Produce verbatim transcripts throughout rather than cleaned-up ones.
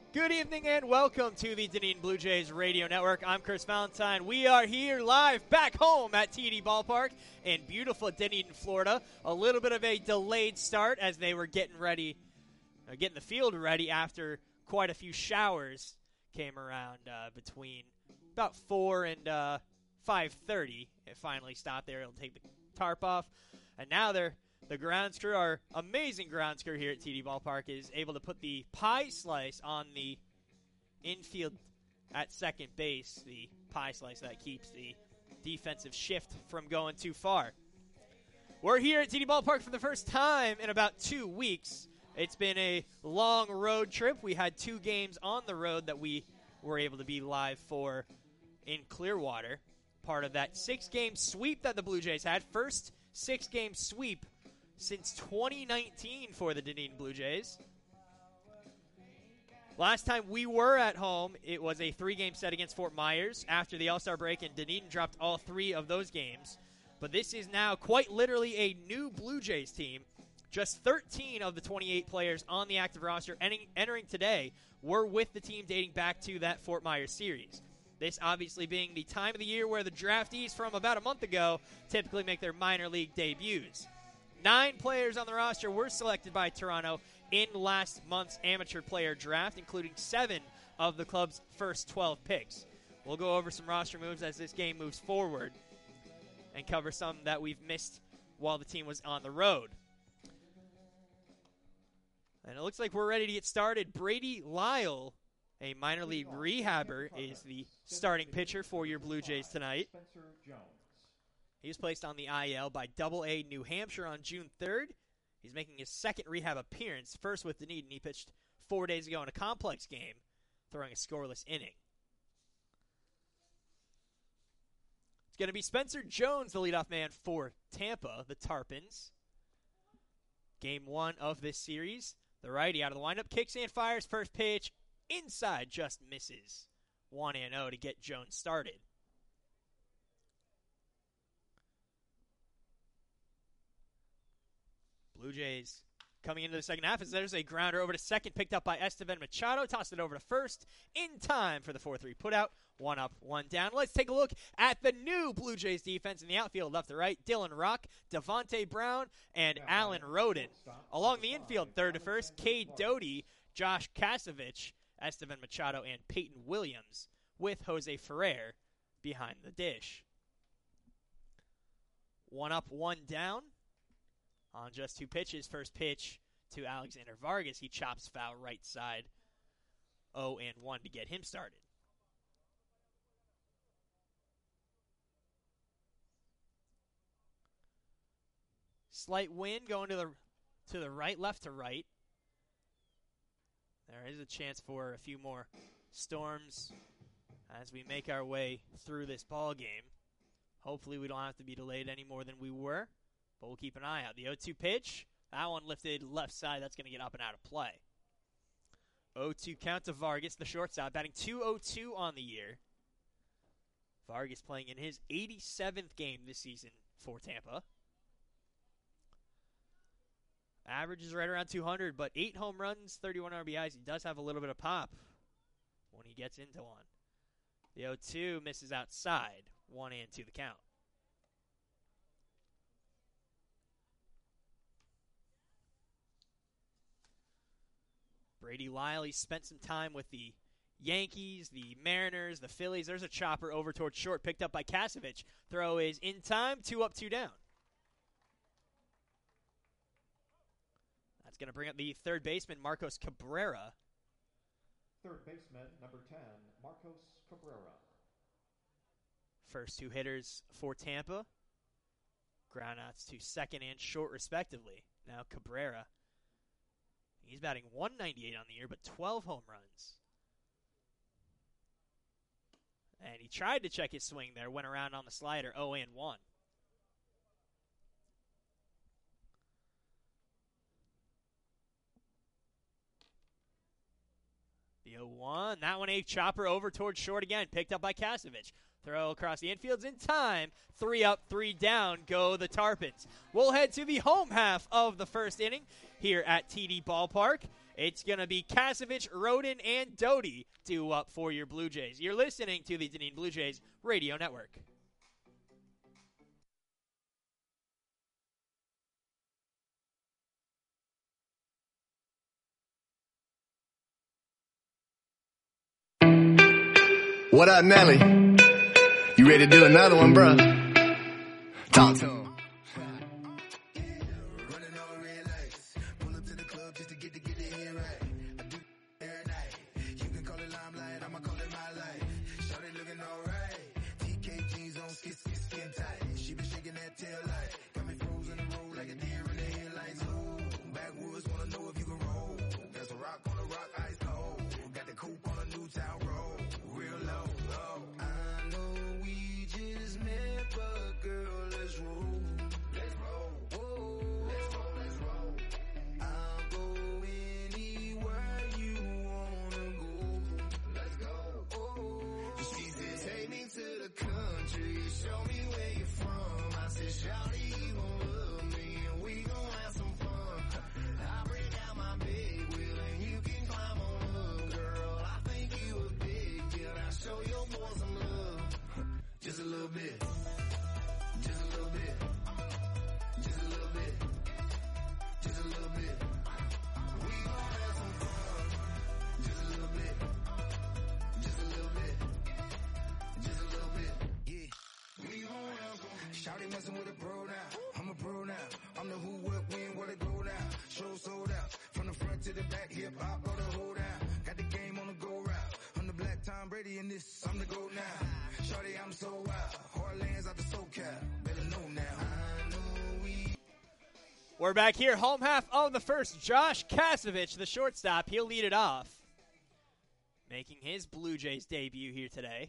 Good evening and welcome to the Dunedin Blue Jays Radio Network. I'm Chris Valentine. We are here live back home at T D Ballpark in beautiful Dunedin, Florida. A little bit of a delayed start as they were getting ready, uh, getting the field ready after quite a few showers came around uh, between about four and uh, five thirty. It finally stopped there. It'll take the tarp off. And now they're The grounds crew, our amazing grounds crew here at T D Ballpark, is able to put the pie slice on the infield at second base, the pie slice that keeps the defensive shift from going too far. We're here at T D Ballpark for the first time in about two weeks. It's been a long road trip. We had two games on the road that we were able to be live for in Clearwater. Part of that six-game sweep that the Blue Jays had. First six-game sweep since twenty nineteen for the Dunedin Blue Jays. Last time we were at home, it was a three-game set against Fort Myers after the All-Star break, and Dunedin dropped all three of those games. But this is now quite literally a new Blue Jays team. Just thirteen of the twenty-eight players on the active roster entering today were with the team dating back to that Fort Myers series. This obviously being the time of the year where the draftees from about a month ago typically make their minor league debuts. Nine players on the roster were selected by Toronto in last month's amateur player draft, including seven of the club's first twelve picks. We'll go over some roster moves as this game moves forward and cover some that we've missed while the team was on the road. And it looks like we're ready to get started. Brady Lyle, a minor league rehabber, is the starting pitcher for your Blue Jays tonight. He was placed on the I L by Double A New Hampshire on June third. He's making his second rehab appearance, first with Dunedin. He pitched four days ago in a complex game, throwing a scoreless inning. It's going to be Spencer Jones, the leadoff man for Tampa, the Tarpons. Game one of this series. The righty out of the windup, kicks and fires first pitch. Inside, just misses. one and oh to get Jones started. Blue Jays coming into the second half as there's a grounder over to second, picked up by Esteban Machado. Tossed it over to first in time for the four three putout. One up, one down. Let's take a look at the new Blue Jays defense in the outfield, left to right. Dylan Rock, Devontae Brown, and Alan Roden. Along the infield, third to first, Cade Doty, Josh Kasevich, Esteban Machado, and Peyton Williams, with Jose Ferrer behind the dish. One up, one down. On just two pitches, first pitch to Alexander Vargas. He chops foul right side. oh and one to get him started. Slight wind going to the to the right, left to right. There is a chance for a few more storms as we make our way through this ball game. Hopefully we don't have to be delayed any more than we were. But we'll keep an eye out. The oh two pitch, that one lifted left side. That's going to get up and out of play. oh two count to Vargas, the shortstop, batting two oh two on the year. Vargas playing in his eighty-seventh game this season for Tampa. Average is right around two hundred, but eight home runs, thirty-one R B Is. He does have a little bit of pop when he gets into one. The oh two misses outside. one and two the count. Brady Lyle, he spent some time with the Yankees, the Mariners, the Phillies. There's a chopper over towards short, picked up by Kasevich. Throw is in time, two up, two down. That's going to bring up the third baseman, Marcos Cabrera. Third baseman, number ten, Marcos Cabrera. First two hitters for Tampa. Groundouts to second and short, respectively. Now Cabrera. He's batting one ninety-eight on the year, but twelve home runs. And he tried to check his swing there, went around on the slider, oh and one. The oh one, that one a chopper over towards short again, picked up by Kasevich. Throw across the infield's in time. Three up, three down, go the Tarpons. We'll head to the home half of the first inning here at T D Ballpark. It's going to be Kasevich, Roden, and Doty due up for your Blue Jays. You're listening to the Dunedin Blue Jays Radio Network. What up, Nelly? You ready to do another one, bro? Talk to him. Running on red lights. Pull up to the club just to get to get it in right. I do every night. You can call it limelight, I'ma call it my life. Shawty looking alright. T K jeans on, skin, skin, skin tight. She been shaking that tail light. Got me frozen in the road like a deer in the headlights. Oh, backwoods wanna know if you can roll. That's a rock on a rock, ice cold. Got the coupe on a new town road. Real low, low. I know we just met, but girl, let's roll. Let's roll. Whoa. Let's roll, let's roll. I'll go anywhere you wanna go. Let's go. Oh. She said, take me to the country, show me where you're from. I said, shawty, you gon' love me, and we gon' have some fun. I'll bring out my big wheel, and you can climb on up, girl. I think you a big deal. Now show your boy some love. Just a little bit. Just a little bit. Just a little bit. Just a little bit. We gon' have some fun. Just a little bit. Just a little bit. Just a little bit. Yeah. We gon' have some. Shawty messing with a pro now. I'm a pro now. I'm the who, what, when, what it go now. Show sold out. From the front to the back, hip hop, all the hold down. Got the game on the go route. I'm the black Tom Brady in this. I'm the go now. Shawty, I'm so wild. Heartlands out the SoCal. Better know now. I know we. We're back here, home half of the first. Josh Kasevich, the shortstop, he'll lead it off, making his Blue Jays debut here today.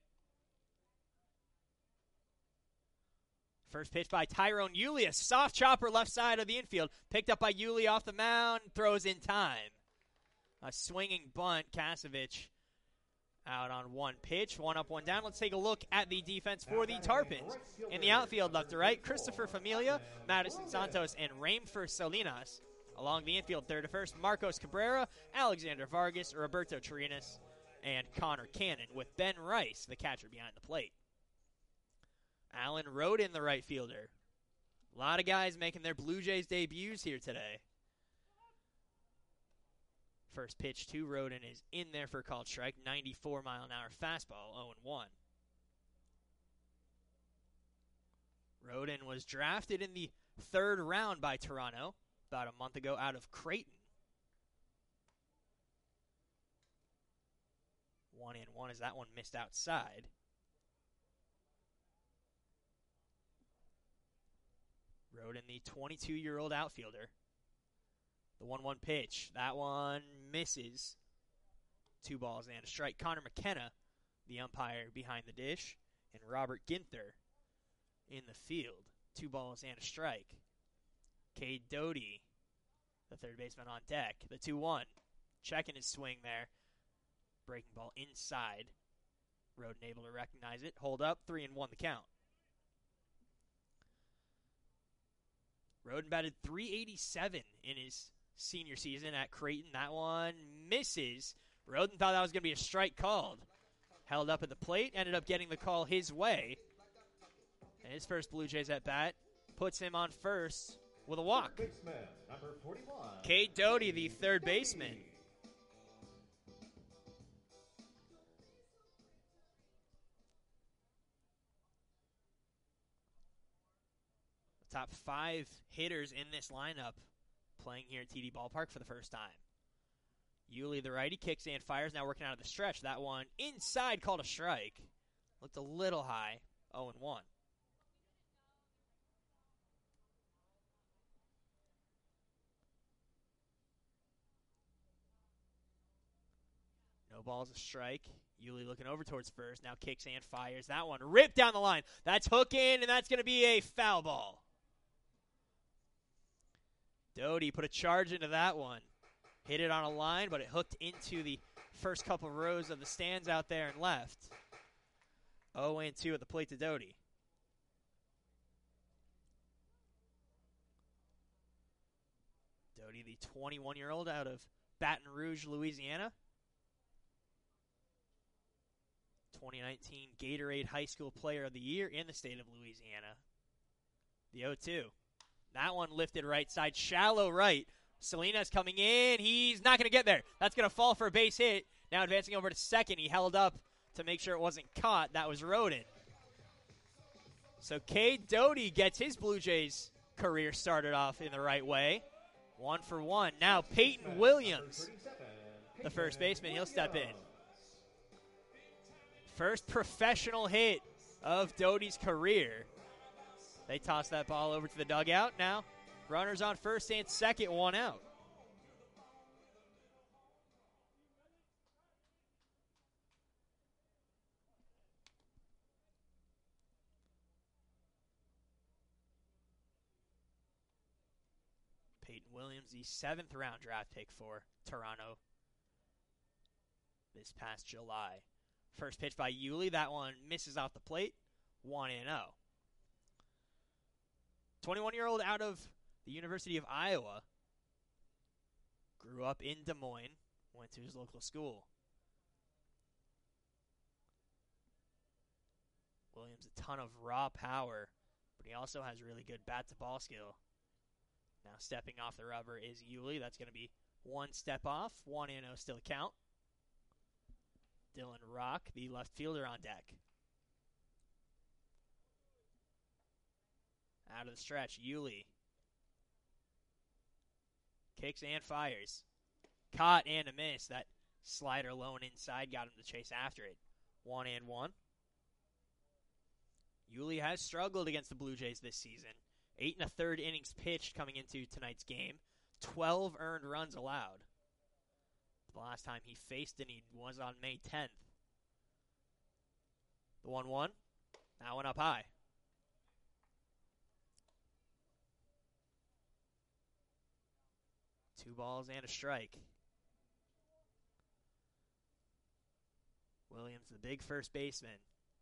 First pitch by Tyrone Yulius. Soft chopper left side of the infield. Picked up by Yuli off the mound. Throws in time. A swinging bunt. Kasevich out on one pitch. One up, one down. Let's take a look at the defense for the Tarpons. In the outfield, left to right, Christopher Familia, Madison Santos, and Rainfer Salinas. Along the infield, third to first, Marcos Cabrera, Alexander Vargas, Roberto Chirinas, and Connor Cannon, with Ben Rice, the catcher, behind the plate. Alan Roden, the right fielder. A lot of guys making their Blue Jays debuts here today. First pitch to Roden is in there for a called strike. ninety-four mile an hour fastball, oh and one. Roden was drafted in the third round by Toronto about a month ago out of Creighton. One and one as that one missed outside. Roden, the twenty-two-year-old outfielder. The one one pitch. That one misses. Two balls and a strike. Connor McKenna, the umpire behind the dish, and Robert Ginther in the field. Two balls and a strike. Cade Doty, the third baseman, on deck. The two one. Checking his swing there. Breaking ball inside. Roden able to recognize it. Hold up. Three and one the count. Roden batted three eighty-seven in his senior season at Creighton. That one misses. Roden thought that was going to be a strike called. Held up at the plate, ended up getting the call his way. And his first Blue Jays at bat puts him on first with a walk. Baseman, number forty-one. Cade Doty, the third baseman. Top five hitters in this lineup playing here at T D Ballpark for the first time. Yuli, the righty, kicks in, fires, now working out of the stretch. That one inside, called a strike. Looked a little high, oh and one. No ball's a strike. Yuli looking over towards first, now kicks and fires. That one ripped down the line. That's hook in, and that's going to be a foul ball. Doty put a charge into that one. Hit it on a line, but it hooked into the first couple rows of the stands out there and left. oh and two at the plate to Doty. Doty, the twenty-one-year-old out of Baton Rouge, Louisiana. twenty nineteen Gatorade High School Player of the Year in the state of Louisiana. The oh two. That one lifted right side, shallow right. Salinas coming in. He's not going to get there. That's going to fall for a base hit. Now advancing over to second. He held up to make sure it wasn't caught. That was Roden. So Cade Doty gets his Blue Jays career started off in the right way. One for one. Now Peyton Williams, the first baseman, he'll step in. First professional hit of Doty's career. They toss that ball over to the dugout. Now runners on first and second, one out. Peyton Williams, the seventh round draft pick for Toronto this past July. First pitch by Yuli. That one misses off the plate. one and oh. twenty-one-year-old out of the University of Iowa. Grew up in Des Moines. Went to his local school. Williams, a ton of raw power, but he also has really good bat-to-ball skill. Now stepping off the rubber is Yuli. That's going to be one step off. one and oh still count. Dylan Rock, the left fielder, on deck. Out of the stretch, Yuli. Kicks and fires. Caught and a miss. That slider low and inside got him to chase after it. One and one. Yuli has struggled against the Blue Jays this season. Eight and a third innings pitched coming into tonight's game. Twelve earned runs allowed. The last time he faced Dunedin was on May tenth. The one one. That one up high. Two balls and a strike. Williams, the big first baseman.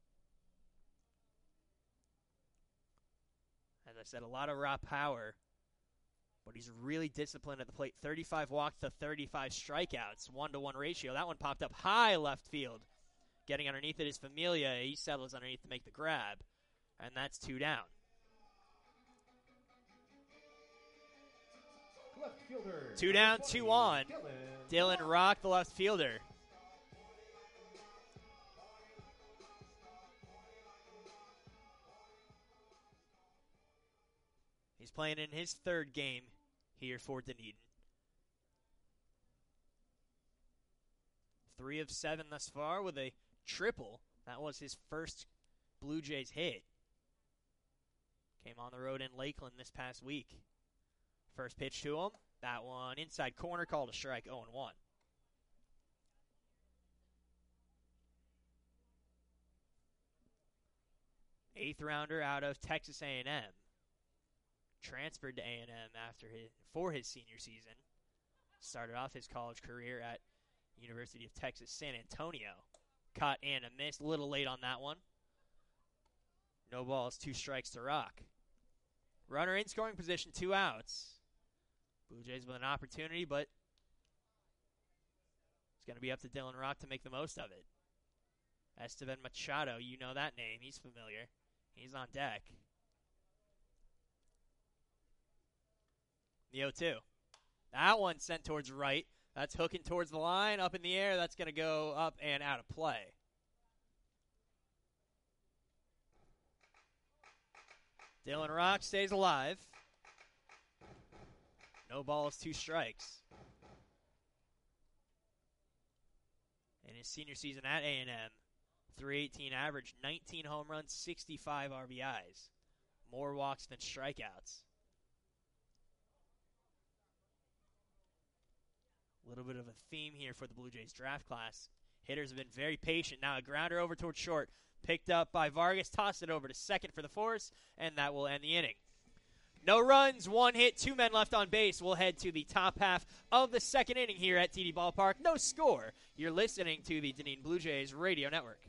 As I said, a lot of raw power, but he's really disciplined at the plate. thirty-five walks to thirty-five strikeouts, one-to-one ratio. That one popped up high left field. Getting underneath it is Familia. He settles underneath to make the grab, and that's two down. Left fielder. Two down, two on. Dylan, Dylan Rock, the left fielder. He's playing in his third game here for Dunedin. Three of seven thus far with a triple. That was his first Blue Jays hit. Came on the road in Lakeland this past week. First pitch to him. That one inside corner, called a strike, oh and one. Eighth rounder out of Texas A and M. Transferred to A and M after his, for his senior season. Started off his college career at University of Texas San Antonio. Caught and a miss. A little late on that one. No balls, two strikes to Rock. Runner in scoring position, two outs. Blue Jays with an opportunity, but it's going to be up to Dylan Rock to make the most of it. Esteban Machado, you know that name. He's familiar. He's on deck. The oh two. That one sent towards right. That's hooking towards the line. Up in the air. That's going to go up and out of play. Dylan Rock stays alive. No balls, two strikes. In his senior season at A and M, three eighteen average, nineteen home runs, sixty-five R B Is. More walks than strikeouts. A little bit of a theme here for the Blue Jays draft class. Hitters have been very patient. Now a grounder over towards short. Picked up by Vargas. Tossed it over to second for the force, and that will end the inning. No runs, one hit, two men left on base. We'll head to the top half of the second inning here at T D Ballpark. No score. You're listening to the Dunedin Blue Jays Radio Network.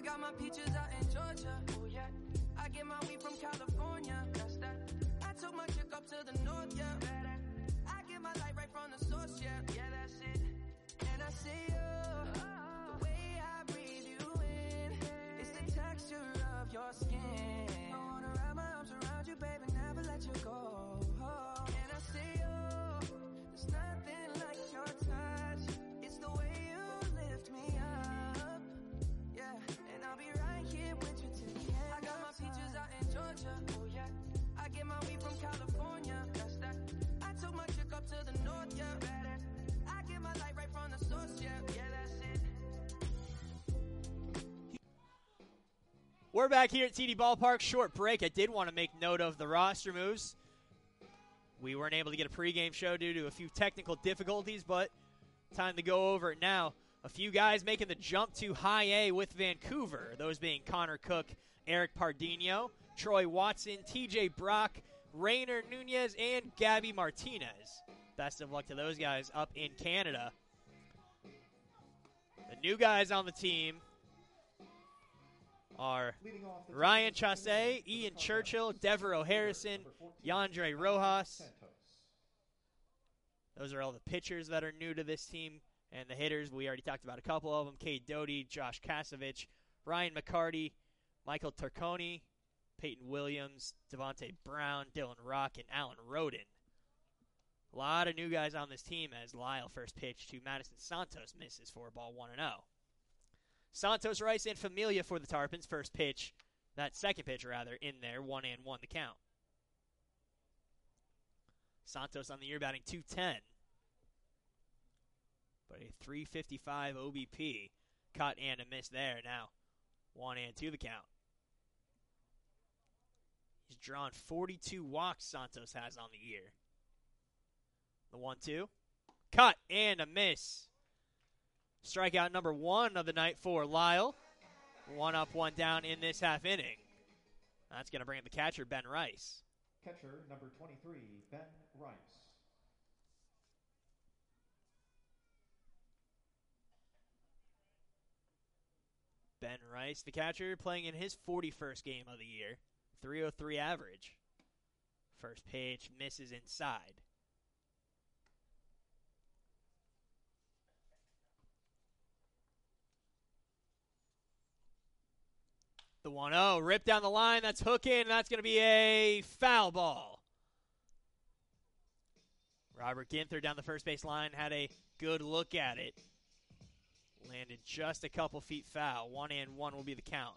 got my peaches out in Georgia. Oh yeah. I get my weed from California. That's that. I took my chick up to the north, yeah. I get my light right from the source, yeah. Yeah, that's it. And I see you, the way I breathe you in. It's the texture of your skin. I wanna wrap my arms around you, baby, never let you go. And I see you, there's nothing like your touch. It's the way you lift me up. Yeah, and I'll be right here with you till the end. I got my peaches out in Georgia. Oh yeah. I get my weed from California. That's that. I took my chick up to the north, yeah. I get my light right from the source, yeah. Yeah, that's it. We're back here at T D Ballpark. Short break. I did want to make note of the roster moves. We weren't able to get a pregame show due to a few technical difficulties, but time to go over it now. A few guys making the jump to high A with Vancouver, those being Connor Cook, Eric Pardinho, Troy Watson, T J Brock, Rainer Nunez, and Gabby Martinez. Best of luck to those guys up in Canada. The new guys on the team are Ryan Chasse, Ian Churchill, Devereaux Harrison, Yandre Rojas. Those are all the pitchers that are new to this team. And the hitters, we already talked about a couple of them. Cade Doty, Josh Kasevich, Ryan McCarty, Michael Turconi, Peyton Williams, Devontae Brown, Dylan Rock, and Alan Roden. A lot of new guys on this team as Lyle first pitch to Madison Santos misses for ball one and oh. Santos, Rice, and Familia for the Tarpons. First pitch, that second pitch rather, in there, one and one the count. Santos on the year batting two ten. But a three fifty-five O B P. Cut and a miss there. Now, one and two the count. He's drawn forty-two walks, Santos has on the year. The one two. Cut and a miss. Strikeout number one of the night for Lyle. One up, one down in this half inning. That's going to bring up the catcher, Ben Rice. Catcher number twenty-three, Ben Rice. Ben Rice, the catcher, playing in his forty-first game of the year. three oh three average. First pitch misses inside. The one oh, ripped down the line. That's hook in. That's going to be a foul ball. Robert Ginther down the first base line had a good look at it. Landed just a couple feet foul. One and one will be the count.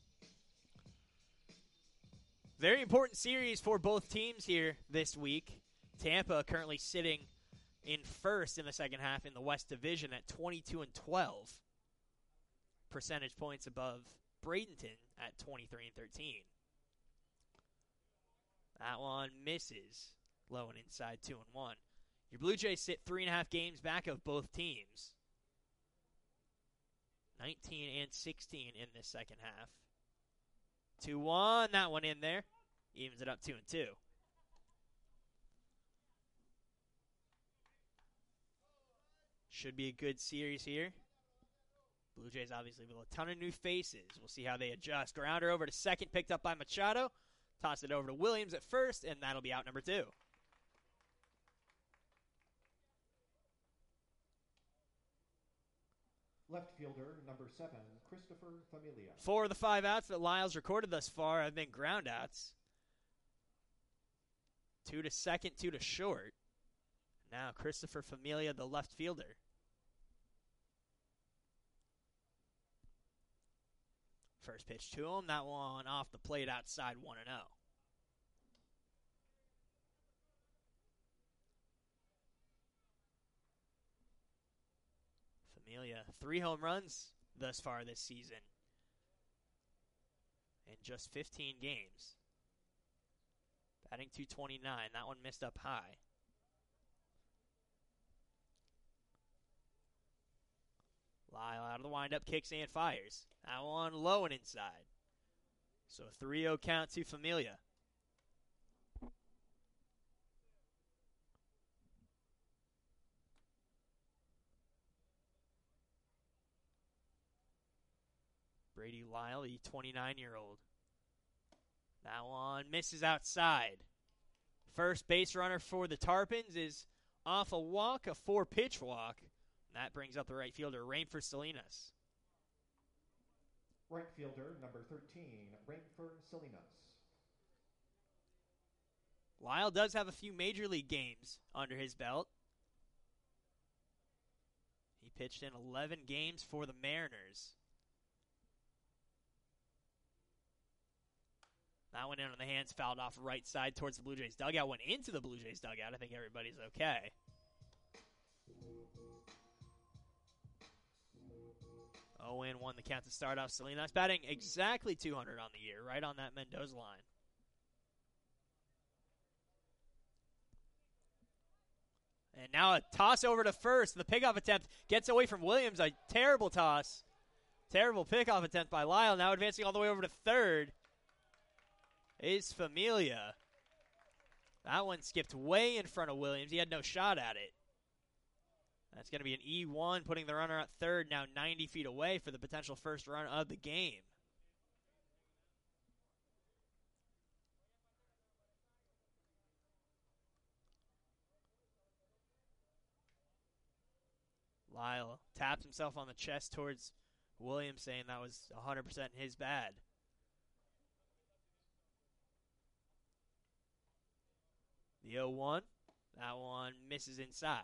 Very important series for both teams here this week. Tampa currently sitting in first in the second half in the West Division at twenty-two and twelve. Percentage points above Bradenton at twenty-three and thirteen. That one misses. Low and inside, two and one. Your Blue Jays sit three and a half games back of both teams. nineteen and sixteen in this second half. two one, that one in there. Evens it up two and two. Should be a good series here. Blue Jays obviously with a ton of new faces. We'll see how they adjust. Grounder over to second, picked up by Machado. Toss it over to Williams at first, and that'll be out number two. Left fielder, number seven, Christopher Familia. Four of the five outs that Lyles recorded thus far have been ground outs. Two to second, two to short. Now Christopher Familia, the left fielder. First pitch to him. That one off the plate outside, one and oh. Familia, three home runs thus far this season in just fifteen games. Batting two twenty-nine. That one missed up high. Lyle out of the windup, kicks and fires. That one low and inside. So three oh count to Familia. Brady Lyle, the twenty-nine-year-old. That one misses outside. First base runner for the Tarpons is off a walk, a four-pitch walk. And that brings up the right fielder, Rainford Salinas. Right fielder, number thirteen, Rainford Salinas. Lyle does have a few major league games under his belt. He pitched in eleven games for the Mariners. That went in on the hands, fouled off right side towards the Blue Jays dugout, went into the Blue Jays dugout. I think everybody's okay. Owen won the count to start off. Salinas batting exactly two hundred on the year, right on that Mendoza line. And now a toss over to first. The pickoff attempt gets away from Williams. A terrible toss. Terrible pickoff attempt by Lyle. Now advancing all the way over to third is Familia. That one skipped way in front of Williams. He had no shot at it. That's going to be an E one, putting the runner at third, now ninety feet away for the potential first run of the game. Lyle taps himself on the chest towards Williams, saying that was one hundred percent his bad. The oh one, that one misses inside.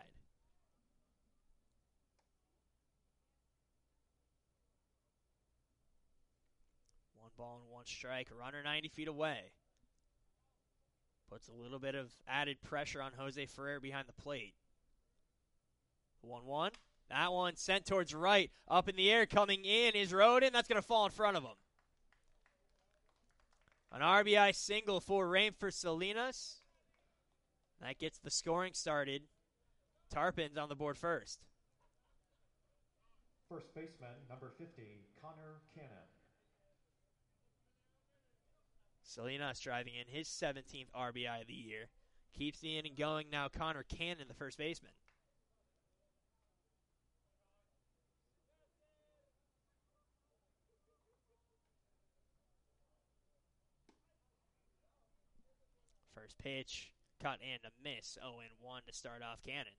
One ball and one strike, runner ninety feet away. Puts a little bit of added pressure on Jose Ferrer behind the plate. one one. That one sent towards right. Up in the air, coming in is Roden. That's going to fall in front of him. An R B I single for Rainford Salinas. That gets the scoring started. Tarpons on the board first. First baseman, number fifty, Connor Cannon. Salinas driving in his seventeenth R B I of the year. Keeps the inning going now. Connor Cannon, the first baseman. First pitch, cut and a miss. oh and one to start off Cannon.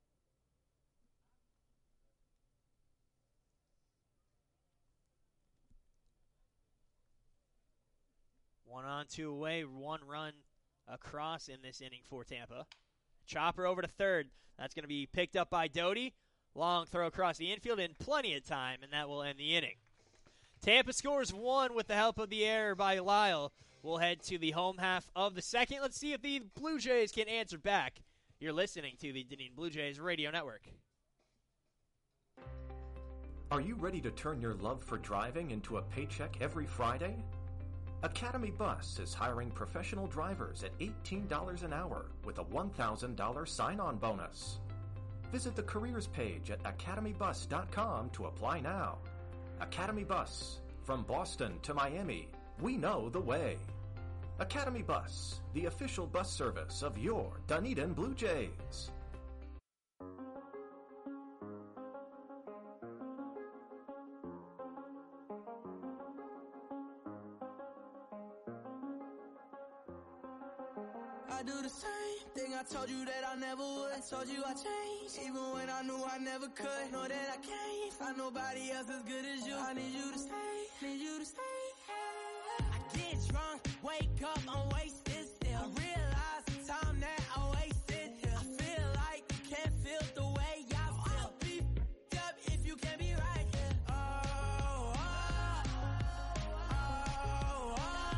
One on, two away, one run across in this inning for Tampa. Chopper over to third. That's going to be picked up by Doty. Long throw across the infield in plenty of time, and that will end the inning. Tampa scores one with the help of the error by Lyle. We'll head to the home half of the second. Let's see if the Blue Jays can answer back. You're listening to the Dunedin Blue Jays Radio Network. Are you ready to turn your love for driving into a paycheck every Friday? Academy Bus is hiring professional drivers at eighteen dollars an hour with a one thousand dollars sign-on bonus. Visit the careers page at academy bus dot com to apply now. Academy Bus, from Boston to Miami, we know the way. Academy Bus, the official bus service of your Dunedin Blue Jays. I do the same thing I told you that I never would. I told you I changed, even when I knew I never could. Know that I can't find nobody else as good as you. I need you to stay, need you to stay. I get drunk, wake up, I'm wasted still. I realize the time that I wasted here. I feel like you can't feel the way I feel. I'll be f***ed up if you can't be right here. Oh, oh, oh, oh,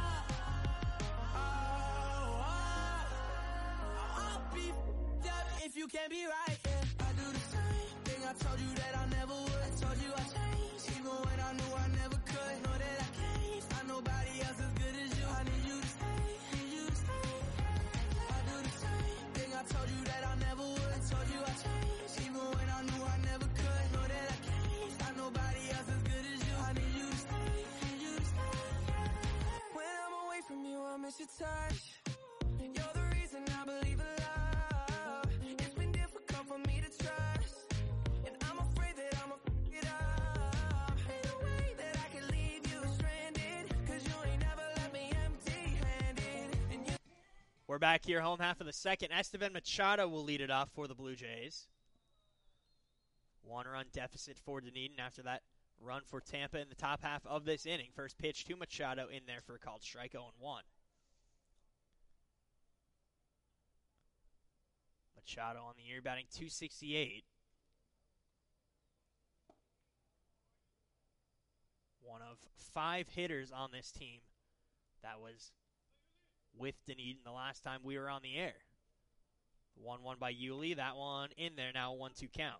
oh, oh. I'll be f***ed up if you can't be right here. I do the same thing I told you that I never would. I told you I changed, even when I knew I never could. Know that I can't find nobody else as good as you. I need you to stay, need you to stay. I do the same thing I told you that I never would. I told you I changed, even when I knew I never could. Know that I can't find nobody else as good as you. I need you to stay, need you to stay. When I'm away from you, I miss your touch. You're the reason I believe in love. It's been difficult for me to trust, and I'm afraid that I'ma f*** it up. Ain't no way that I can leave you. We're back here, home half of the second. Esteban Machado will lead it off for the Blue Jays. One-run deficit for Dunedin after that run for Tampa in the top half of this inning. First pitch to Machado in there for a called strike, oh and one. Machado on the year batting two sixty-eight. One of five hitters on this team that was with Dunedin the last time we were on the air. one one by Yuli. That one in there now, one two count.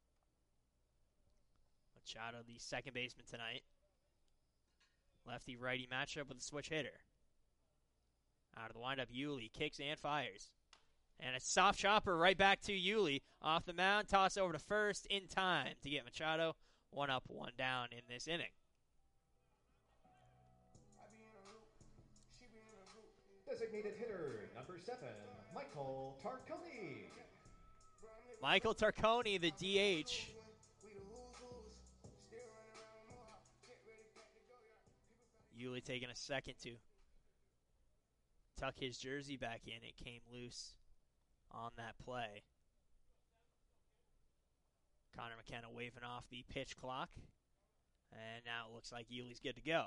Machado, the second baseman tonight. Lefty-righty matchup with a switch hitter. Out of the windup, Yuli kicks and fires. And a soft chopper right back to Yuli. Off the mound, toss over to first in time to get Machado one up, one down in this inning. Designated hitter number seven, Michael Tarconi. Michael Tarconi, the D H. Yuli taking a second to tuck his jersey back in. It came loose on that play. Connor McKenna waving off the pitch clock. And now it looks like Yuli's good to go.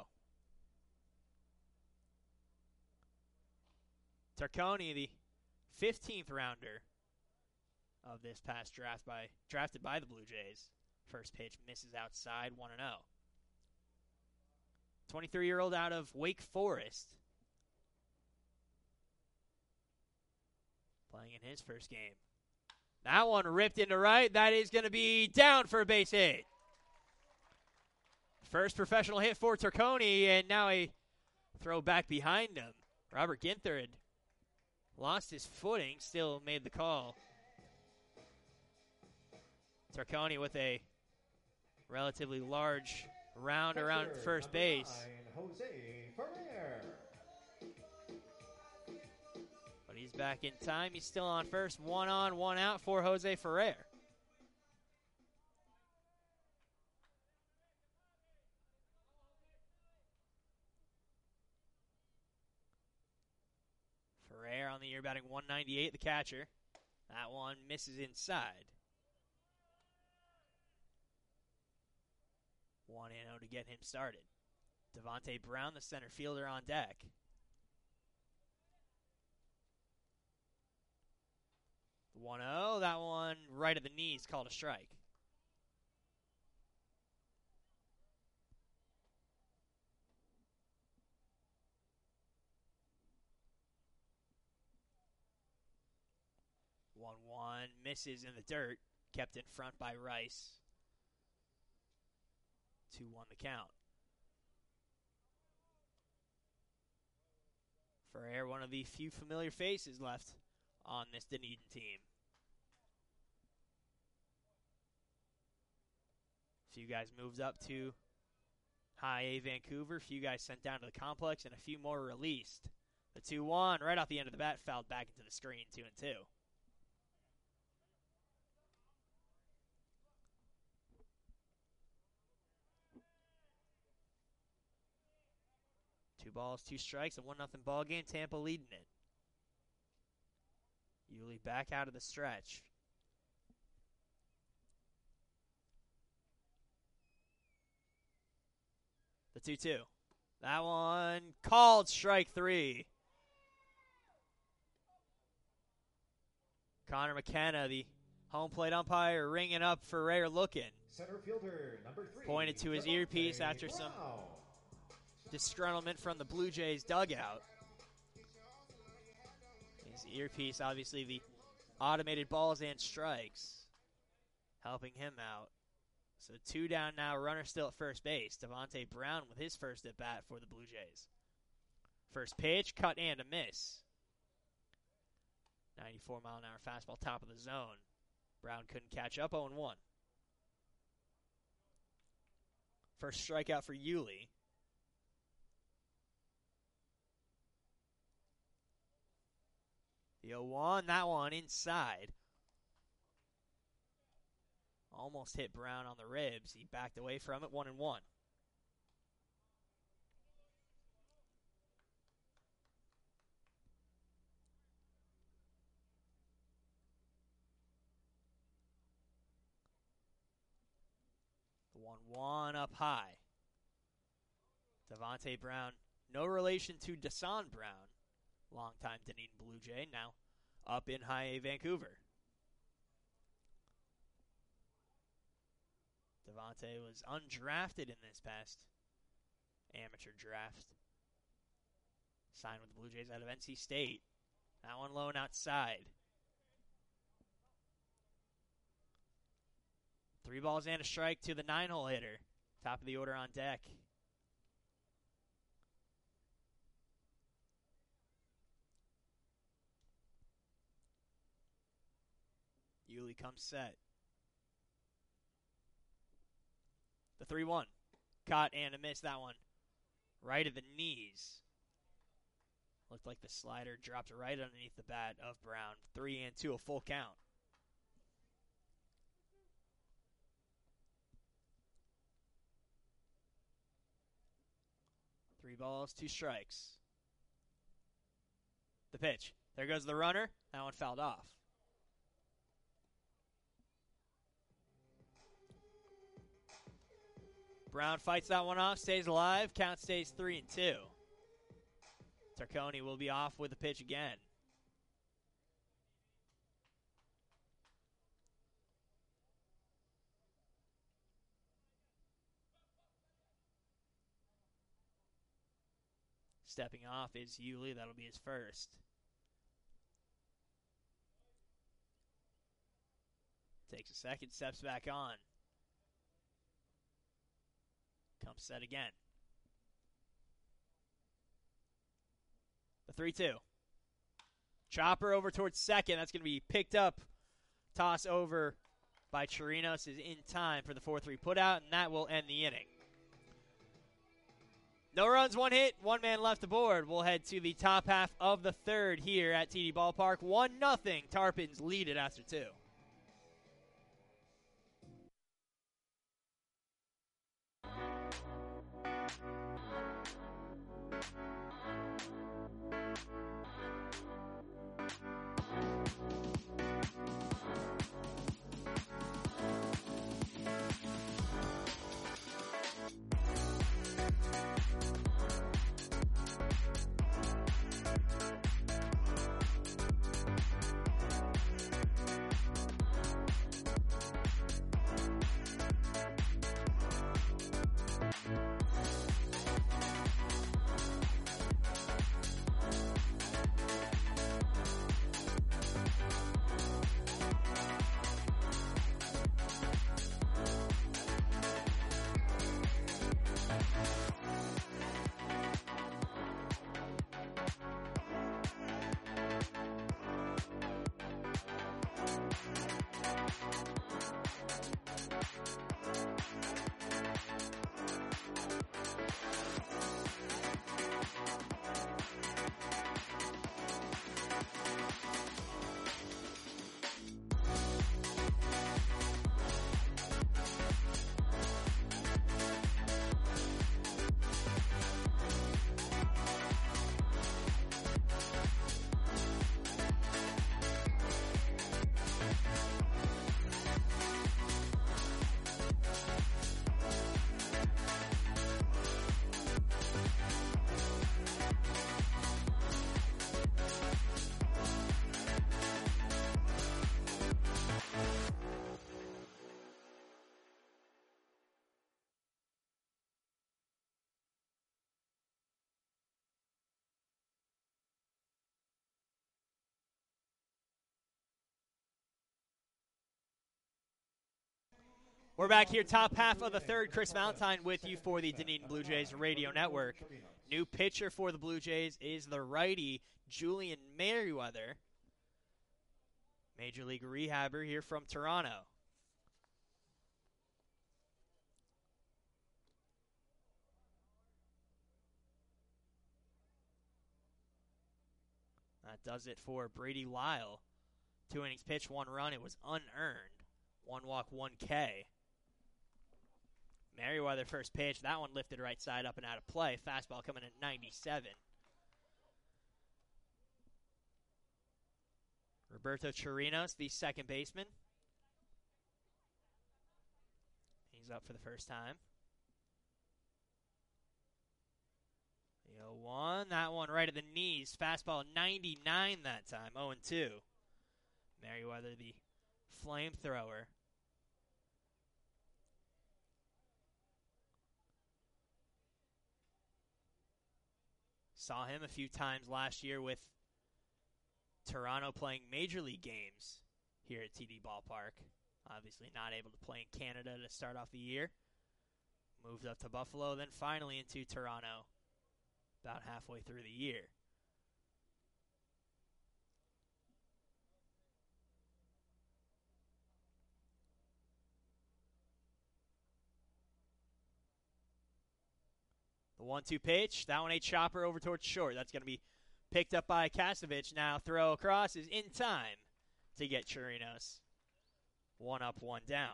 Tarconi, the fifteenth rounder of this past draft by drafted by the Blue Jays. First pitch misses outside, one and oh. twenty-three-year-old out of Wake Forest. Playing in his first game. That one ripped into right. That is going to be down for a base hit. First professional hit for Tarconi, and now a throw back behind him. Robert Ginther had lost his footing, still made the call. Tarconi with a relatively large round Catcher, around first base. Nine, Jose Ferrer. But he's back in time. He's still on first. One on, one out for Jose Ferrer. Ferrer on the year batting one ninety-eight, the catcher. That one misses inside. one and oh to get him started. Devontae Brown, the center fielder, on deck. one oh, that one right at the knees, called a strike. one one, misses in the dirt, kept in front by Rice. two one the count. Ferrer, one of the few familiar faces left on this Dunedin team. A few guys moved up to High A Vancouver, a few guys sent down to the complex, and a few more released. The two one, right off the end of the bat, fouled back into the screen, two and two. Two balls, two strikes, a one nothing ball game. Tampa leading it. Yuli back out of the stretch. The two two. That one called strike three. Connor McKenna, the home plate umpire, ringing up Ferrer looking. Center fielder number three. Pointed to his Devontae earpiece after some Brown. disgruntlement from the Blue Jays dugout. His earpiece, obviously the automated balls and strikes, helping him out. So two down now, runner still at first base. Devontae Brown with his first at bat for the Blue Jays. First pitch, cut and a miss. ninety-four mile an hour fastball, top of the zone. Brown couldn't catch up, oh and one. First strikeout for Yuli. The oh one, that one inside. Almost hit Brown on the ribs. He backed away from it, one and one. one one up high. Devontae Brown, no relation to Desan Brown, longtime Dunedin Blue Jay, now up in high A Vancouver. Devontae was undrafted in this past amateur draft. Signed with the Blue Jays out of N C State. That one low and outside. Three balls and a strike to the nine-hole hitter. Top of the order on deck. Yuli comes set. The three one. Caught and a miss. That one right at the knees. Looked like the slider dropped right underneath the bat of Brown. Three and two, a full count. Three balls, two strikes. The pitch. There goes the runner. That one fouled off. Brown fights that one off, stays alive. Count stays three and two. Tarconi will be off with the pitch again. Stepping off is Yuli. That'll be his first. Takes a second, steps back on. Comes set again. The three two. Chopper over towards second. That's going to be picked up. Toss over by Chirinos is in time for the four three putout, and that will end the inning. No runs, one hit, one man left aboard. We'll head to the top half of the third here at T D Ballpark. one nothing. Tarpons lead it after two. We're back here, top half of the third. Chris Valentine with you for the Dunedin Blue Jays Radio Network. New pitcher for the Blue Jays is the righty Julian Merriweather. Major League rehabber here from Toronto. That does it for Brady Lyle. Two innings pitched, one run. It was unearned. One walk, one K. Merriweather first pitch. That one lifted right side up and out of play. Fastball coming at ninety-seven. Roberto Chirinos, the second baseman. He's up for the first time. The oh one, that one right at the knees. Fastball ninety-nine that time, oh and two. Merriweather, the flamethrower. Saw him a few times last year with Toronto playing Major League games here at T D Ballpark. Obviously not able to play in Canada to start off the year. Moved up to Buffalo, then finally into Toronto about halfway through the year. The one two pitch, that one a chopper over towards short. That's going to be picked up by Kasevich. Now throw across is in time to get Chirinos. One up, one down.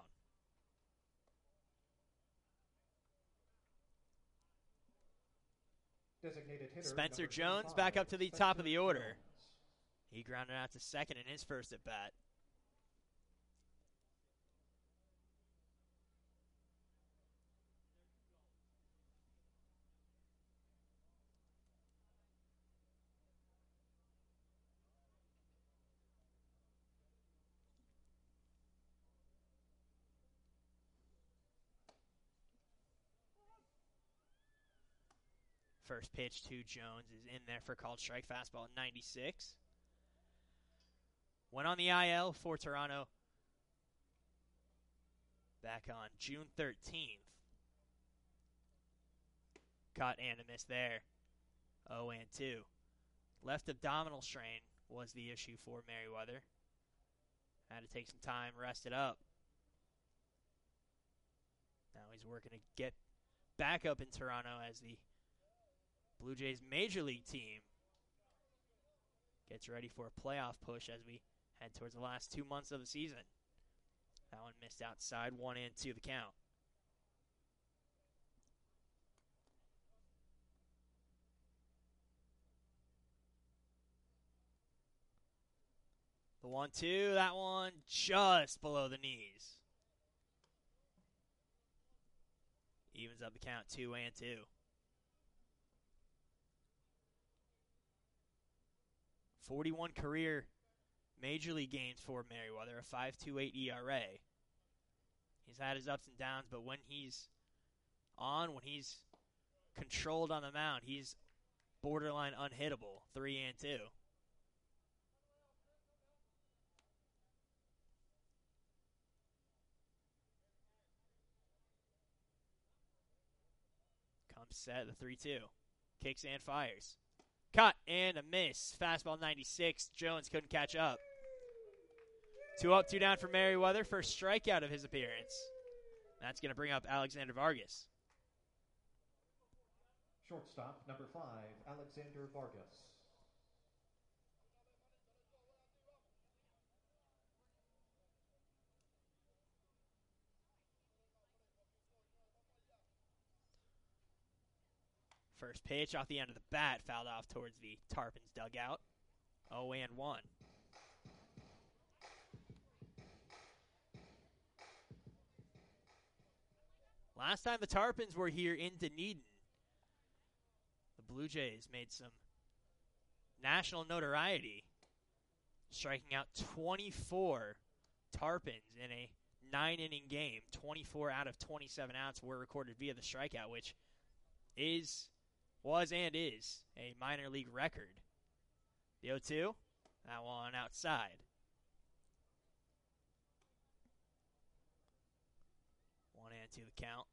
Designated hitter, Spencer number Jones twenty-five, back up to the Spencer top of the order. Jones. He grounded out to second in his first at bat. First pitch to Jones is in there for a called strike. Fastball at ninety-six. Went on the I L for Toronto back on June thirteenth. Caught and a miss there. oh and two. Left abdominal strain was the issue for Merriweather. Had to take some time, rest it up. Now he's working to get back up in Toronto as the Blue Jays Major League team gets ready for a playoff push as we head towards the last two months of the season. That one missed outside, one and two the count. The one two, that one just below the knees. Evens up the count, two and two. forty-one career Major League games for Merriweather, a five point two eight E R A. He's had his ups and downs, but when he's on, when he's controlled on the mound, he's borderline unhittable, three and two. Comes set, the three two. Kicks and fires. Cut and a miss. Fastball ninety-six. Jones couldn't catch up. Two up, two down for Merriweather. First strikeout of his appearance. That's going to bring up Alexander Vargas. Shortstop, number five, Alexander Vargas. First pitch off the end of the bat, fouled off towards the Tarpons dugout. oh and one. Last time the Tarpons were here in Dunedin, the Blue Jays made some national notoriety, striking out twenty-four Tarpons in a nine-inning game. twenty-four out of twenty-seven outs were recorded via the strikeout, which is, was and is a minor league record. The oh two, that one outside. One and two the count.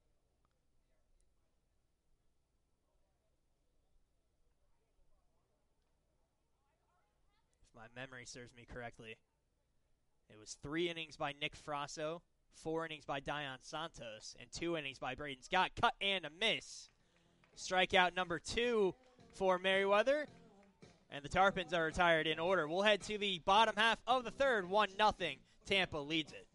If my memory serves me correctly, it was three innings by Nick Frasso, four innings by Dion Santos, and two innings by Braden Scott. Cut and a miss. Strikeout number two for Merriweather. And the Tarpons are retired in order. We'll head to the bottom half of the third. one nothing. Tampa leads it.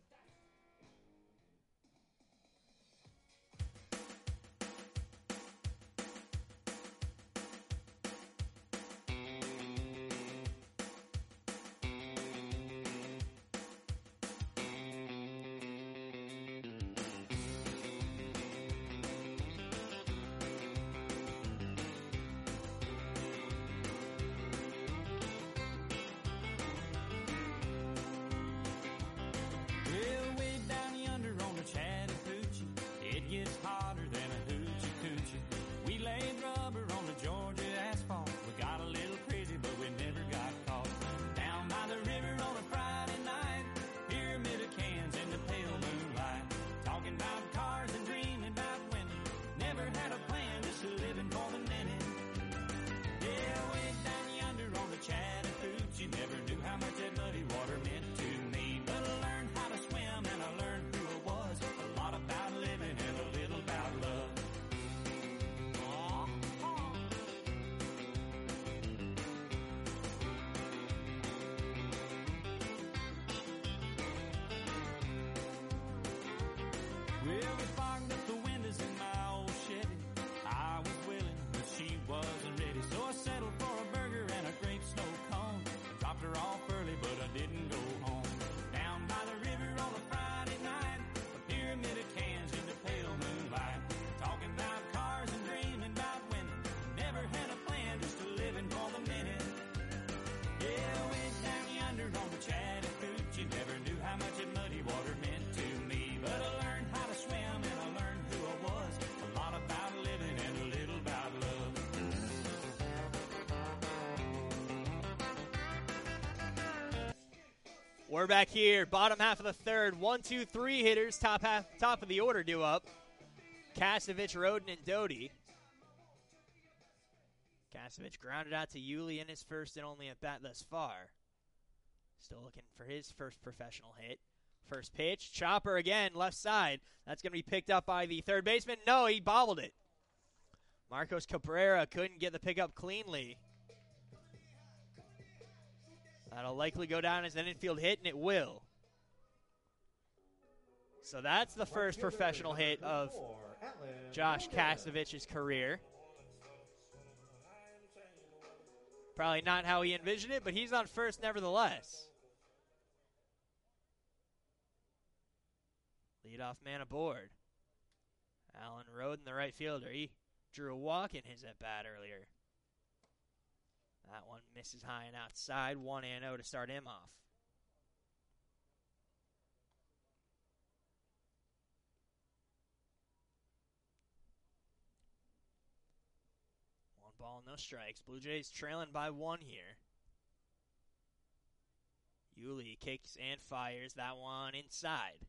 Well, we fogged up the windows in my old Chevy. I was willing, but she wasn't ready. So I settled for a burger and a grape snow cone. Dropped her off early, but I didn't go home. Down by the river on a Friday night, a pyramid of cans in the pale moonlight. Talking about cars and dreaming about winning. Never had a plan, just a living for the minute. Yeah, I went down yonder on the Chattahoochee. Never knew how much that muddy water meant to me. But I learned how to swim and I learned who I was. A lot about living and a little about love. We're back here, bottom half of the third. One, two, three hitters, top half, top of the order due up. Kasevich, Roden, and Doty. Kasevich grounded out to Yuli in his first and only at bat thus far. Still looking for his first professional hit. First pitch, chopper again, left side. That's going to be picked up by the third baseman. No, he bobbled it. Marcos Cabrera couldn't get the pickup cleanly. That'll likely go down as an infield hit, and it will. So that's the first professional hit of Josh Kasevich's career. Probably not how he envisioned it, but he's on first nevertheless. Leadoff man aboard. Alan Roden, the right fielder. He drew a walk in his at-bat earlier. That one misses high and outside. one and oh to start him off. One ball, no strikes. Blue Jays trailing by one here. Yuli kicks and fires. That one inside.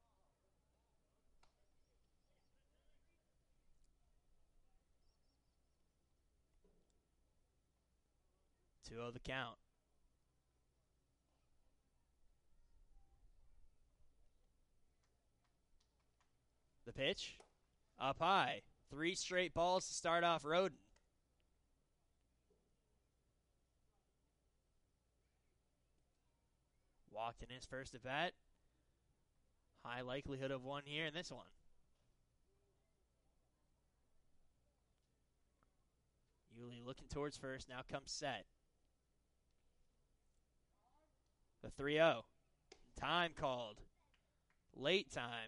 two oh the count. The pitch. Up high. Three straight balls to start off Roden. Walked in his first at bat. High likelihood of one here in this one. Yuli looking towards first. Now comes set. The three oh. Time called. Late time.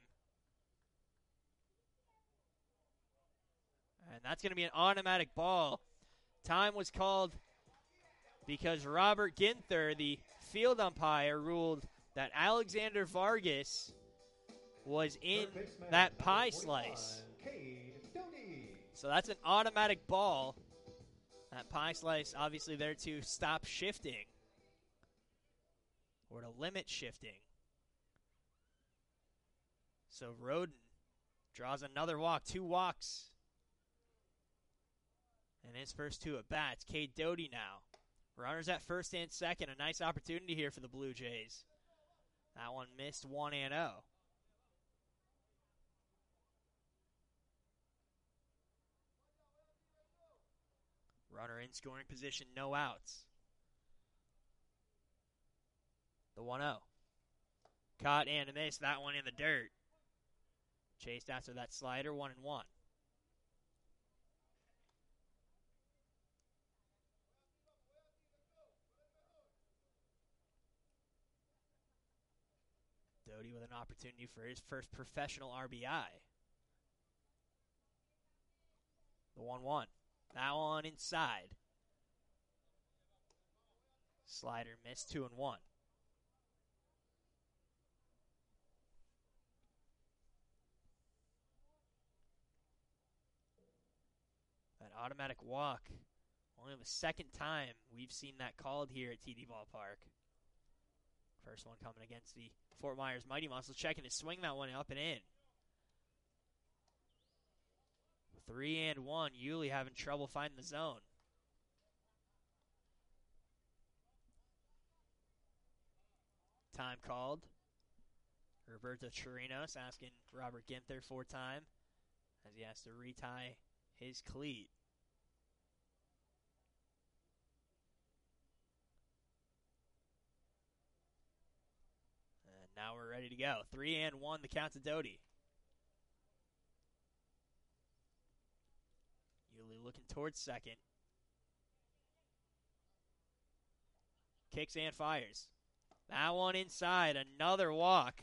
And that's going to be an automatic ball. Time was called because Robert Ginther, the field umpire, ruled that Alexander Vargas was in that pie slice. So that's an automatic ball. That pie slice obviously there to stop shifting. Or to limit shifting. So Roden draws another walk. Two walks. And his first two at bats. Cade Doty now. Runners at first and second. A nice opportunity here for the Blue Jays. That one missed one and oh. Runner in scoring position, no outs. The one oh. Caught and missed. That one in the dirt. Chased after that slider, one and one. Doty with an opportunity for his first professional R B I. The one one. That one inside. Slider missed, two and one. That automatic walk. Only the second time we've seen that called here at T D Ballpark. First one coming against the Fort Myers Mighty Muscles. Checking to swing that one up and in. Three and one. Yuli having trouble finding the zone. Time called. Roberto Chirinos asking Robert Ginther for time as he has to retie his cleat. And now we're ready to go. Three and one, the count to Doty. looking towards second. Kicks and fires. That one inside. Another walk.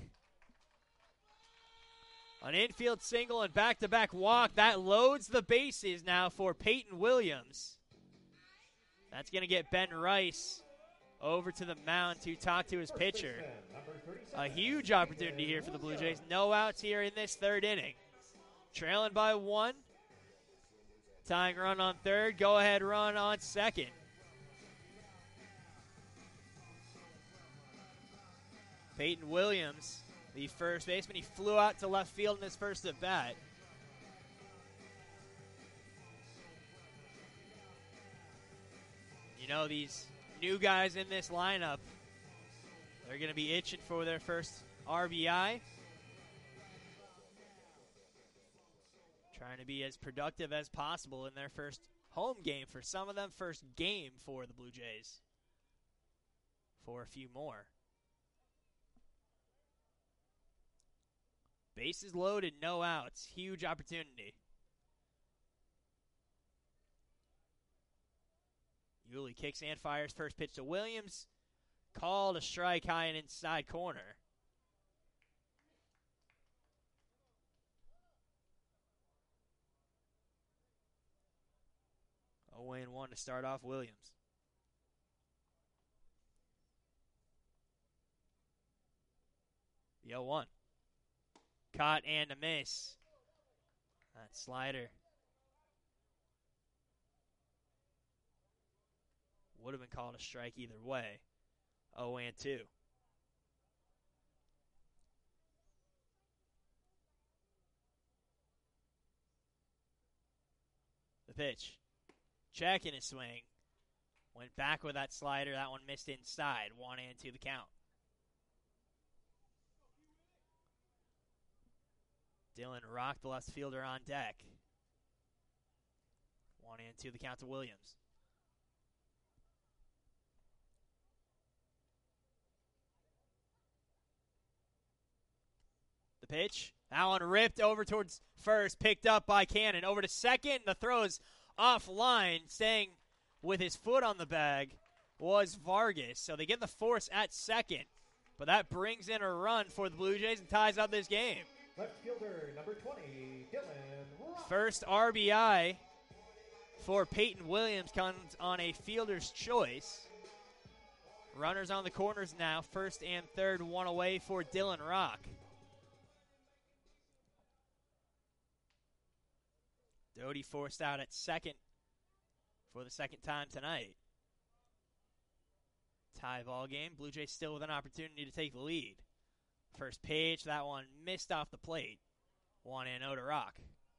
An infield single and back-to-back walk. That loads the bases now for Peyton Williams. That's going to get Ben Rice over to the mound to talk to his pitcher. A huge opportunity here for the Blue Jays. No outs here in this third inning. Trailing by one. Tying run on third. Go-ahead run on second. Peyton Williams, the first baseman, he flew out to left field in his first at bat. You know, these new guys in this lineup, they're going to be itching for their first R B I. Trying to be as productive as possible in their first home game. For some of them, first game for the Blue Jays. For a few more. Bases loaded, no outs. Huge opportunity. Yuli kicks and fires. First pitch to Williams. Called a strike high and inside corner. oh and one to start off Williams. The oh one. Caught and a miss. That slider would have been called a strike either way. oh and two. The pitch. Checking his swing. Went back with that slider. That one missed inside. one and two the count. Dylan Rock, the left fielder, on deck. One and two the count to Williams. The pitch. That one ripped over towards first, picked up by Cannon. Over to second. The throw's offline, staying with his foot on the bag was Vargas. So they get the force at second. But that brings in a run for the Blue Jays and ties up this game. Left fielder, number twenty, Dylan Rock. First R B I for Peyton Williams comes on a fielder's choice. Runners on the corners now. First and third, one away for Dylan Rock. Doty forced out at second for the second time tonight. Tie ball game. Blue Jays still with an opportunity to take the lead. First pitch, that one missed off the plate. one and oh to Rock.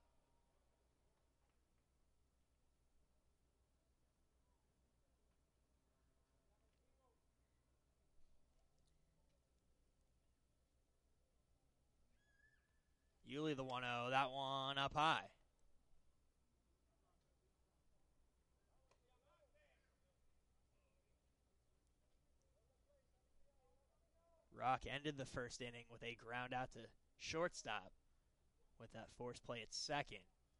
Yuli the one oh, that one up high. Rock ended the first inning with a ground out to shortstop with that force play at second.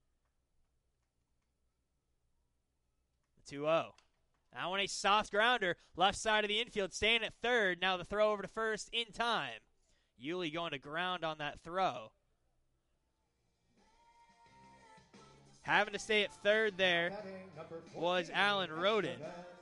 The two oh. That one a soft grounder. Left side of the infield, staying at third. Now the throw over to first in time. Yuli going to ground on that throw. Having to stay at third there was Alan Roden.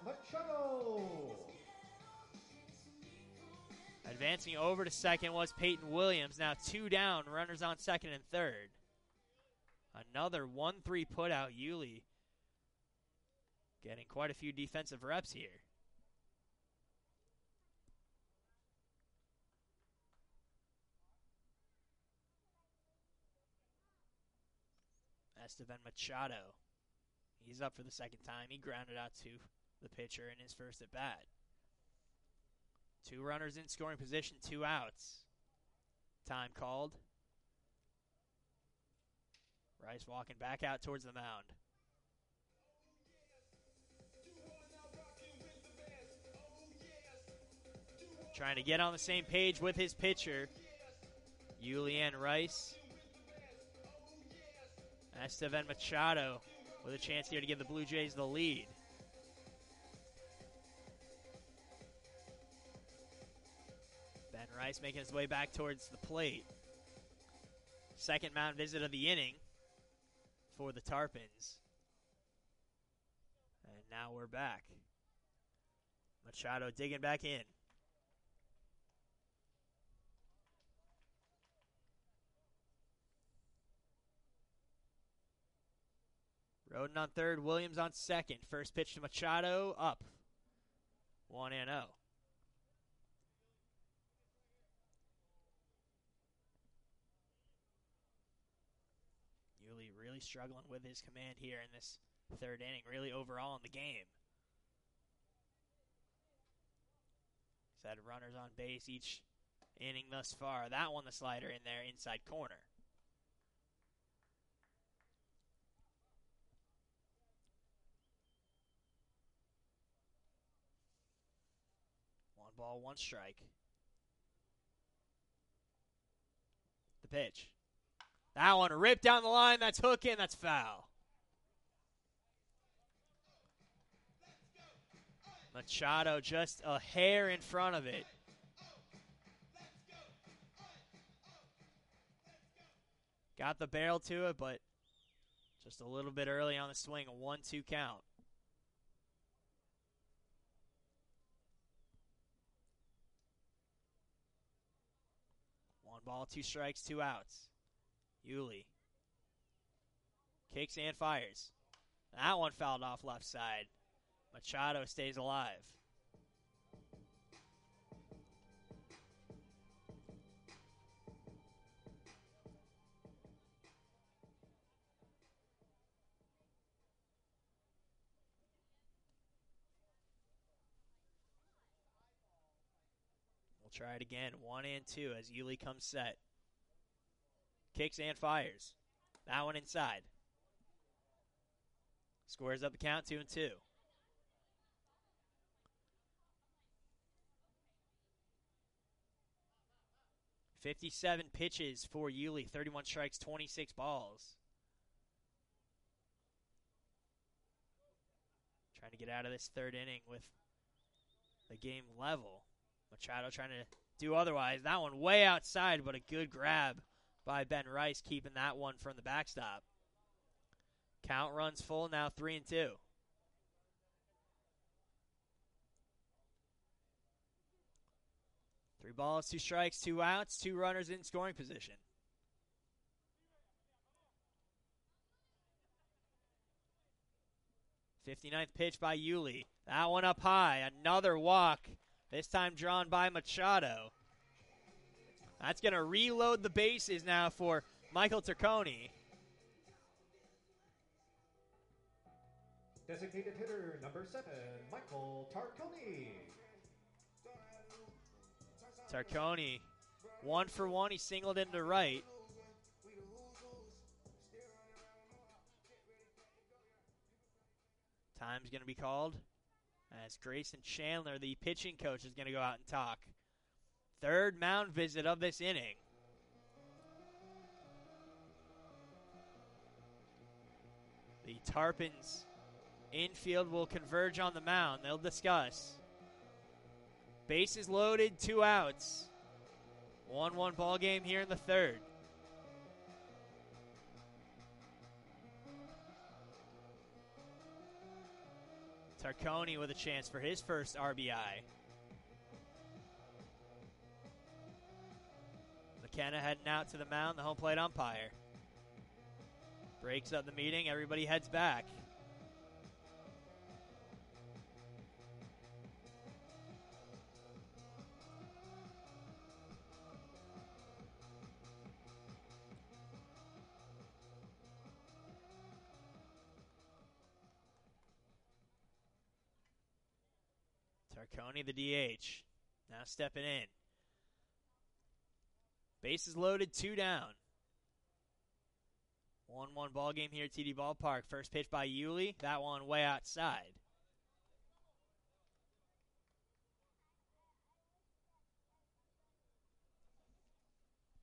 Advancing over to second was Peyton Williams. Now two down, runners on second and third. Another one three put out. Yuli getting quite a few defensive reps here. Estevan Machado. He's up for the second time. He grounded out to the pitcher in his first at bat. Two runners in scoring position, two outs. Time called. Rice walking back out towards the mound. Trying to get on the same page with his pitcher, Julian Rice. Estevan Machado with a chance here to give the Blue Jays the lead. Ben Rice making his way back towards the plate. Second mound visit of the inning for the Tarpons. And now we're back. Machado digging back in. Roden on third, Williams on second. First pitch to Machado, up. one and oh. Yuli really struggling with his command here in this third inning, really overall in the game. He's had runners on base each inning thus far. That one, the slider in there, inside corner. One ball, one strike. The pitch. That one ripped down the line. That's hook in. That's foul. Machado just a hair in front of it. Got the barrel to it, but just a little bit early on the swing. A one two count. One ball, two strikes, two outs. Yuli kicks and fires. That one fouled off left side. Machado stays alive. We'll try it again. One and two as Yuli comes set. Kicks and fires. That one inside. Squares up the count, two and two. fifty-seven pitches for Yuli, thirty-one strikes, twenty-six balls. Trying to get out of this third inning with the game level. Machado trying to do otherwise. That one way outside, but a good grab by Ben Rice, keeping that one from the backstop. Count runs full, now three and two. Three balls, two strikes, two outs, two runners in scoring position. fifty-ninth pitch by Yuli. That one up high. Another walk, this time drawn by Machado. That's going to reload the bases now for Michael Turconi. Designated hitter number seven, Michael Tarconi. Tarconi, one for one. He singled into right. Time's going to be called as Grayson Chandler, the pitching coach, is going to go out and talk. Third mound visit of this inning. The Tarpons infield will converge on the mound. They'll discuss. Bases loaded, two outs. one one ball game here in the third. Tarconi with a chance for his first R B I. McKenna heading out to the mound, the home plate umpire. Breaks up the meeting, everybody heads back. Tarconi, the D H, now stepping in. Bases loaded, two down. one one ball game here at T D Ballpark. First pitch by Yuli. That one way outside.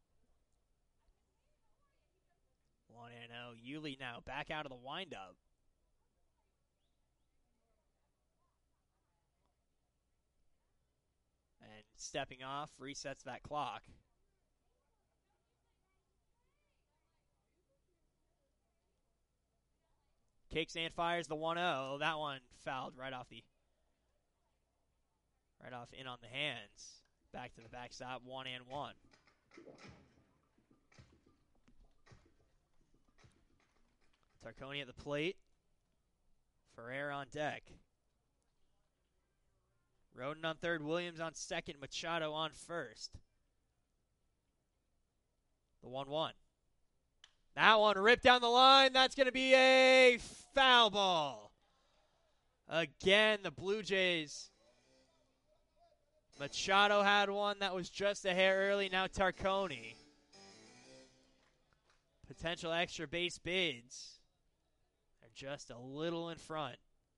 one and oh. Yuli now back out of the windup. stepping off resets that clock. Kicks and fires the one oh. That one fouled right off the right off in on the hands. Back to the backstop, one and one. Tarconi at the plate. Ferrer on deck. Roden on third, Williams on second, Machado on first. The one one. That one ripped down the line. That's going to be a foul ball. Again, the Blue Jays. Machado had one that was just a hair early. Now Tarconi. Potential extra base bids. They're just a little in front.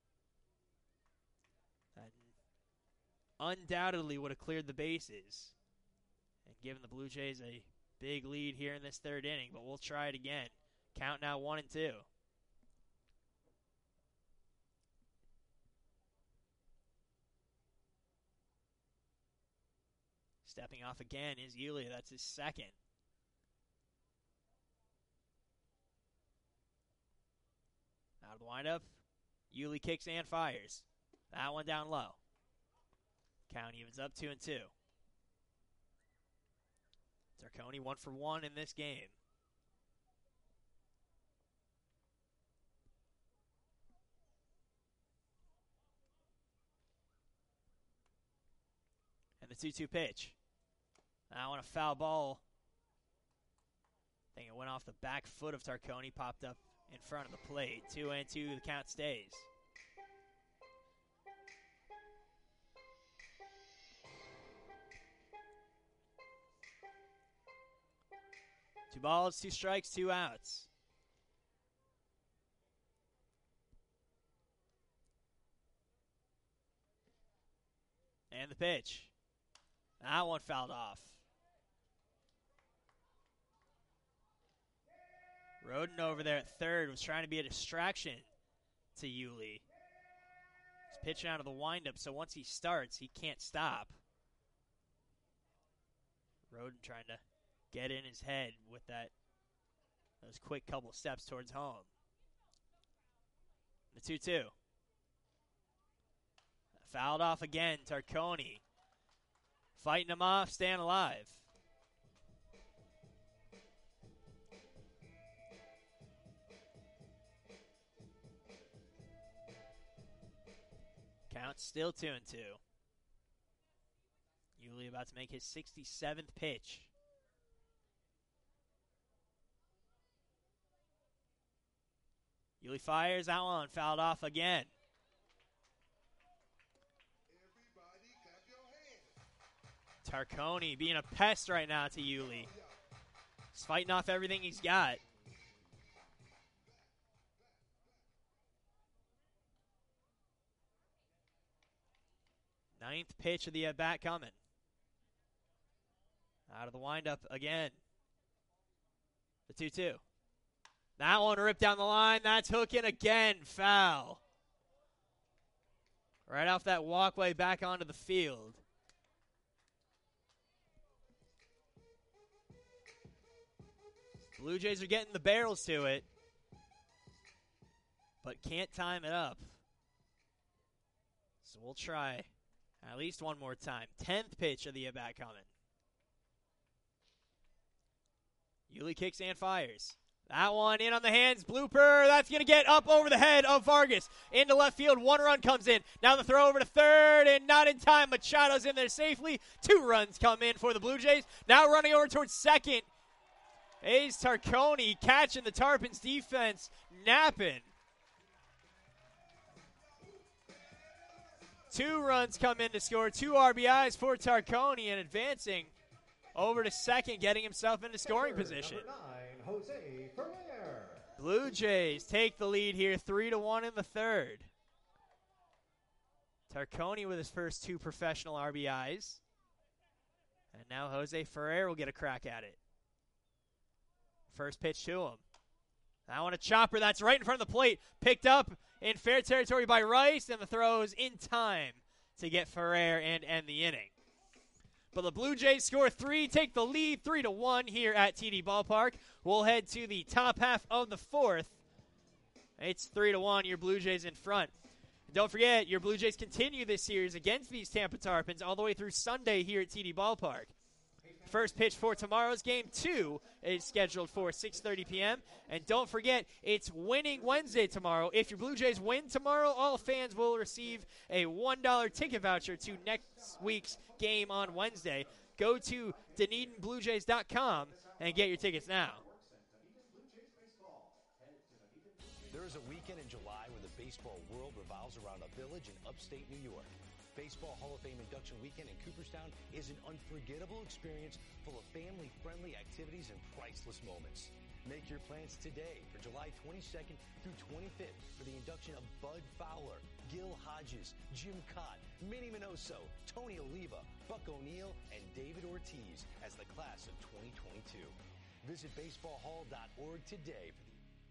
That undoubtedly would have cleared the bases and given the Blue Jays a big lead here in this third inning, but we'll try it again. Count now one and two. Stepping off again is Yulia. That's his second. Out of the windup, Yulia kicks and fires. That one down low. Count evens up two and two. Tarconi one for one in this game. And the two two pitch. That one a foul ball. I think it went off the back foot of Tarconi, popped up in front of the plate. Two and two, the count stays. Two balls, two strikes, two outs. And the pitch. That one fouled off. Roden over there at third was trying to be a distraction to Yuli. He's pitching out of the windup, so once he starts, he can't stop. Roden trying to get in his head with that those quick couple steps towards home. The two two. Fouled off again, Tarconi. Fighting him off, staying alive. Count still two and two. Yuli about to make his sixty-seventh pitch. Yuli fires that one, fouled off again. Tarconi being a pest right now to Yuli. He's fighting off everything he's got. Ninth pitch of the at-bat coming. Out of the windup again. The two two. That one ripped down the line. That's hooking again. Foul. Right off that walkway back onto the field. Blue Jays are getting the barrels to it, but can't time it up. So we'll try at least one more time. Tenth pitch of the at-bat coming. Yuli kicks and fires. That one in on the hands. Blooper. That's going to get up over the head of Vargas. Into left field. One run comes in. Now the throw over to third, and not in time. Machado's in there safely. Two runs come in for the Blue Jays. Now running over towards second. A's Tarconi catching the Tarpons defense. Napping. Two runs come in to score. Two R B Is for Tarconi, and advancing over to second, getting himself into scoring position. Number nine, Jose Ferrer. Blue Jays take the lead here, three to one in the third. Tarconi with his first two professional R B Is. And now Jose Ferrer will get a crack at it. First pitch to him. That one a chopper. That's right in front of the plate. Picked up in fair territory by Rice, and the throws in time to get Ferrer and end the inning. But the Blue Jays score three, take the lead three to one here at T D Ballpark. We'll head to the top half of the fourth. It's three to one, your Blue Jays in front. Don't forget, your Blue Jays continue this series against these Tampa Tarpons all the way through Sunday here at T D Ballpark. First pitch for tomorrow's game two is scheduled for six thirty p.m. And don't forget, it's Winning Wednesday tomorrow. If your Blue Jays win tomorrow, all fans will receive a one dollar ticket voucher to next week's game on Wednesday. Go to Dunedin Blue Jays dot com and get your tickets now. There is a weekend in July when the baseball world revolves around a village in upstate New York. Baseball Hall of Fame induction weekend in Cooperstown is an unforgettable experience full of family-friendly activities and priceless moments. Make your plans today for July twenty-second through twenty-fifth for the induction of Bud Fowler, Gil Hodges, Jim Cott, Minnie Minoso, Tony Oliva, Buck O'Neill, and David Ortiz as the class of twenty twenty-two. Visit baseball hall dot org today for the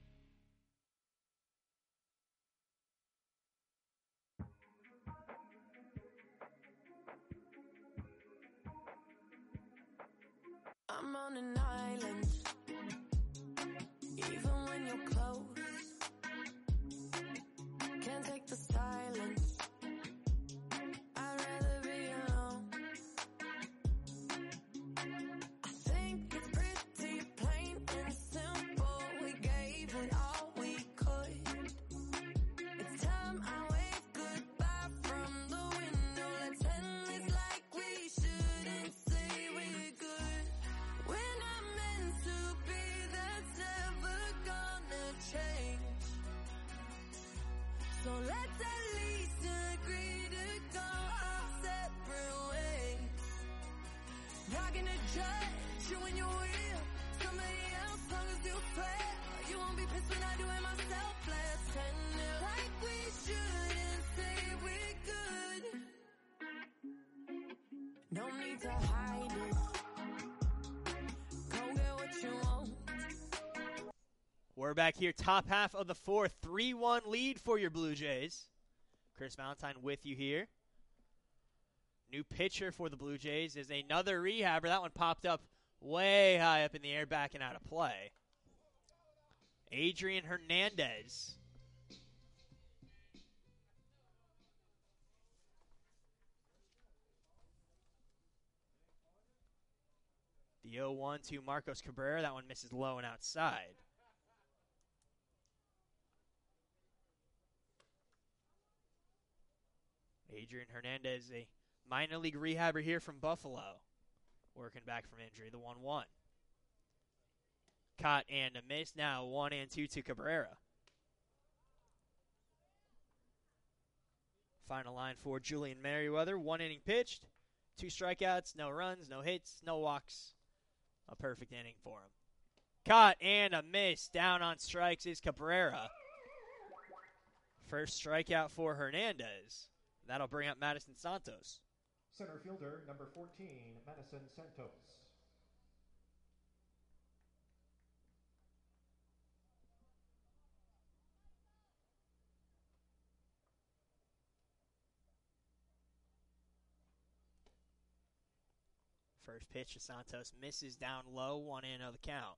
I'm on an island, even when you're close. Can't take the silence, I'd rather be alone. I think it's pretty plain and simple. We gave it all we could. It's time I wave goodbye from the window. Let's end this like we shouldn't say we're good. We're not meant to be, that's never gonna change. So let's at least agree to go our separate ways. Not gonna judge you when you're real. Somebody else, long as you swear. You won't be pissed when I do it myself. Let's end it like we shouldn't say we're good. No need to hide it. Go get what you want. We're back here, top half of the fourth, three one lead for your Blue Jays. Chris Valentine with you here. New pitcher for the Blue Jays is another rehabber. That one popped up way high up in the air, backing out of play. Adrian Hernandez. The oh one to Marcos Cabrera. That one misses low and outside. Adrian Hernandez, a minor league rehabber here from Buffalo, working back from injury, the one one. Caught and a miss. Now one and two to Cabrera. Final line for Julian Merriweather. One inning pitched, two strikeouts, no runs, no hits, no walks. A perfect inning for him. Caught and a miss. Down on strikes is Cabrera. First strikeout for Hernandez. That'll bring up Madison Santos. Center fielder, number fourteen, Madison Santos. First pitch to Santos misses down low, one in of the count.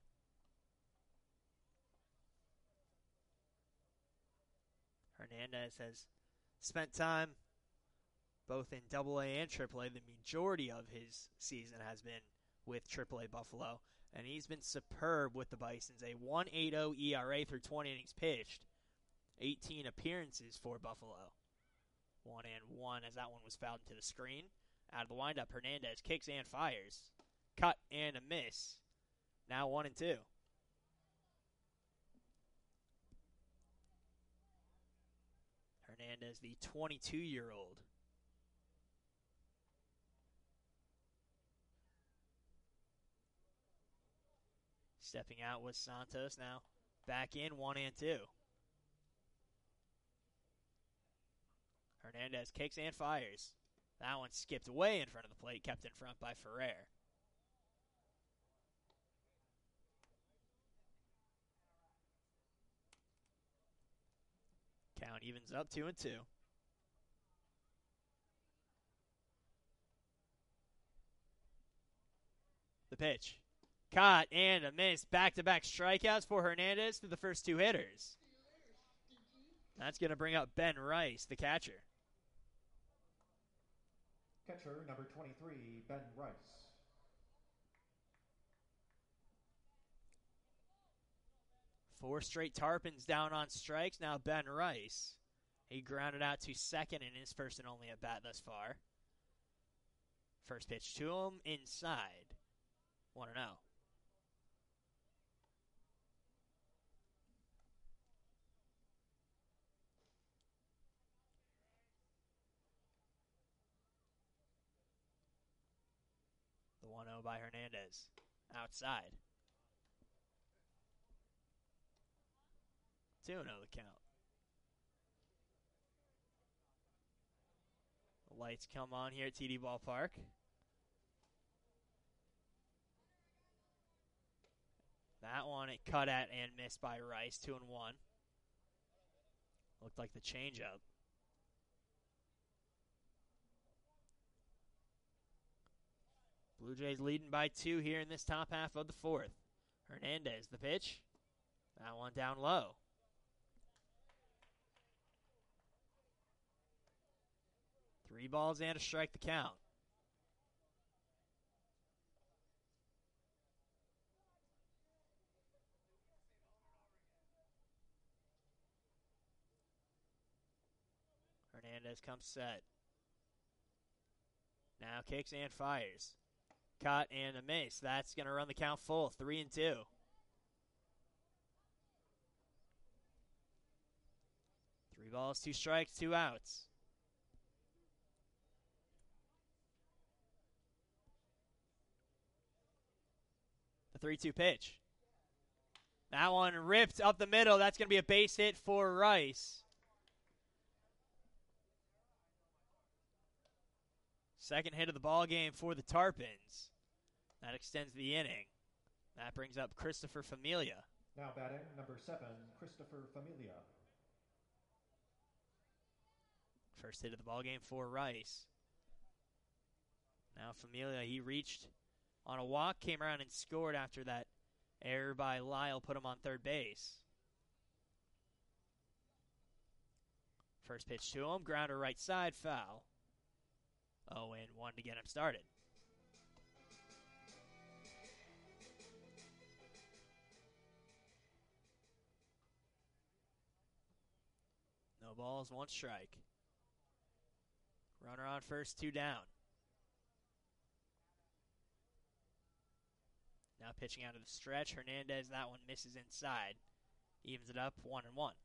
Hernandez has spent time both in double A and triple A. The majority of his season has been with triple A Buffalo, and he's been superb with the Bisons. A one point eight oh E R A through twenty innings pitched, eighteen appearances for Buffalo. One and one as that one was fouled into the screen. Out of the windup, Hernandez kicks and fires. Cut and a miss. Now one and two. Hernandez, the twenty-two-year-old. Stepping out was Santos. Now back in, one and two. Hernandez kicks and fires. That one skipped way in front of the plate, kept in front by Ferrer. Count evens up two and two. the pitch. Caught and a miss. Back-to-back strikeouts for Hernandez through the first two hitters. That's going to bring up Ben Rice, the catcher. Catcher number twenty-three, Ben Rice. Four straight Tarpons down on strikes. Now Ben Rice. He grounded out to second in his first and only at bat thus far. First pitch to him inside. one and oh. The one oh by Hernandez. Outside. two and oh the count. The lights come on here at T D Ballpark. That one it cut at and missed by Rice. Two and one. Looked like the changeup. Blue Jays leading by two here in this top half of the fourth. Hernandez, the pitch. That one down low. Three balls and a strike the count. Hernandez comes set. Now kicks and fires. Caught and a miss. That's going to run the count full. Three and two. Three balls, two strikes, two outs. The three two pitch. That one ripped up the middle. That's going to be a base hit for Rice. Second hit of the ball game for the Tarpons. That extends the inning. That brings up Christopher Familia. Now batting, number seven, Christopher Familia. First hit of the ball game for Rice. Now Familia, he reached on a walk, came around and scored after that error by Lyle put him on third base. First pitch to him, grounder right side, foul. oh and one to get him started. No balls, one strike. Runner on first, two down. Now pitching out of the stretch, Hernandez, that one misses inside. Evens it up, one and one.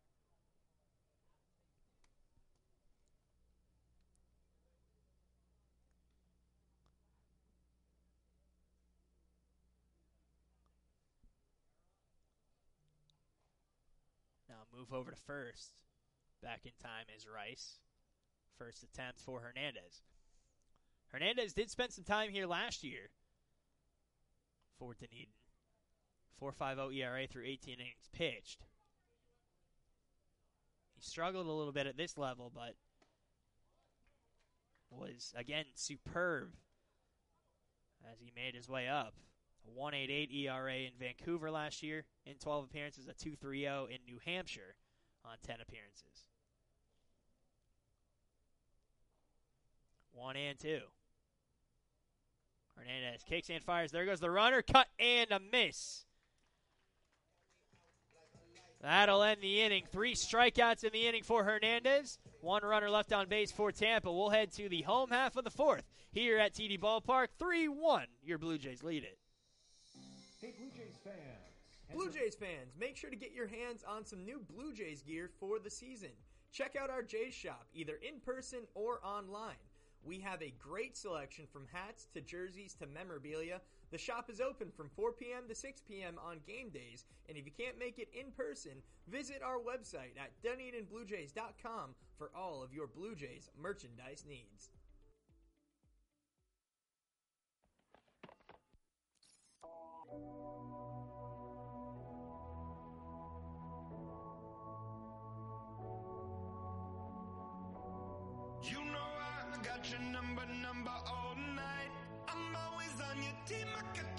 Now move over to first. Back in time is Rice. First attempt for Hernandez. Hernandez did spend some time here last year for Dunedin. four point five oh E R A through eighteen innings pitched. He struggled a little bit at this level, but was, again, superb as he made his way up. A one point eight eight E R A in Vancouver last year in twelve appearances, a two point three oh in New Hampshire on ten appearances. One and two. Hernandez kicks and fires. There goes the runner. Cut and a miss. That'll end the inning. Three strikeouts in the inning for Hernandez. One runner left on base for Tampa. We'll head to the home half of the fourth here at T D Ballpark. three one. Your Blue Jays lead it. Hey, Blue Jays fans. Blue Jays fans, make sure to get your hands on some new Blue Jays gear for the season. Check out our Jays shop, either in person or online. We have a great selection from hats to jerseys to memorabilia. The shop is open from four p.m. to six p.m. on game days, and if you can't make it in person, visit our website at Dunedin Blue Jays dot com for all of your Blue Jays merchandise needs. You know I got your number, number all night. I'm always on your team. I got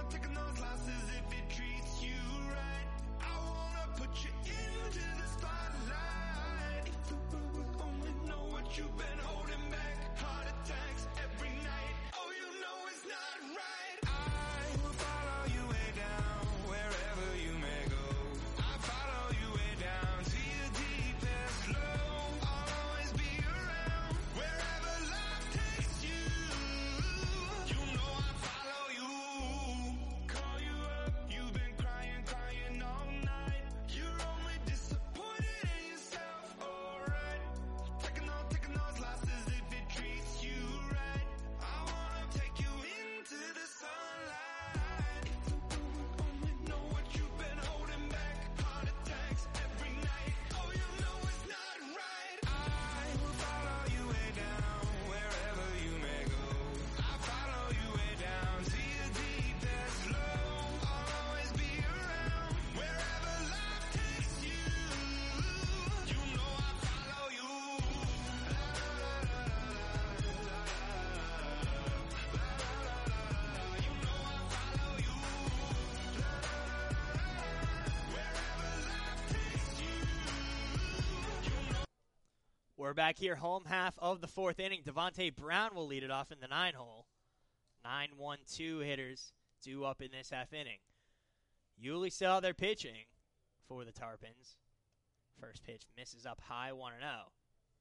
taking those losses if it treats you right. I wanna put you into the spotlight. If the world would only know what you've been holding back. Heart attacks every night. Oh, you know it's not right. I will follow you way down, wherever you may go. I follow you way down to your deepest low. I'll always be around, wherever life takes you. You know I follow you. Call you up, you've been crying, crying all night. You're only disappointed in yourself, alright. Taking those, taking those losses if it treats you right. I wanna take you into the sunlight. If the world would only know what you've been holding back. Heart attacks every night. Oh, you know it's not right. I will follow you way down, wherever you may go. I follow you way down to your deepest low. I'll always be around, wherever life takes you. You know I follow you. La la la la la la la la la. You know I follow you. La la la la la. Wherever life takes you. You know. We're back here, home half of the fourth inning. Devontae Brown will lead it off in the nine hole. nine one two hitters due up in this half inning. Yulee still out there pitching for the Tarpons. First pitch misses up high, one and oh.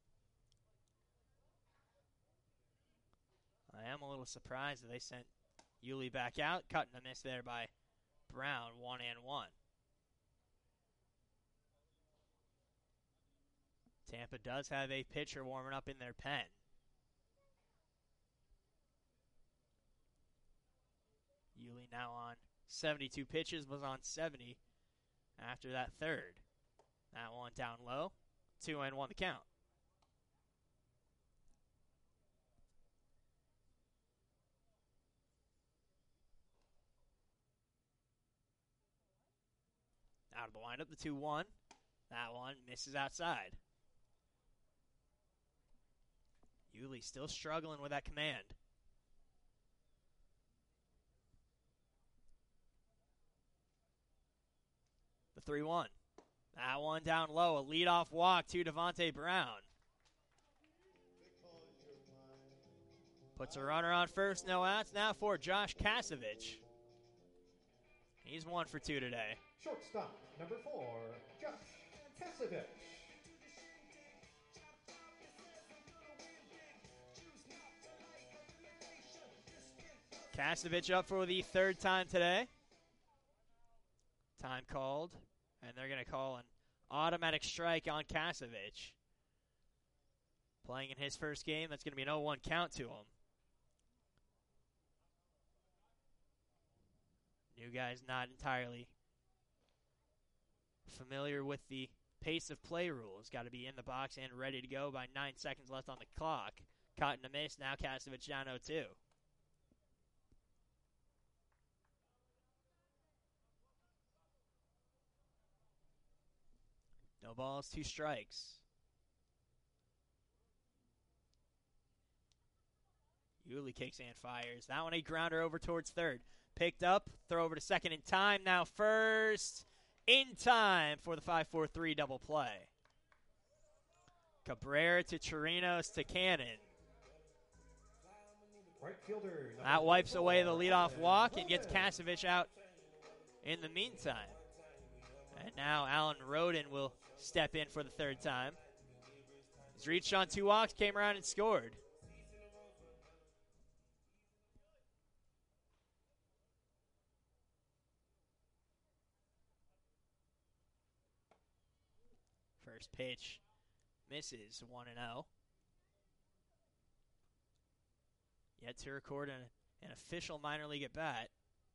I am a little surprised that they sent Yulee back out, cutting a miss there by Brown, one and one. Tampa does have a pitcher warming up in their pen. Yulee now on seventy-two pitches, was on seventy after that third. That one down low, two and one the count. Out of the windup, the two one. That one misses outside. Yulee still struggling with that command. The three one. That one down low. A leadoff walk to Devontae Brown. Puts a runner on first. No outs now for Josh Kasevich. He's one for two today. Shortstop, number four, Josh Kasevich. Kasevich up for the third time today. Time called, and they're going to call an automatic strike on Kasevich. Playing in his first game, that's going to be an oh one count to him. New guy's not entirely familiar with the pace of play rules. Got to be in the box and ready to go by nine seconds left on the clock. Caught in a miss, now Kasevich down oh two. No balls, two strikes. Yulee kicks and fires. That one a grounder over towards third. Picked up, throw over to second in time. Now first in time for the five four three double play. Cabrera to Chirinos to Cannon. Right fielder. That wipes away the leadoff walk and gets Kasevich out in the meantime. And now Alan Roden will step in for the third time. He's reached on two walks, came around and scored. First pitch misses, one and oh. Yet to record an, an official minor league at bat.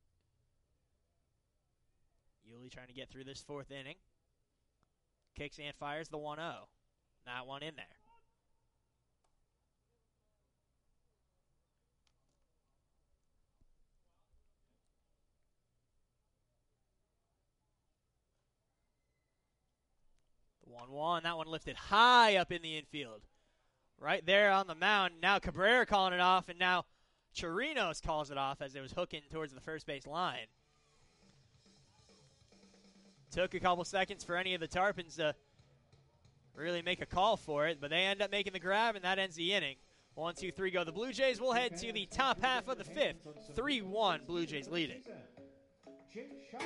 Yulee trying to get through this fourth inning. Kicks and fires the one oh. Not one in there. The one one. That one lifted high up in the infield. Right there on the mound. Now Cabrera calling it off, and now Chirinos calls it off as it was hooking towards the first base line. Took a couple seconds for any of the Tarpons to really make a call for it, but they end up making the grab, and that ends the inning. One, two, three, go. The Blue Jays will head to the top half of the fifth. three one, Blue Jays lead it. Jake Shaw.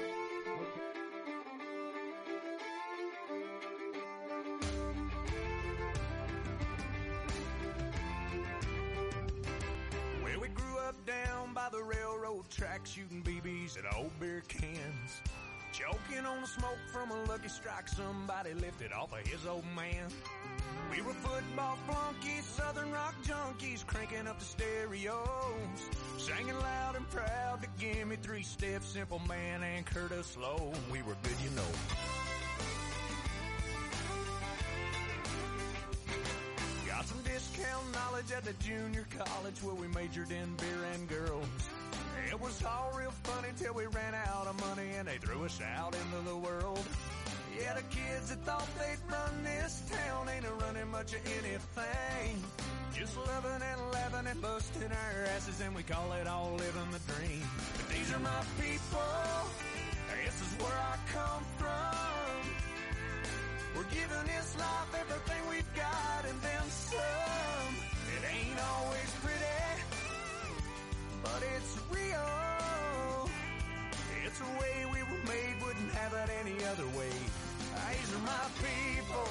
Well, we grew up down by the railroad track, shooting B Bs at old beer cans. Choking on the smoke from a lucky strike somebody lifted off of his old man. We were football flunkies, southern rock junkies, cranking up the stereos, singing loud and proud to give me three steps, Simple Man and Curtis Lowe. We were good, you know. Got some discount knowledge at the junior college where we majored in beer and girls. It was all real funny till we ran out of money and they threw us out into the world. Yeah, the kids that thought they'd run this town ain't a running much of anything. Just loving and laughing and busting our asses, and we call it all living the dream. But these are my people, this is where I come from. We're giving this life everything we've got and then some. It ain't always pretty, but it's real. It's a way we were made, wouldn't have it any other way. These are my people.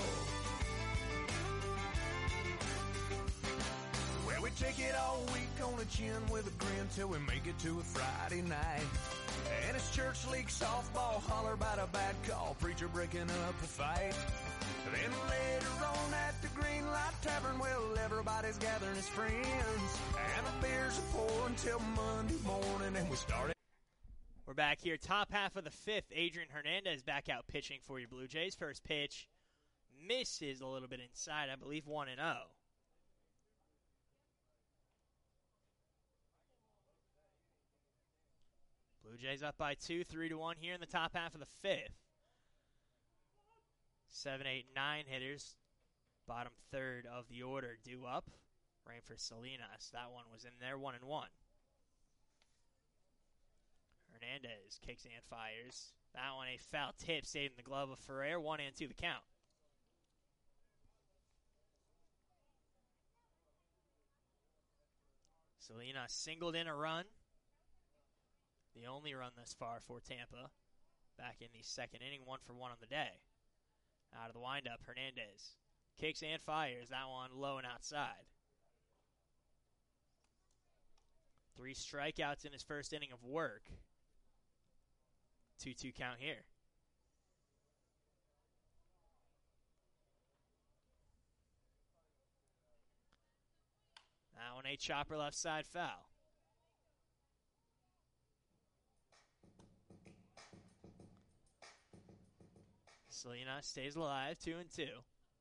Well, we take it all week on the chin with a grin till we make it to a Friday night. And it's church league softball, holler about a bad call, preacher breaking up a fight. Then later on at the Green Light Tavern, well, everybody's gathering as friends. And the beers are pouring till Monday morning, and we started. We're back here, top half of the fifth. Adrian Hernandez back out pitching for your Blue Jays. First pitch misses a little bit inside, I believe one and oh. Blue Jays up by two, three to one here in the top half of the fifth. Seven, eight, nine hitters, bottom third of the order due up. Rain for Salinas. That one was in there, one and one. Hernandez kicks and fires. That one a foul tip, saving the glove of Ferrer. One and two the count. Salinas singled in a run. The only run thus far for Tampa. Back in the second inning, one for one on the day. Out of the windup, Hernandez kicks and fires. That one low and outside. Three strikeouts in his first inning of work. two two count here. That one a chopper left side foul. Salinas stays alive, two and two.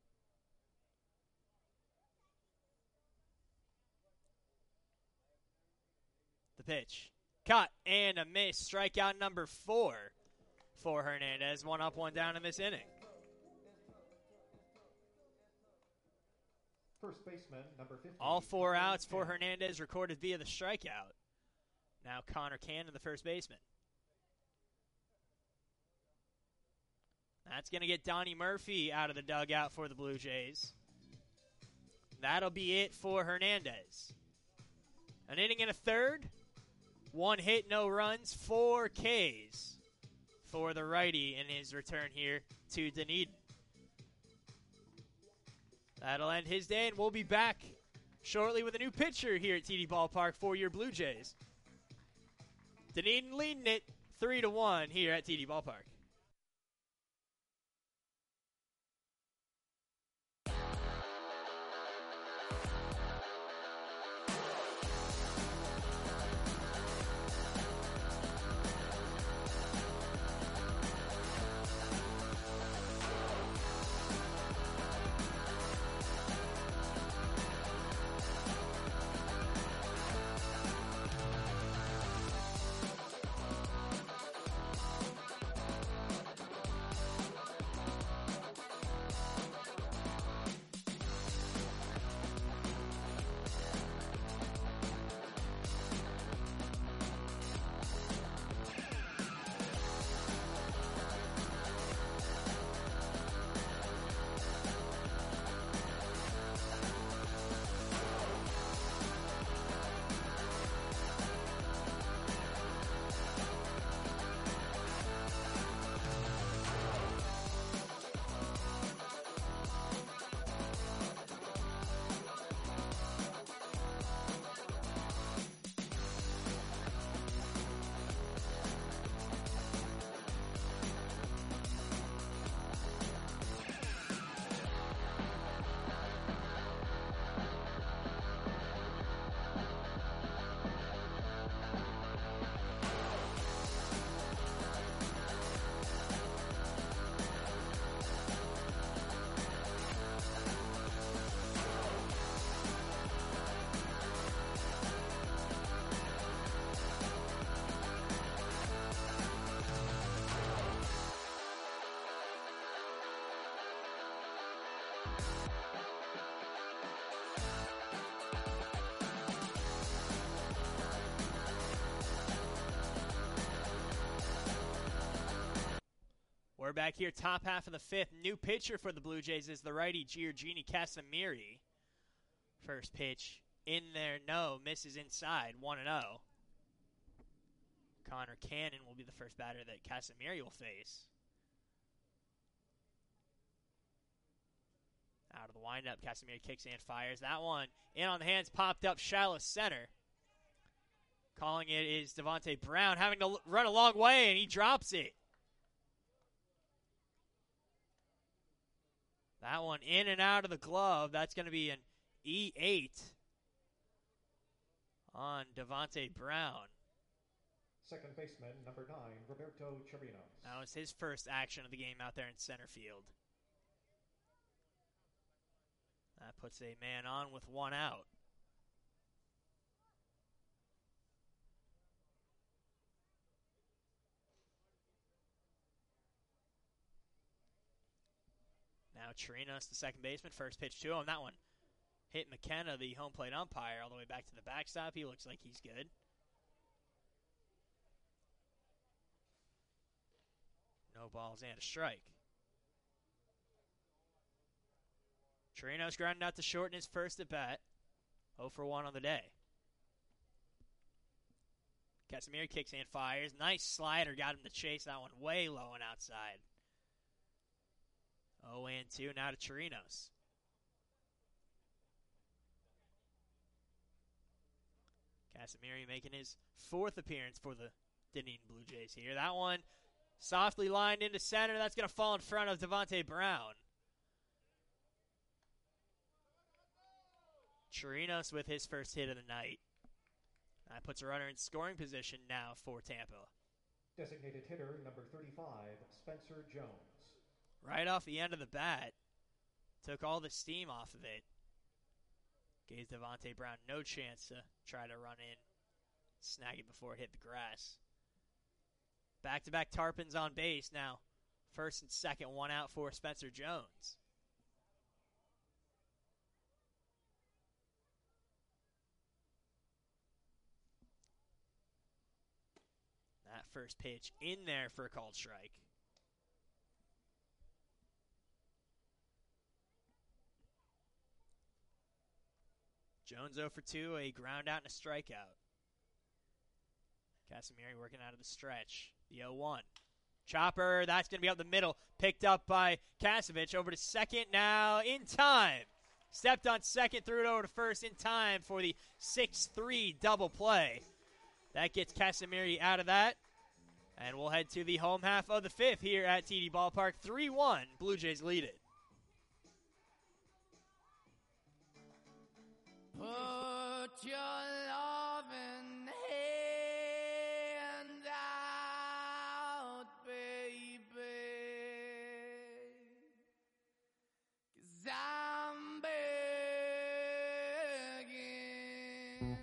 The pitch. Cut and a miss. Strikeout number four for Hernandez. One up, one down in this inning. First baseman, number fifty. All four outs for Hernandez recorded via the strikeout. Now Connor Cannon, the first baseman. That's going to get Donnie Murphy out of the dugout for the Blue Jays. That'll be it for Hernandez. An inning and a third. One hit, no runs, four Ks for the righty in his return here to Dunedin. That'll end his day, and we'll be back shortly with a new pitcher here at T D Ballpark for your Blue Jays. Dunedin leading it three to one here at T D Ballpark. back here, top half of the fifth. New pitcher for the Blue Jays is the righty Giorgini Casimiri. First pitch in there, no, misses inside, one and oh. Connor Cannon will be the first batter that Casimiri will face. Out of the windup, Casimiri kicks and fires. That one in on the hands, popped up shallow center. Calling it is Devontae Brown, having to l- run a long way, and he drops it. That one in and out of the glove. That's going to be an E eight on Devontae Brown. Second baseman, number nine, Roberto Chirinos. That was his first action of the game out there in center field. That puts a man on with one out. Now Chirinos, the second baseman, first pitch to him. That one hit McKenna, the home plate umpire, all the way back to the backstop. He looks like he's good. No balls and a strike. Chirinos grounding out to short in his first at bat. oh for one on the day. Casimiri kicks and fires. Nice slider. Got him to chase that one way low and outside. oh and two now to Chirinos. Casimiri making his fourth appearance for the Dunedin Blue Jays here. That one softly lined into center. That's going to fall in front of Devontae Brown. Chirinos with his first hit of the night. That puts a runner in scoring position now for Tampa. Designated hitter, number thirty-five, Spencer Jones. Right off the end of the bat, took all the steam off of it. Gave Devontae Brown no chance to try to run in, snag it before it hit the grass. Back-to-back Tarpons on base now. First and second, one out for Spencer Jones. That first pitch in there for a called strike. Jones oh for two, a ground out and a strikeout. Casimiri working out of the stretch. The oh one. Chopper, that's going to be up the middle. Picked up by Kasevich. Over to second now in time. Stepped on second, threw it over to first in time for the six three double play. That gets Casimiri out of that. And we'll head to the home half of the fifth here at T D Ballpark. three one, Blue Jays lead it. Put your loving hand out, baby, 'cause I'm begging.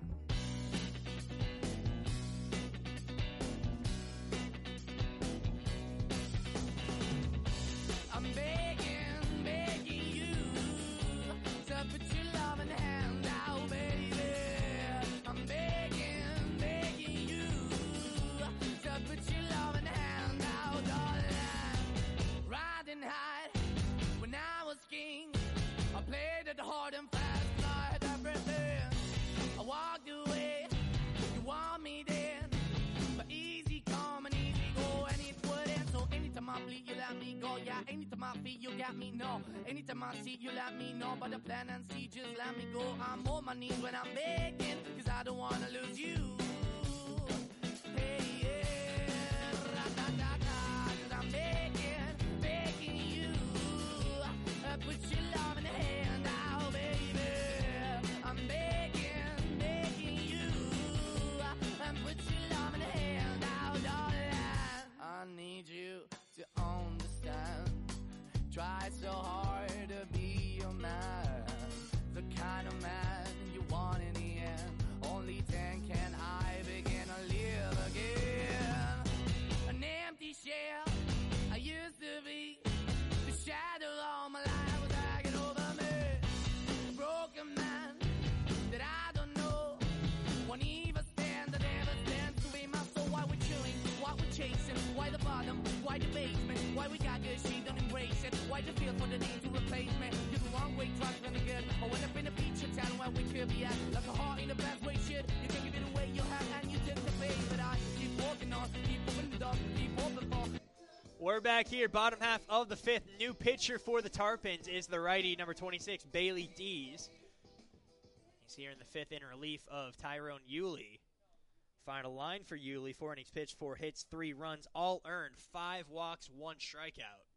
I'm begging, begging you to put your loving hand out, baby. I'm begging, begging you to put your loving hand out, darling. Riding high when I was king, I played it hard and fast, I had everything. I walked away, you want me then, but easy come and easy go, and it wouldn't. So anytime I bleed, you let me go. Yeah, anytime I feel, you got me, no. Anytime I see, you let me know. But the plan and see, just let me go. I'm on my knees when I'm begging, 'cause I don't wanna lose you. Hey, yeah, ra-da-da-da, 'cause I'm begging, begging you. Uh, put your love in the hand out, baby. I'm begging, begging you. Uh, put your love in the hand out, darling. I need you to understand. Try so hard to be your man, the kind of man you want in the end. Only then can I we could be at. Like a heart in a bad way, shit. You can give it away, you have, and you take the bait. But I keep walking on, keep moving the dog, keep open for. We're back here, bottom half of the fifth. New pitcher for the Tarpons is the righty, number twenty-six, Bailey Dees. He's here in the fifth in relief of Tyrone Yulee. Final line for Yulee, four innings pitched, four hits, three runs, all earned, five walks, one strikeout.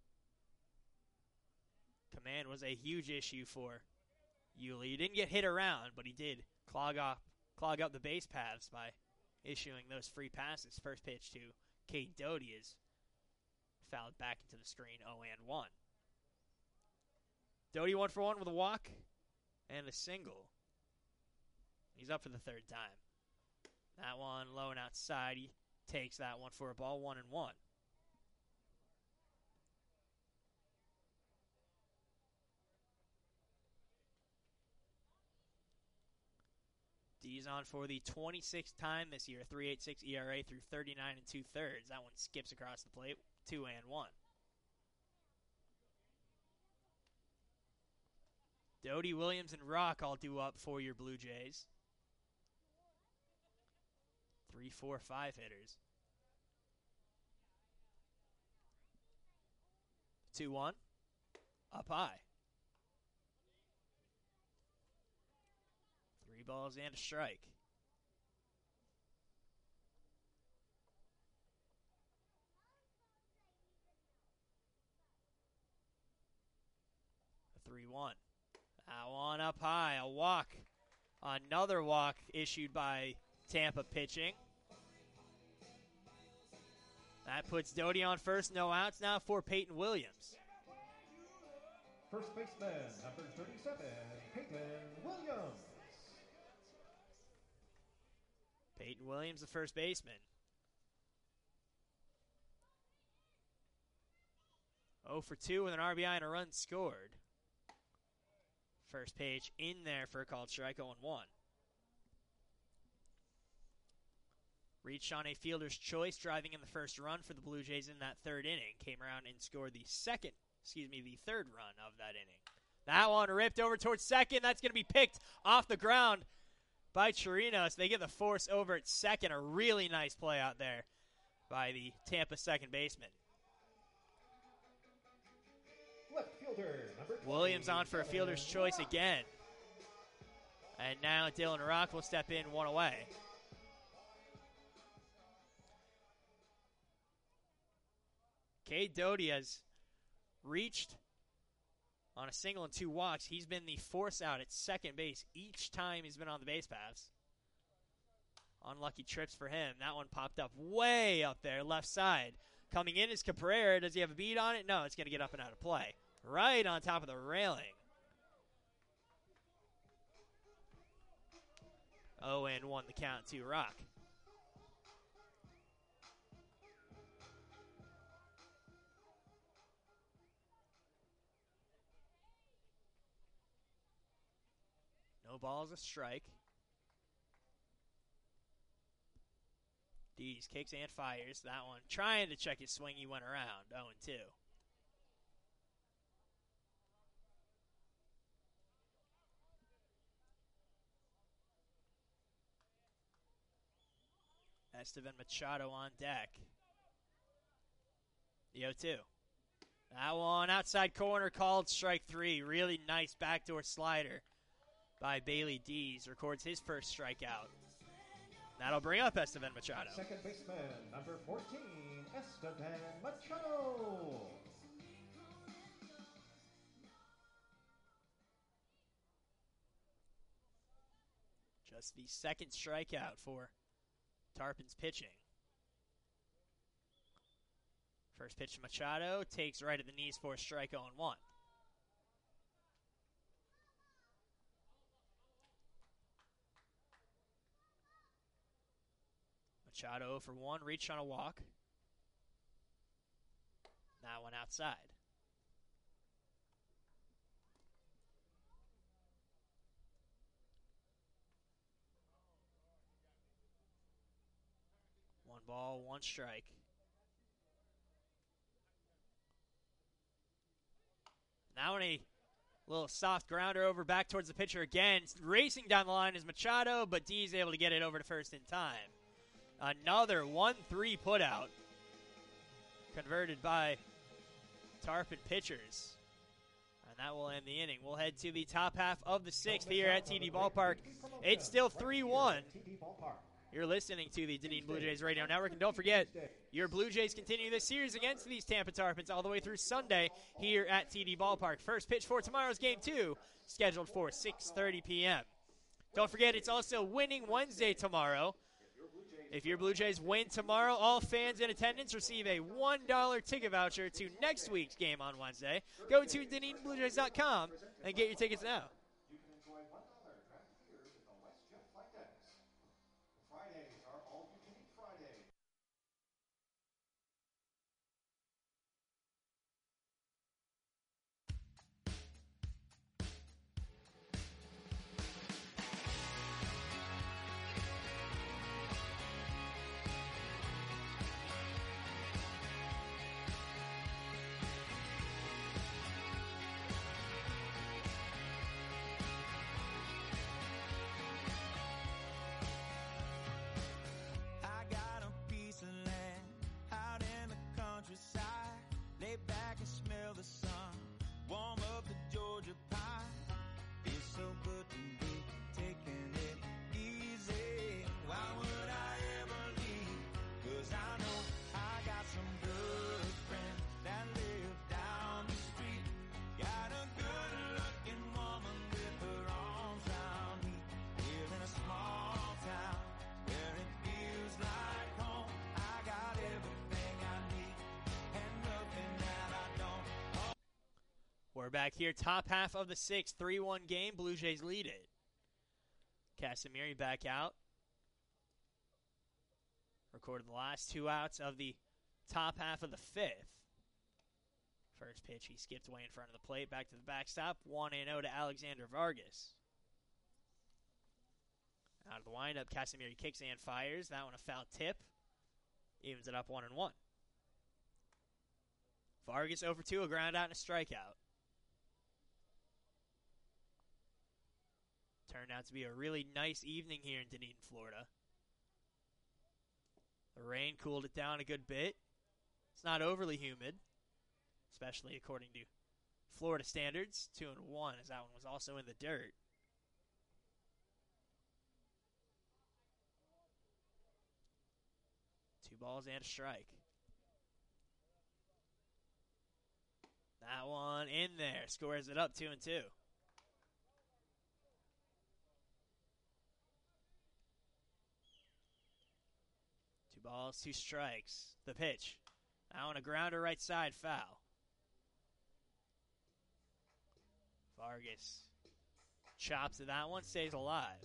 Command was a huge issue for Yulee. He didn't get hit around, but he did clog up, clog up the base paths by issuing those free passes. First pitch to Cade Doty is fouled back into the screen, oh and one. Doty one for one with a walk and a single. He's up for the third time. That one low and outside. He takes that one for a ball, one and one. D's on for the twenty-sixth time this year, three point eight six E R A through thirty-nine and two-thirds. That one skips across the plate, two and one. Doty, Williams, and Rock all due up for your Blue Jays. Three, four, five hitters. two one. Up high. Three balls and a strike. three one. That one up high. A walk. Another walk issued by Tampa pitching. That puts Doty on first. No outs now for Peyton Williams. First baseman, number thirty-seven, Peyton Williams. Peyton Williams, the first baseman. oh for two with an R B I and a run scored. First pitch in there for a called strike, oh and one. Reached on a fielder's choice, driving in the first run for the Blue Jays in that third inning. Came around and scored the second, excuse me, the third run of that inning. That one ripped over towards second. That's going to be picked off the ground by Chirinos. They get the force over at second. A really nice play out there by the Tampa second baseman. Left fielder, number Williams on for a fielder's choice again. And now Dylan Rock will step in one away. Cade Doty has reached on a single and two walks. He's been the force out at second base each time he's been on the base paths. Unlucky trips for him. That one popped up way up there, left side. Coming in is Cabrera. Does he have a beat on it? No, it's going to get up and out of play. Right on top of the railing. oh and one the count to Rock. No balls, a strike. Dees kicks and fires. That one trying to check his swing. He went around. oh and two. Estevan Machado on deck. The oh two. That one outside corner called strike three. Really nice backdoor slider by Bailey Dees. Records his first strikeout. That'll bring up Estevan Machado. Second baseman, number fourteen, Estevan Machado. Just the second strikeout for Tarpons pitching. First pitch to Machado, takes right at the knees for a strike, oh and one. Machado oh for one, reached on a walk. That one outside. One ball, one strike. Now in a Little soft grounder over back towards the pitcher again. Racing down the line is Machado, but D's able to get it over to first in time. Another one three putout converted by Tarpon pitchers. And that will end the inning. We'll head to the top half of the sixth here at T D Ballpark. It's still three one. You're listening to the Dunedin Blue Jays Radio Network. And don't forget, your Blue Jays continue this series against these Tampa Tarpons all the way through Sunday here at T D Ballpark. First pitch for tomorrow's game two, scheduled for six thirty p.m. Don't forget, it's also Winning Wednesday tomorrow. If your Blue Jays win tomorrow, all fans in attendance receive a one dollar ticket voucher to next week's game on Wednesday. Go to Dunedin Blue Jays dot com and get your tickets now. You can enjoy one dollar draft beers at the WestJet Flight Decks. Fridays are all you can eat Fridays. I got a piece of land out in the countryside. Lay back and smell the sun. Warm up the Georgia pie. Feels so good to be taking it easy. Why would I ever leave? 'Cause I know I got some good friends that live down the street. Got a good looking woman with her arms around me. Live in a small town where it feels like home. I got everything I need and nothing that I don't. We're back here, top half of the sixth, three one game. Blue Jays lead it. Casimiri back out. Recorded the last two outs of the top half of the fifth. First pitch, he skipped way in front of the plate. Back to the backstop. one and oh to Alexander Vargas. Out of the windup, Casimiri kicks and fires. That one a foul tip. Evens it up one and one. Vargas over two, a ground out and a strikeout. Turned out to be a really nice evening here in Dunedin, Florida. The rain cooled it down a good bit. It's not overly humid, especially according to Florida standards. Two and one, as that one was also in the dirt. Two balls and a strike. That one in there. Scores it up two and two. Two balls, two strikes. The pitch. Now on a grounder right side, foul. Vargas chops to that one, stays alive.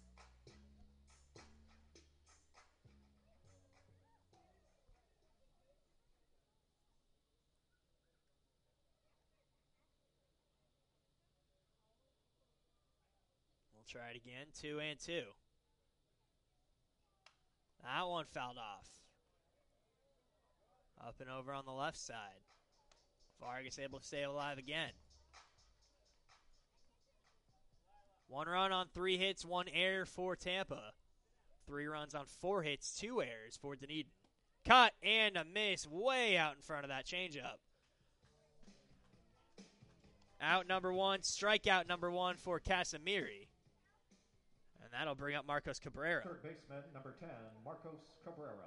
We'll try it again. Two and two. That one fouled off. Up and over on the left side. Vargas able to stay alive again. One run on three hits, one error for Tampa. Three runs on four hits, two errors for Dunedin. Cut and a miss way out in front of that changeup. Out number one, strikeout number one for Casimiri. And that'll bring up Marcos Cabrera. Third baseman, number ten, Marcos Cabrera.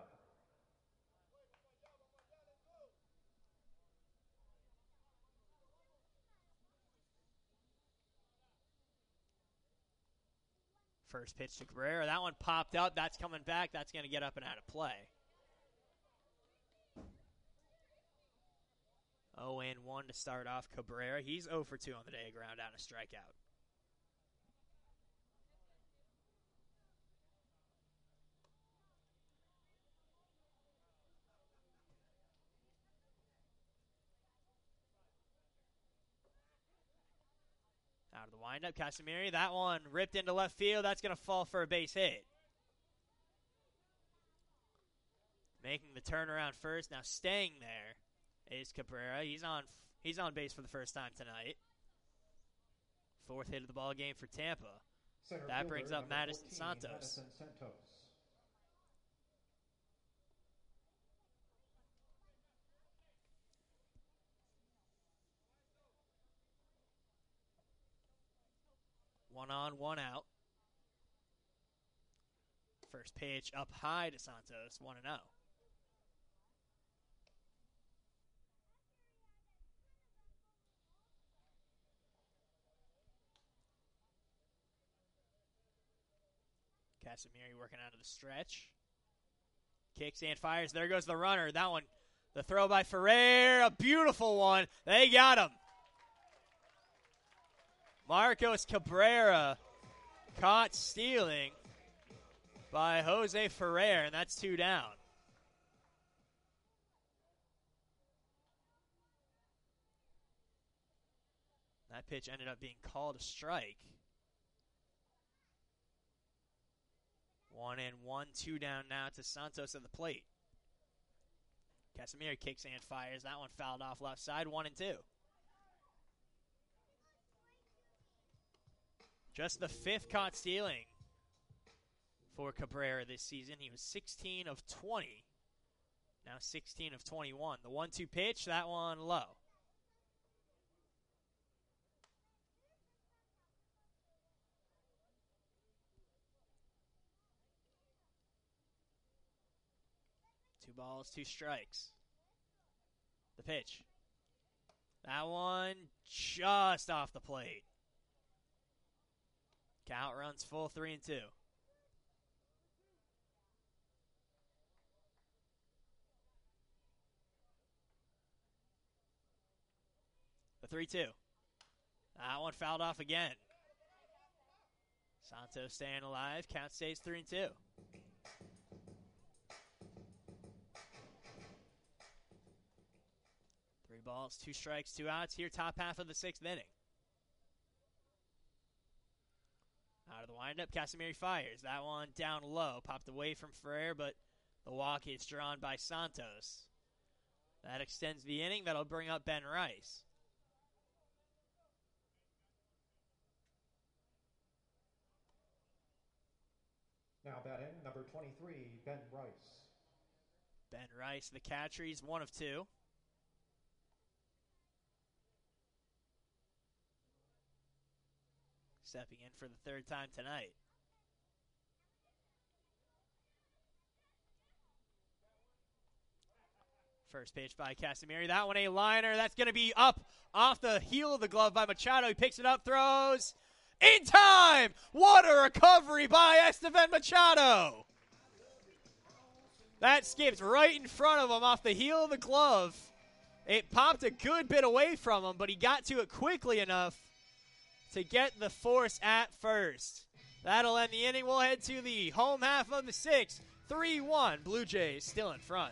First pitch to Cabrera. That one popped up. That's coming back. That's going to get up and out of play. oh and one to start off Cabrera. He's oh for two on the day. Ground out and a strikeout. Out of the windup, Casimiri. That one ripped into left field. That's going to fall for a base hit. Making the turnaround first. Now staying there is Cabrera. He's on he's on base for the first time tonight. Fourth hit of the ball game for Tampa. Center That fielder, brings up number Madison fourteen, Santos. Madison Santos. One on, one out. First pitch up high to Santos, one and oh. Casimiri working out of the stretch. Kicks and fires. There goes the runner. That one, the throw by Ferrer, a beautiful one. They got him. Marcos Cabrera caught stealing by Jose Ferrer, and that's two down. That pitch ended up being called a strike. One and one, two down now to Santos at the plate. Casimiro kicks and fires. That one fouled off left side, one and two. Just the fifth caught stealing for Cabrera this season. He was sixteen of twenty. Now sixteen of twenty-one. The one two pitch, that one low. Two balls, two strikes. The pitch. That one just off the plate. Count runs full, three and two. The three two. That one fouled off again. Santos staying alive. Count stays three and two. Three balls, two strikes, two outs. Here, top half of the sixth inning. Out of the windup, Casimiri fires. That one down low. Popped away from Ferrer, but the walk is drawn by Santos. That extends the inning. That'll bring up Ben Rice. Now batting, number twenty-three, Ben Rice. Ben Rice, the catcher, he's one of two. Stepping in for the third time tonight. First pitch by Casimiri. That one a liner. That's going to be up off the heel of the glove by Machado. He picks it up, throws. In time! What a recovery by Estevan Machado. That skipped right in front of him off the heel of the glove. It popped a good bit away from him, but he got to it quickly enough to get the force at first. That'll end the inning. We'll head to the home half of the sixth. three one. Blue Jays still in front.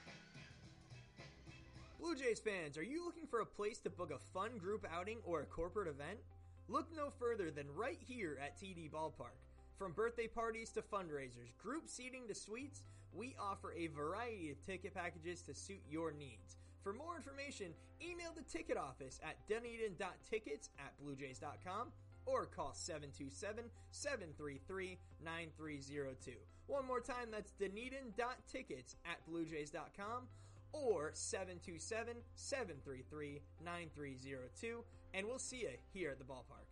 Blue Jays fans, are you looking for a place to book a fun group outing or a corporate event? Look no further than right here at T D Ballpark. From birthday parties to fundraisers, group seating to suites, we offer a variety of ticket packages to suit your needs. For more information, email the ticket office at dunedin dot tickets at blue jays dot com or call seven two seven, seven three three, nine three zero two. One more time, that's dunedin dot tickets at blue jays dot com or seven two seven, seven three three, nine three zero two, and we'll see you here at the ballpark.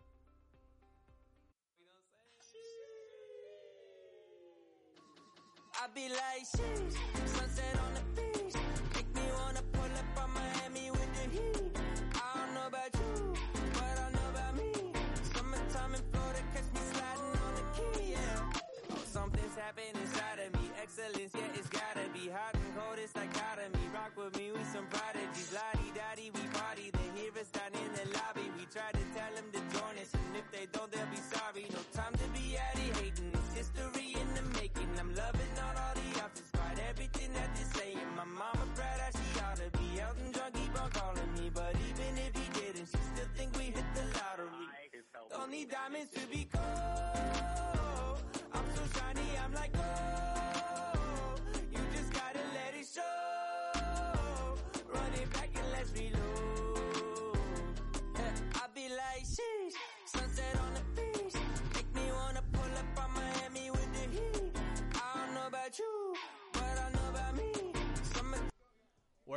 I be like, sheesh, sunset on the beach. Make me wanna pull up on Miami with the heat. I don't know about you, but I know about me. Summertime in Florida, catch me sliding on the key, yeah. Oh, something's happening inside of me. Excellence, yeah, it's gotta be hot and cold, it's dichotomy. Rock with me, we some prodigies. Lottie-dottie, we party. They hear us down in the lobby. We try to tell them to join us, and if they don't, they'll be sorry. No time to be addy hating. It's history in the making. I'm loving all, all the options, despite everything that they're saying. My mama proud as she ought to be. Elton John keep on calling me, but even if he didn't, she still think we hit the lottery. Don't need diamonds to be cold. I'm so shiny, I'm like gold. You just gotta let it show. Run it back and let's reload. I be like, sheesh.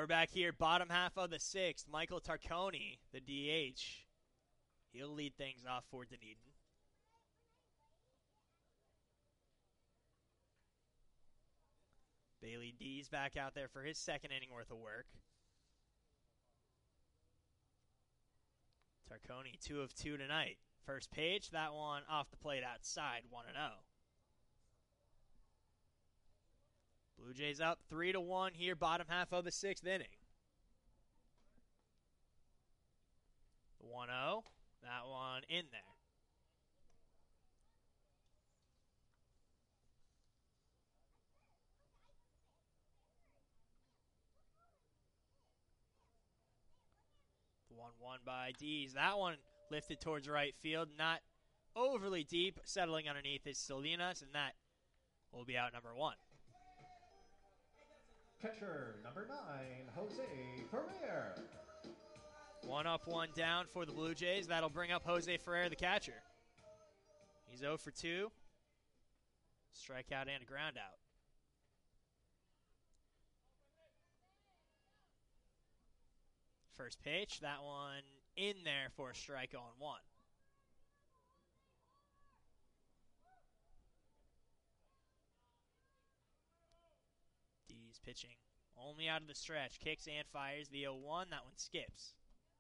We're back here, bottom half of the sixth. Michael Tarconi, the D H. He'll lead things off for Dunedin. Bailey D's back out there for his second inning worth of work. Tarconi, two of two tonight. First pitch, that one off the plate outside, one and oh. Blue Jays up three to one here, bottom half of the sixth inning. The one oh, that one in there. The one one by Dees. That one lifted towards right field, not overly deep. Settling underneath is Salinas, and that will be out number one. Catcher number nine, Jose Ferrer. One up, one down for the Blue Jays. That'll bring up Jose Ferrer, the catcher. He's oh for two. Strikeout and a ground out. First pitch, that one in there for a strike on one. D's pitching only out of the stretch. Kicks and fires the oh one. That one skips.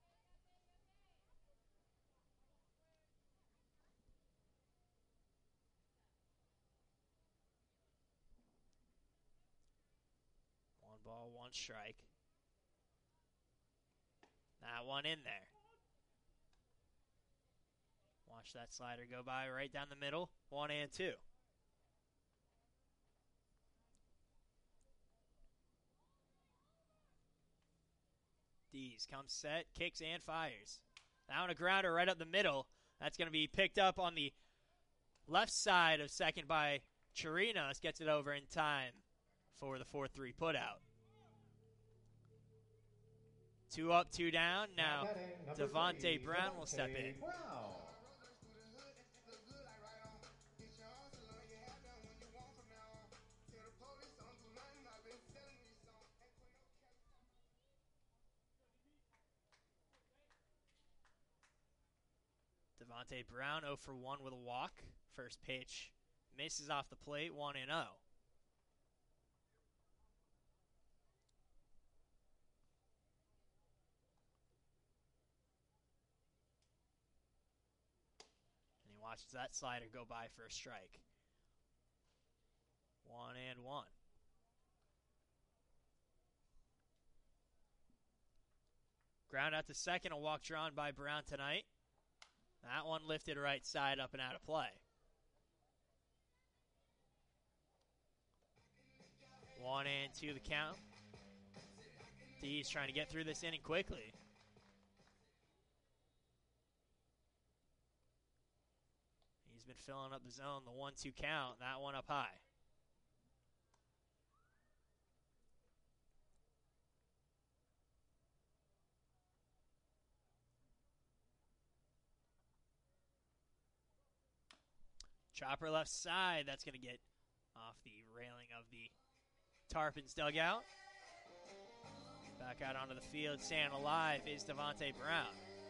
One ball, one strike. That one in there. Watch that slider go by right down the middle. One and two. Dees comes set, kicks and fires. Now on a grounder right up the middle. That's going to be picked up on the left side of second by Chirinos. Gets it over in time for the four three putout. Two up, two down. Now Devontae Brown will step in. Devontae Brown oh for one with a walk. First pitch misses off the plate, one and oh. And he watches that slider go by for a strike. One and one. Ground out to second, a walk drawn by Brown tonight. That one lifted right side up and out of play. One and two the count. D's trying to get through this inning quickly. He's been filling up the zone, the one two count. That one up high. Chopper left side. That's going to get off the railing of the Tarpons dugout. Back out onto the field, staying alive is Devontae Brown.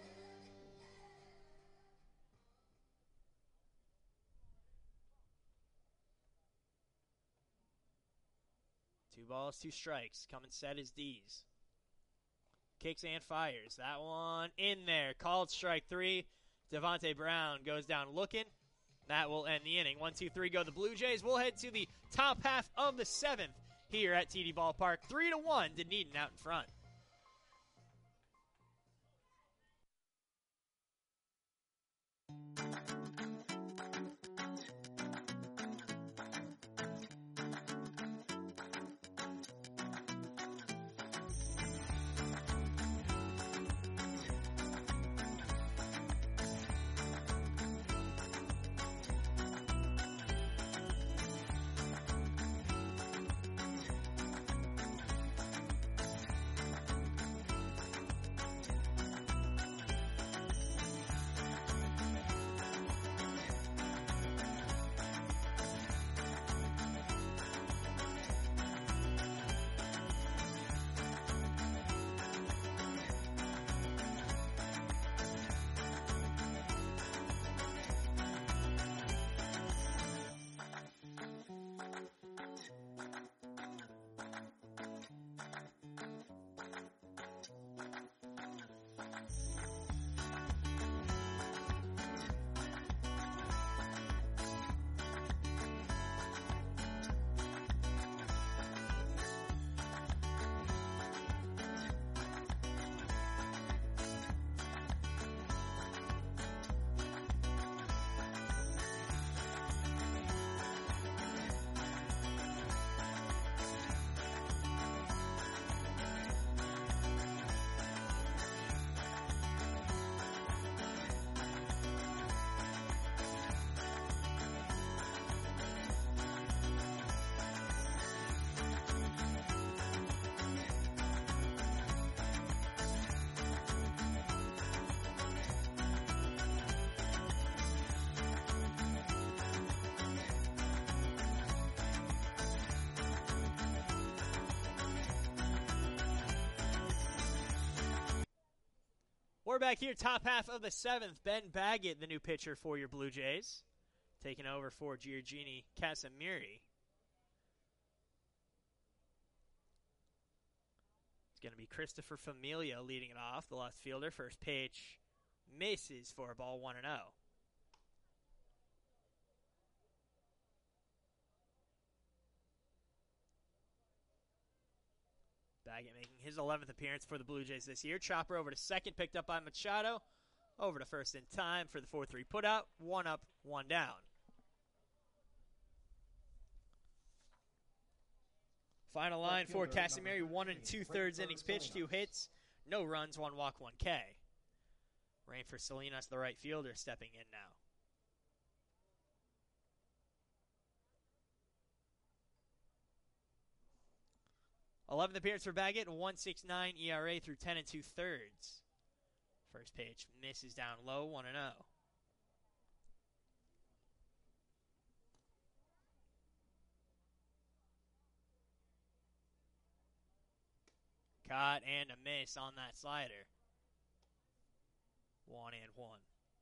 Two balls, two strikes. Coming set is D's. Kicks and fires. That one in there. Called strike three. Devontae Brown goes down looking. That will end the inning. One, two, three, go the Blue Jays. We'll head to the top half of the seventh here at T D Ballpark. Three to one, Dunedin out in front. We're back here, top half of the seventh. Ben Baggett, the new pitcher for your Blue Jays, taking over for Giorgini Casimiri. It's going to be Christopher Familia leading it off, the left fielder. First pitch misses for a ball, one and oh. Baggett making his eleventh appearance for the Blue Jays this year. Chopper over to second, picked up by Machado. Over to first in time for the four three putout. One up, one down. Final line for Casimiri, one and two-thirds innings pitched, two hits, no runs, one walk, one K. Rainford Salinas, the right fielder, stepping in now. eleventh appearance for Baggett, one point six nine E R A through ten and two-thirds. First pitch misses down low, one and oh. Caught and a miss on that slider. One and one.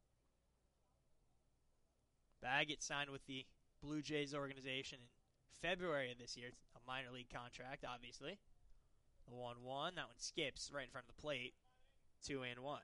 Baggett signed with the Blue Jays organization in February of this year. It's a minor league contract, obviously. The one one. That one skips right in front of the plate. Two and one.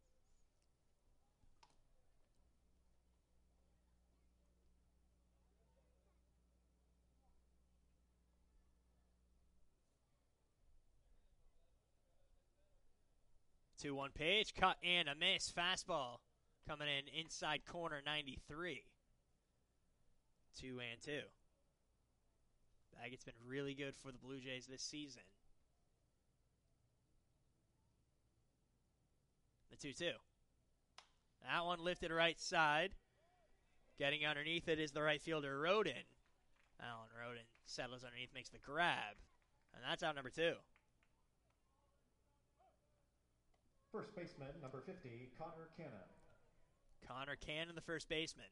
two one pitch, cut and a miss. Fastball coming in inside corner ninety-three. Two and two. Baggett's been really good for the Blue Jays this season. The two two. That one lifted right side. Getting underneath it is the right fielder, Rodin. Alan Rodin settles underneath, makes the grab. And that's out number two. First baseman, number fifty, Connor Cannon. Connor Cannon, the first baseman.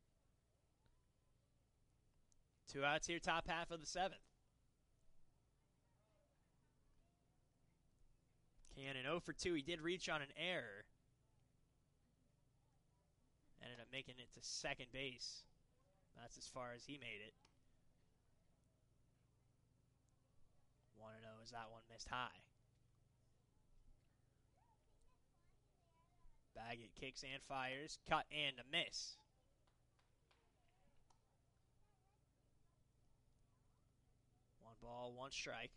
Two outs here, top half of the seventh. Cannon oh for two. He did reach on an error. Ended up making it to second base. That's as far as he made it. one and oh as that one missed high. Baggett kicks and fires. Cut and a miss. One ball, one strike.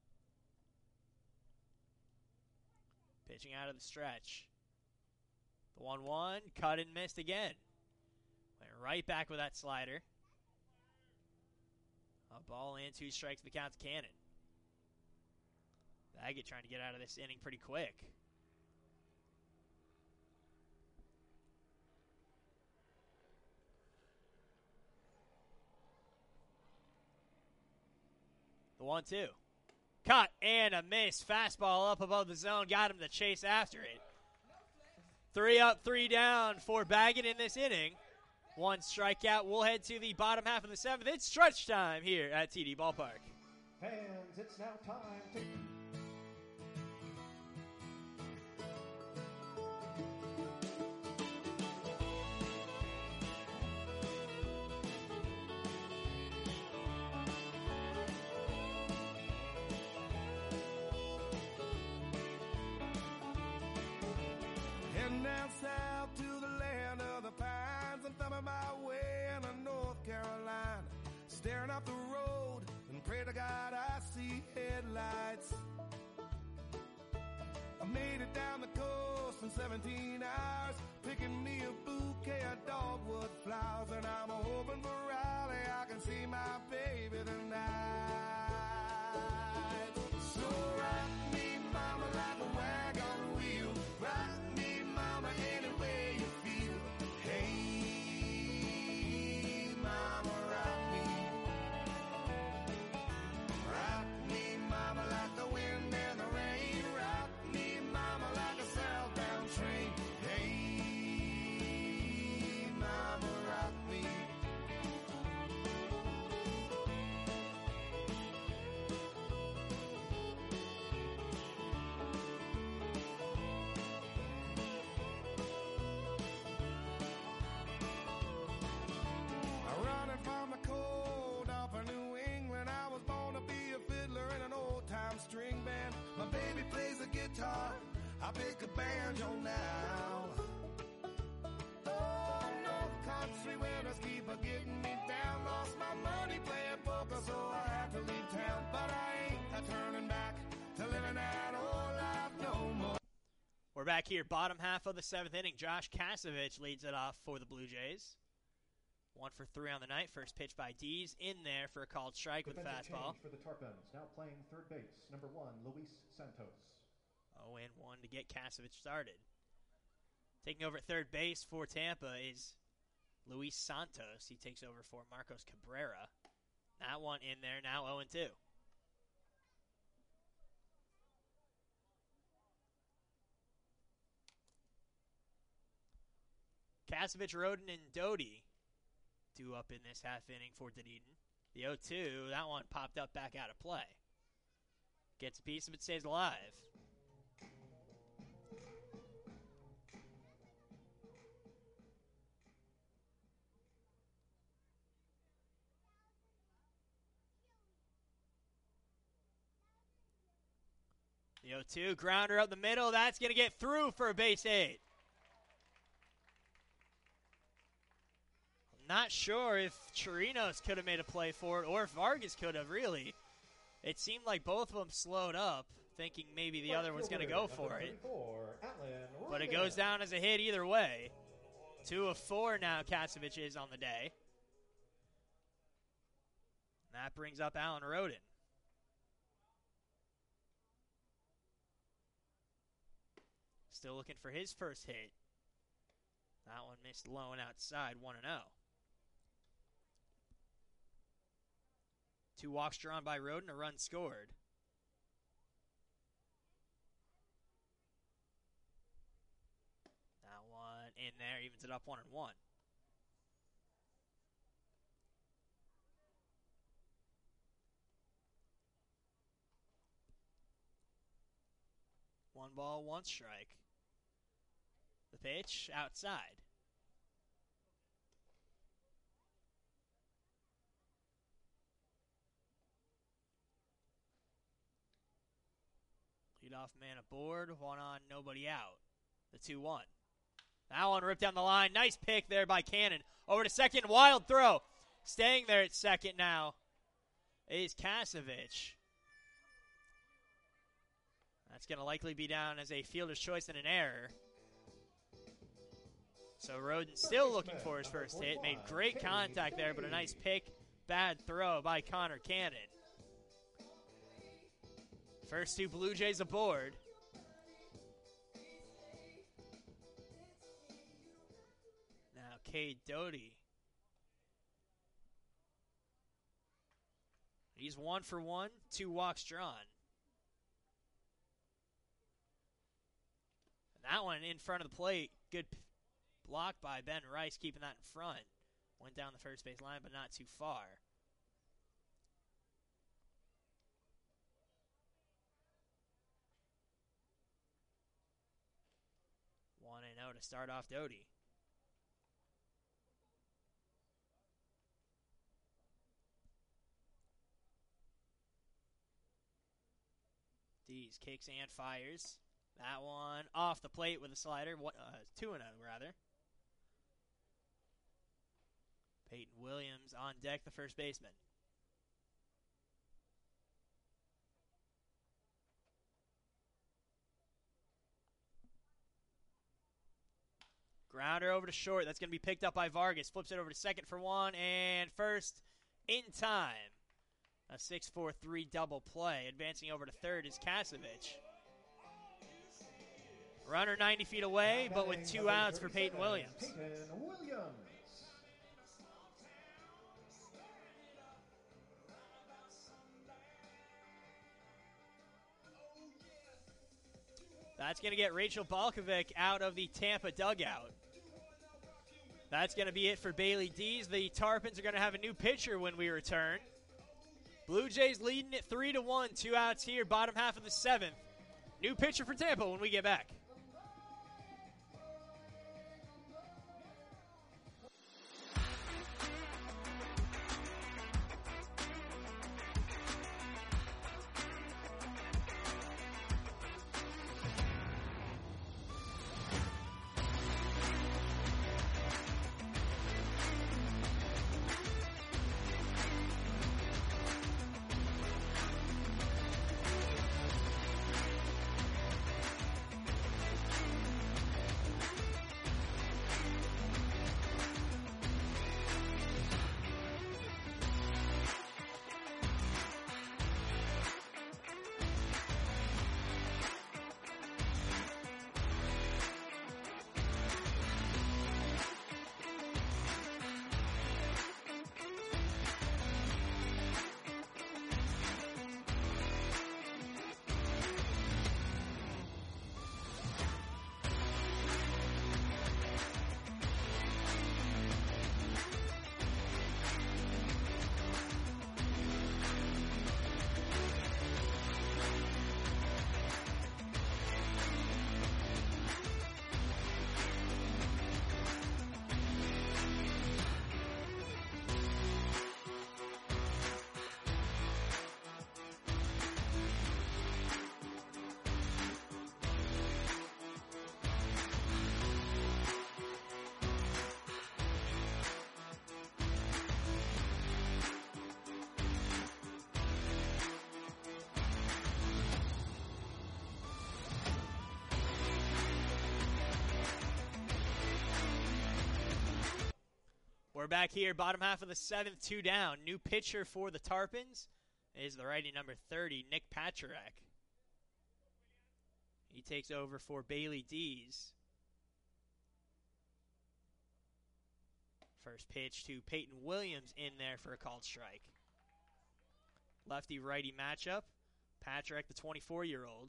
Pitching out of the stretch. The one one, cut and missed again. Went right back with that slider. A ball and two strikes, the count to Cannon. Baggett trying to get out of this inning pretty quick. The one two. Cut and a miss. Fastball up above the zone. Got him to chase after it. Three up, three down for Baggett in this inning. One strikeout. We'll head to the bottom half of the seventh. It's stretch time here at T D Ballpark. Fans, it's now time to... Heading down south to the land of the pines. I'm thumbing my way into North Carolina. Staring up the road and pray to God I see headlights. I made it down the coast in seventeen hours, picking me a bouquet of dogwood flowers. And I'm hoping for Raleigh I can see my baby tonight. So rock me, mama, like a wagon wheel. Rock me, mama, any way you feel. Hey, mama, rock me. Rock me, mama, like the wind and the rain. Rock me, mama, like a southbound train. Hey, mama, rock me. I pick a banjo now. Oh no, country winners keep a getting me down. Lost my money playing poker, so I had to leave town. But I ain't a turning back to living that old life no more. We're back here, bottom half of the seventh inning. Josh Kasevich leads it off for the Blue Jays. One for three on the night. First pitch by Dees in there for a called strike with Defensive fastball. change for the Tarpons. Now playing third base, number one, Luis Santos. oh and one to get Kasevich started. Taking over at third base for Tampa is Luis Santos. He takes over for Marcos Cabrera. That one in there, now oh and two. Kasevich, Roden, and Doty due up in this half inning for Dunedin. The oh two, that one popped up back out of play. Gets a piece of it, stays alive. The oh two, grounder up the middle. That's going to get through for a base hit. Not sure if Chirinos could have made a play for it or if Vargas could have, really. It seemed like both of them slowed up, thinking maybe the other was going to go for it. But it goes down as a hit either way. Two of four now Kasevich is on the day. That brings up Alan Roden. Still looking for his first hit. That one missed low and outside, one and oh. Two walks drawn by Roden, a run scored. That one in there, evens it up one and one. One ball, one strike. The pitch outside. Leadoff man aboard, one on, nobody out. The two one. That one ripped down the line. Nice pick there by Cannon. Over to second, wild throw. Staying there at second now is Kasevich. That's going to likely be down as a fielder's choice and an error. So Roden still looking for his first hit. Made great contact there, but a nice pick. Bad throw by Connor Cannon. First two Blue Jays aboard. Now Cade Doty. He's one for one, two walks drawn. And that one in front of the plate. Good p- block by Ben Rice, keeping that in front. Went down the first base line, but not too far. one and oh to start off Doty. Dees kicks and fires. That one off the plate with a slider. What, uh, two and oh, rather. Peyton Williams on deck, the first baseman. Grounder over to short. That's going to be picked up by Vargas. Flips it over to second for one, and first in time. A six four three double play. Advancing over to third is Kasevich. Runner ninety feet away, but with two outs for Peyton Williams. Peyton Williams. That's going to get Rachel Balkovic out of the Tampa dugout. That's going to be it for Bailey Dees. The Tarpons are going to have a new pitcher when we return. Blue Jays leading it three to one. Two outs here, bottom half of the seventh. New pitcher for Tampa when we get back. We're back here, bottom half of the seventh, two down. New pitcher for the Tarpons is the righty number thirty, Nick Patrick. He takes over for Bailey Dees. First pitch to Peyton Williams in there for a called strike. Lefty-righty matchup. Patrick, the twenty-four-year-old.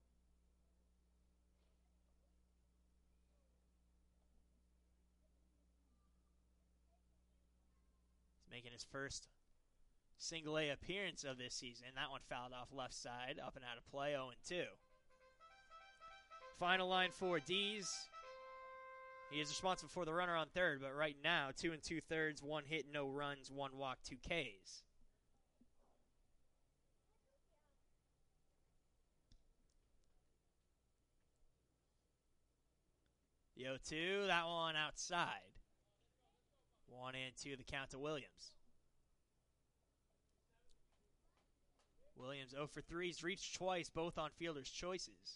Making his first single-A appearance of this season. That one fouled off left side, up and out of play, oh and two. Final line for Dees. He is responsible for the runner on third, but right now, two and two-thirds, one hit, no runs, one walk, two Ks. The oh two, that one outside. One and two, the count to Williams. Williams oh for three. He's reached twice, both on fielder's choices.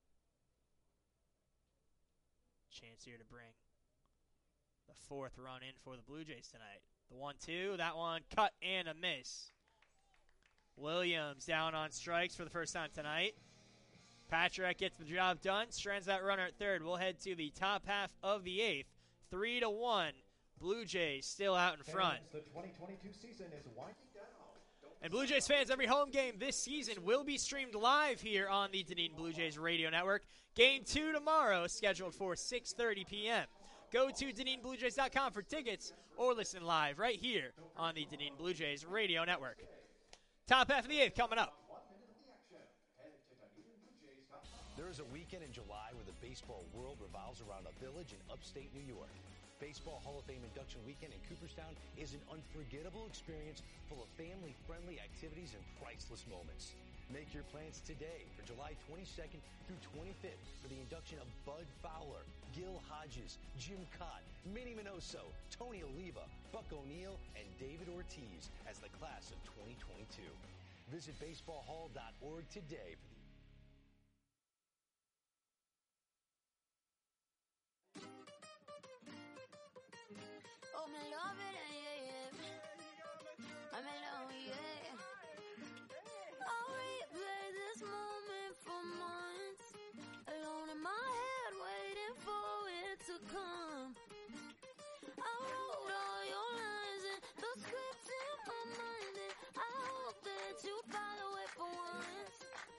Chance here to bring the fourth run in for the Blue Jays tonight. The one two, that one cut and a miss. Williams down on strikes for the first time tonight. Patrick gets the job done, strands that runner at third. We'll head to the top half of the eighth. Three to one. Blue Jays still out in front. The twenty twenty-two season is winding down. And Blue Jays fans, every home game this season will be streamed live here on the Dunedin Blue Jays Radio Network. Game two tomorrow, scheduled for six thirty p.m. Go to Dunedin Blue Jays dot com for tickets or listen live right here on the Dunedin Blue Jays Radio Network. Top half of the eighth coming up. There is a weekend in July where the baseball world revolves around a village in upstate New York. Baseball Hall of Fame induction weekend in Cooperstown is an unforgettable experience full of family-friendly activities and priceless moments. Make your plans today for July twenty-second through twenty-fifth for the induction of Bud Fowler, Gil Hodges, Jim Cott, Minnie Minoso, Tony Oliva, Buck O'Neill, and David Ortiz as the class of twenty twenty-two. Visit baseball hall dot org today for the Oh, me love it, yeah, yeah. I'm alone, yeah. I'll replay this moment for months. Alone in my head, waiting for it to come. I wrote all your lines and the script in my mind, and I hope that you follow it for once.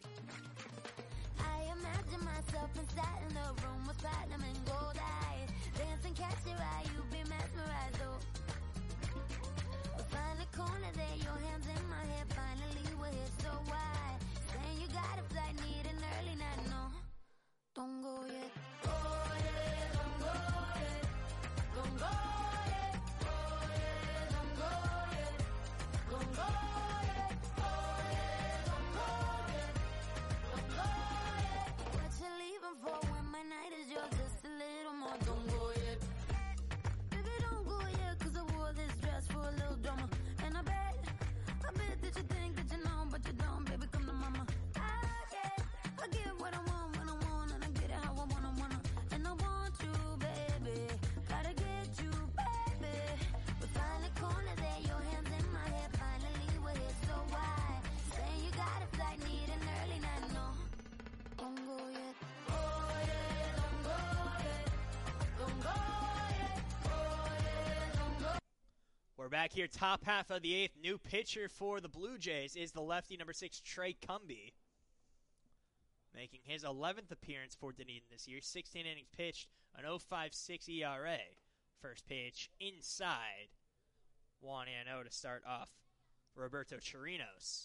I imagine myself inside in the room with platinum and gold eyes. Dance and catch your eye, you be mesmerized, oh. We'll find a corner there, your hands in my hair. Finally we're here, so why? Saying you got a flight, need an early night, no. Don't go yet. Oh yeah, don't go yet. Don't go yet. Oh yeah, don't go yet. Don't go yet. Oh yeah, don't go yet. Don't go yet. What you leaving for when my night is yours? Just a little more. Don't go yet. Baby, don't go yet, 'cause I wore this dress for a little drama. And I bet, I bet that you think that you know, but you don't. Baby, come to mama. I get, I get what I want when I want, and I get it how I wanna, wanna. And I want you, baby. Gotta get you, baby. We find a corner there, your hands in my hair. Finally we're here, so why? Saying you got a flight, need an early night, no. Don't go yet. Oh yeah, don't go yet. Don't go yet. Oh yeah, don't go. We're back here, top half of the eighth. New pitcher for the Blue Jays is the lefty number six, Trey Cumby, making his eleventh appearance for Dunedin this year. sixteen innings pitched, an oh point five six E R A. First pitch inside. one and oh to start off Roberto Chirinos.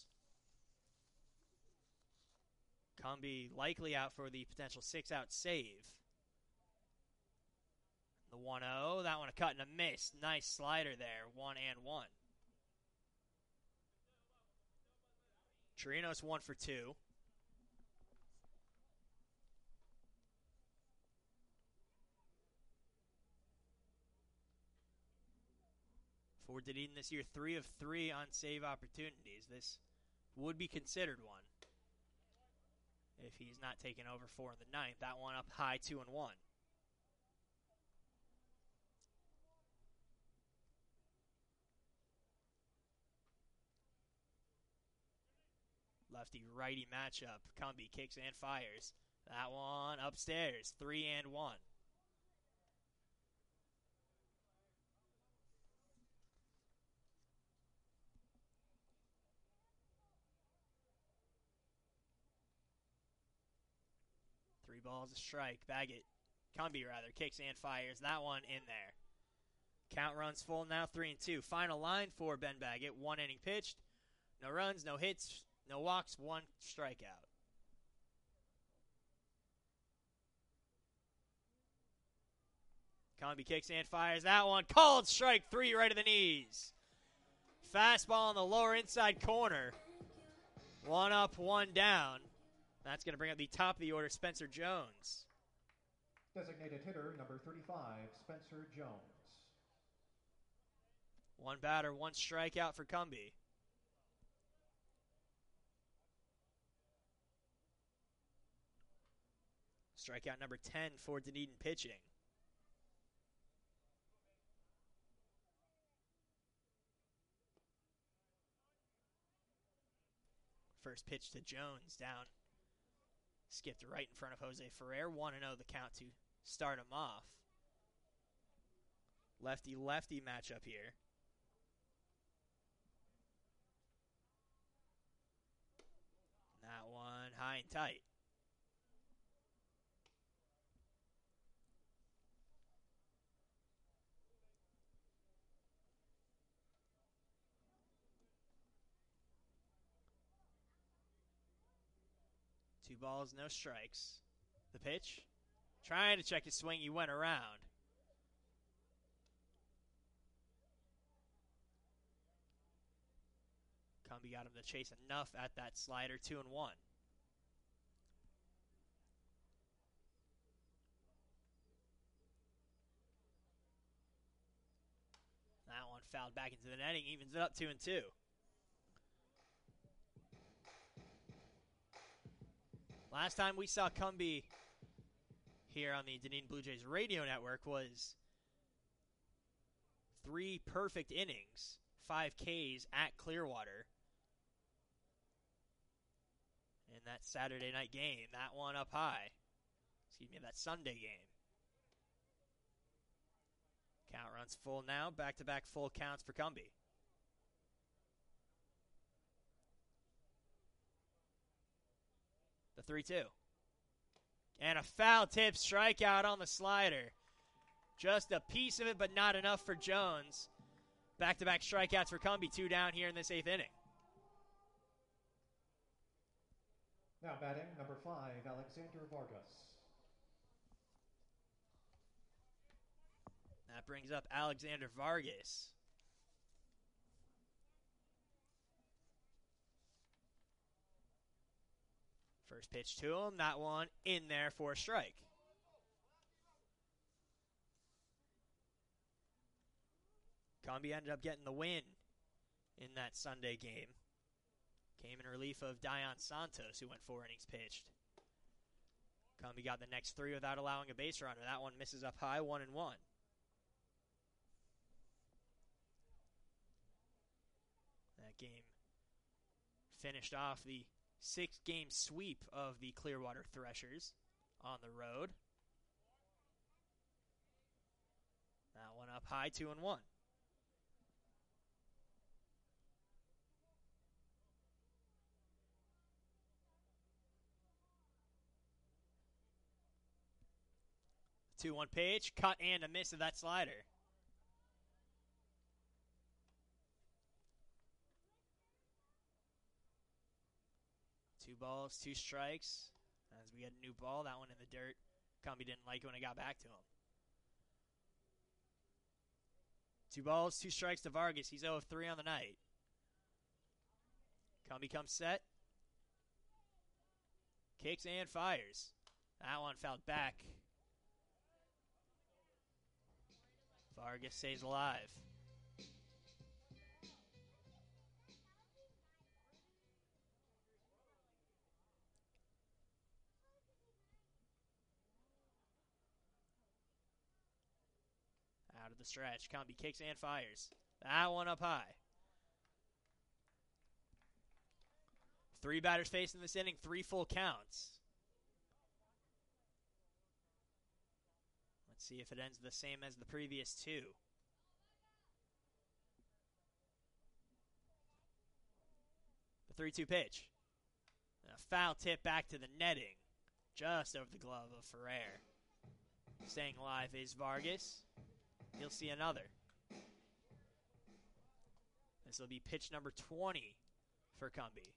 Cumby likely out for the potential six-out save. The one oh, that one a cut and a miss. Nice slider there, one and one. Chirinos one for two. For Dunedin this year, three of three on save opportunities. This would be considered one if he's not taken over four in the ninth. That one up high, two and one. Lefty-righty matchup. Cumby kicks and fires. That one upstairs. Three and one. Three balls, a strike. Baggett, Cumby rather, kicks and fires. That one in there. Count runs full now, three and two. Final line for Ben Baggett. One inning pitched. No runs, no hits, no walks, one strikeout. Cumby kicks and fires. That one called strike three right to the knees. Fastball in the lower inside corner. One up, one down. That's going to bring up the top of the order, Spencer Jones. Designated hitter number thirty-five, Spencer Jones. One batter, one strikeout for Cumby. Strikeout number ten for Dunedin pitching. First pitch to Jones, down. Skipped right in front of Jose Ferrer. one and oh the count to start him off. Lefty-lefty matchup here. That one high and tight. Two balls, no strikes. The pitch. Trying to check his swing. He went around. Cumby got him to chase enough at that slider. Two and one. That one fouled back into the netting. Evens it up two and two. Last time we saw Cumby here on the Dunedin Blue Jays radio network was three perfect innings, five Ks at Clearwater in that Saturday night game. That one up high. Excuse me, that Sunday game. Count runs full now. Back-to-back full counts for Cumby. The three two. And a foul tip strikeout on the slider. Just a piece of it, but not enough for Jones. Back-to-back strikeouts for Cumby. Two down here in this eighth inning. Now batting, number five, Alexander Vargas. That brings up Alexander Vargas. First pitch to him, that one in there for a strike. Cumby ended up getting the win in that Sunday game. Came in relief of Dion Santos, who went four innings pitched. Cumby got the next three without allowing a base runner. That one misses up high, one and one. That game finished off the six-game sweep of the Clearwater Threshers on the road. That one up high, two and one. two one pitch, cut and a miss of that slider. Two balls, two strikes. As we get a new ball, that one in the dirt. Cumby didn't like it when it got back to him. Two balls, two strikes to Vargas. He's oh of three on the night. Cumby comes set. Kicks and fires. That one fouled back. Vargas stays alive. Out of the stretch. Cumby kicks and fires. That one up high. Three batters faced in this inning, three full counts. Let's see if it ends the same as the previous two. The three two pitch. A foul tip back to the netting. Just over the glove of Ferrer. Staying alive is Vargas. He'll see another. This will be pitch number twenty for Cumby.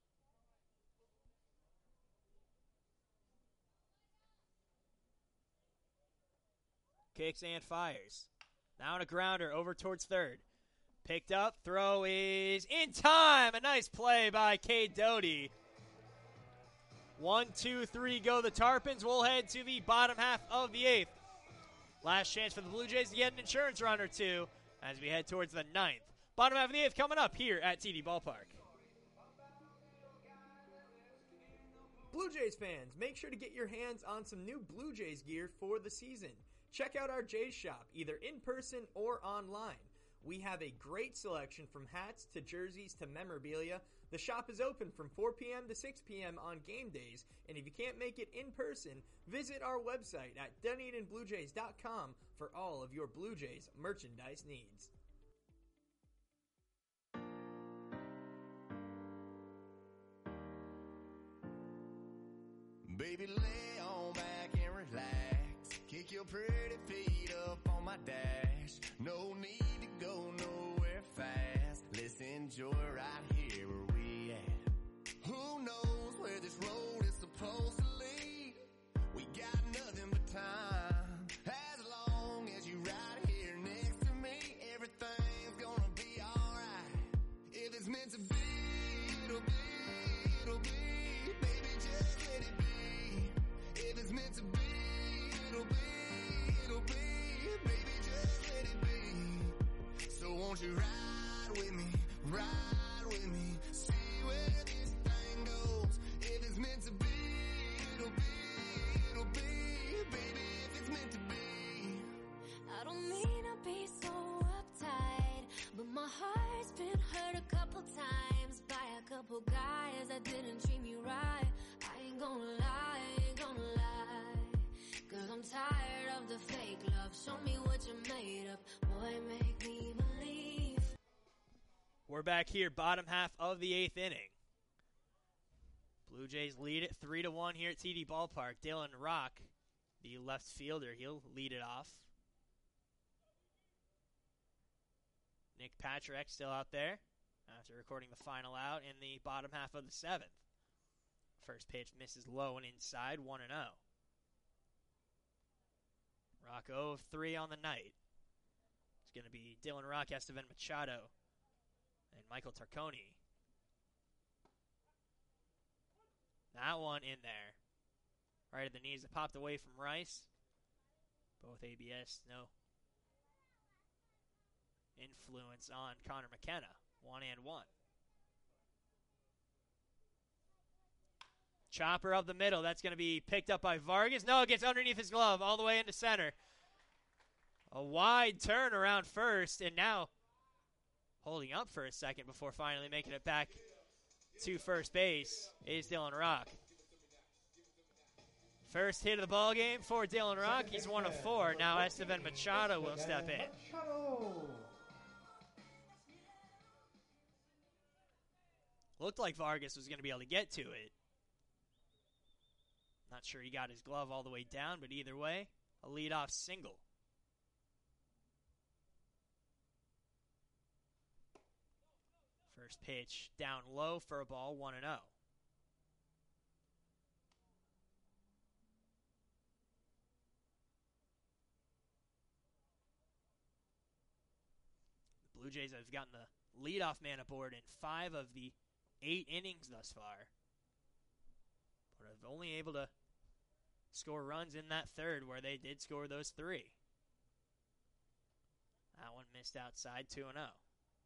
Kicks and fires. Now on a grounder over towards third. Picked up. Throw is in time. A nice play by Cade Doty. One, two, three go the Tarpons. We'll head to the bottom half of the eighth. Last chance for the Blue Jays to get an insurance run or two as we head towards the ninth. Bottom half of the eighth coming up here at T D Ballpark. Blue Jays fans, make sure to get your hands on some new Blue Jays gear for the season. Check out our Jays shop, either in person or online. We have a great selection from hats to jerseys to memorabilia. The shop is open from four p.m. to six p.m. on game days, and if you can't make it in person, visit our website at Dunedin Blue Jays dot com for all of your Blue Jays merchandise needs. Baby, lay on back and relax. Kick your pretty feet up on my dash. No need to go nowhere fast. Let's enjoy right here where we at. Who knows where this road is supposed to lead? We got nothing but time. As long as you right here next to me, everything's gonna be alright. If it's meant to be, it'll be, it'll be. Baby, just let it be. If it's meant to be, it'll be, it'll be. Baby, just let it be. So won't you ride with me, ride with me, see where this thing goes. If it's meant to be, it'll be, it'll be. Baby, if it's meant to be. I don't mean to be so uptight, but my heart's been hurt a couple times by a couple guys that didn't treat me right. I ain't gonna lie, I ain't gonna lie, cause I'm tired of the fake love. Show me what you're made of, boy, make me believe. We're back here, bottom half of the eighth inning. Blue Jays lead it three to one here at T D Ballpark. Dylan Rock, the left fielder, he'll lead it off. Nick Patrick still out there after recording the final out in the bottom half of the seventh. First pitch misses low and inside, one and oh. Rock oh of three on the night. It's going to be Dylan Rock, Estevan Machado, and Michael Tarconi. That one in there. Right at the knees. It popped away from Rice. Both A B S, no influence on Connor McKenna. One and one. Chopper up the middle. That's going to be picked up by Vargas. No, it gets underneath his glove all the way into center. A wide turn around first, and now holding up for a second before finally making it back to first base is Dylan Rock. First hit of the ball game for Dylan Rock. He's one of four. Now Estevan Machado will step in. Looked like Vargas was going to be able to get to it. Not sure he got his glove all the way down, but either way, a leadoff single. First pitch down low for a ball, one and oh. The Blue Jays have gotten the leadoff man aboard in five of the eight innings thus far, but have only able to score runs in that third where they did score those three. That one missed outside, two and oh.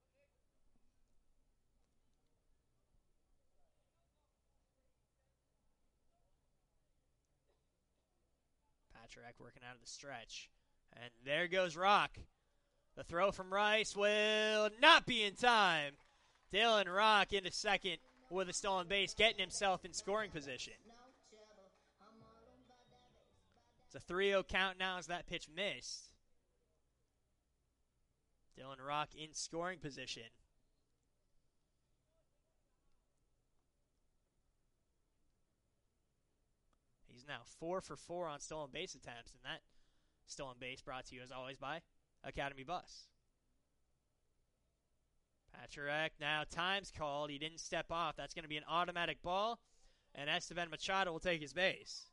Patrick working out of the stretch. And there goes Rock. The throw from Rice will not be in time. Dylan Rock into second with a stolen base, getting himself in scoring position. It's a three oh count now as that pitch missed. Dylan Rock in scoring position. He's now four for four on stolen base attempts, and that stolen base brought to you as always by Academy Bus. Patrick, now time's called. He didn't step off. That's going to be an automatic ball, and Esteban Machado will take his base.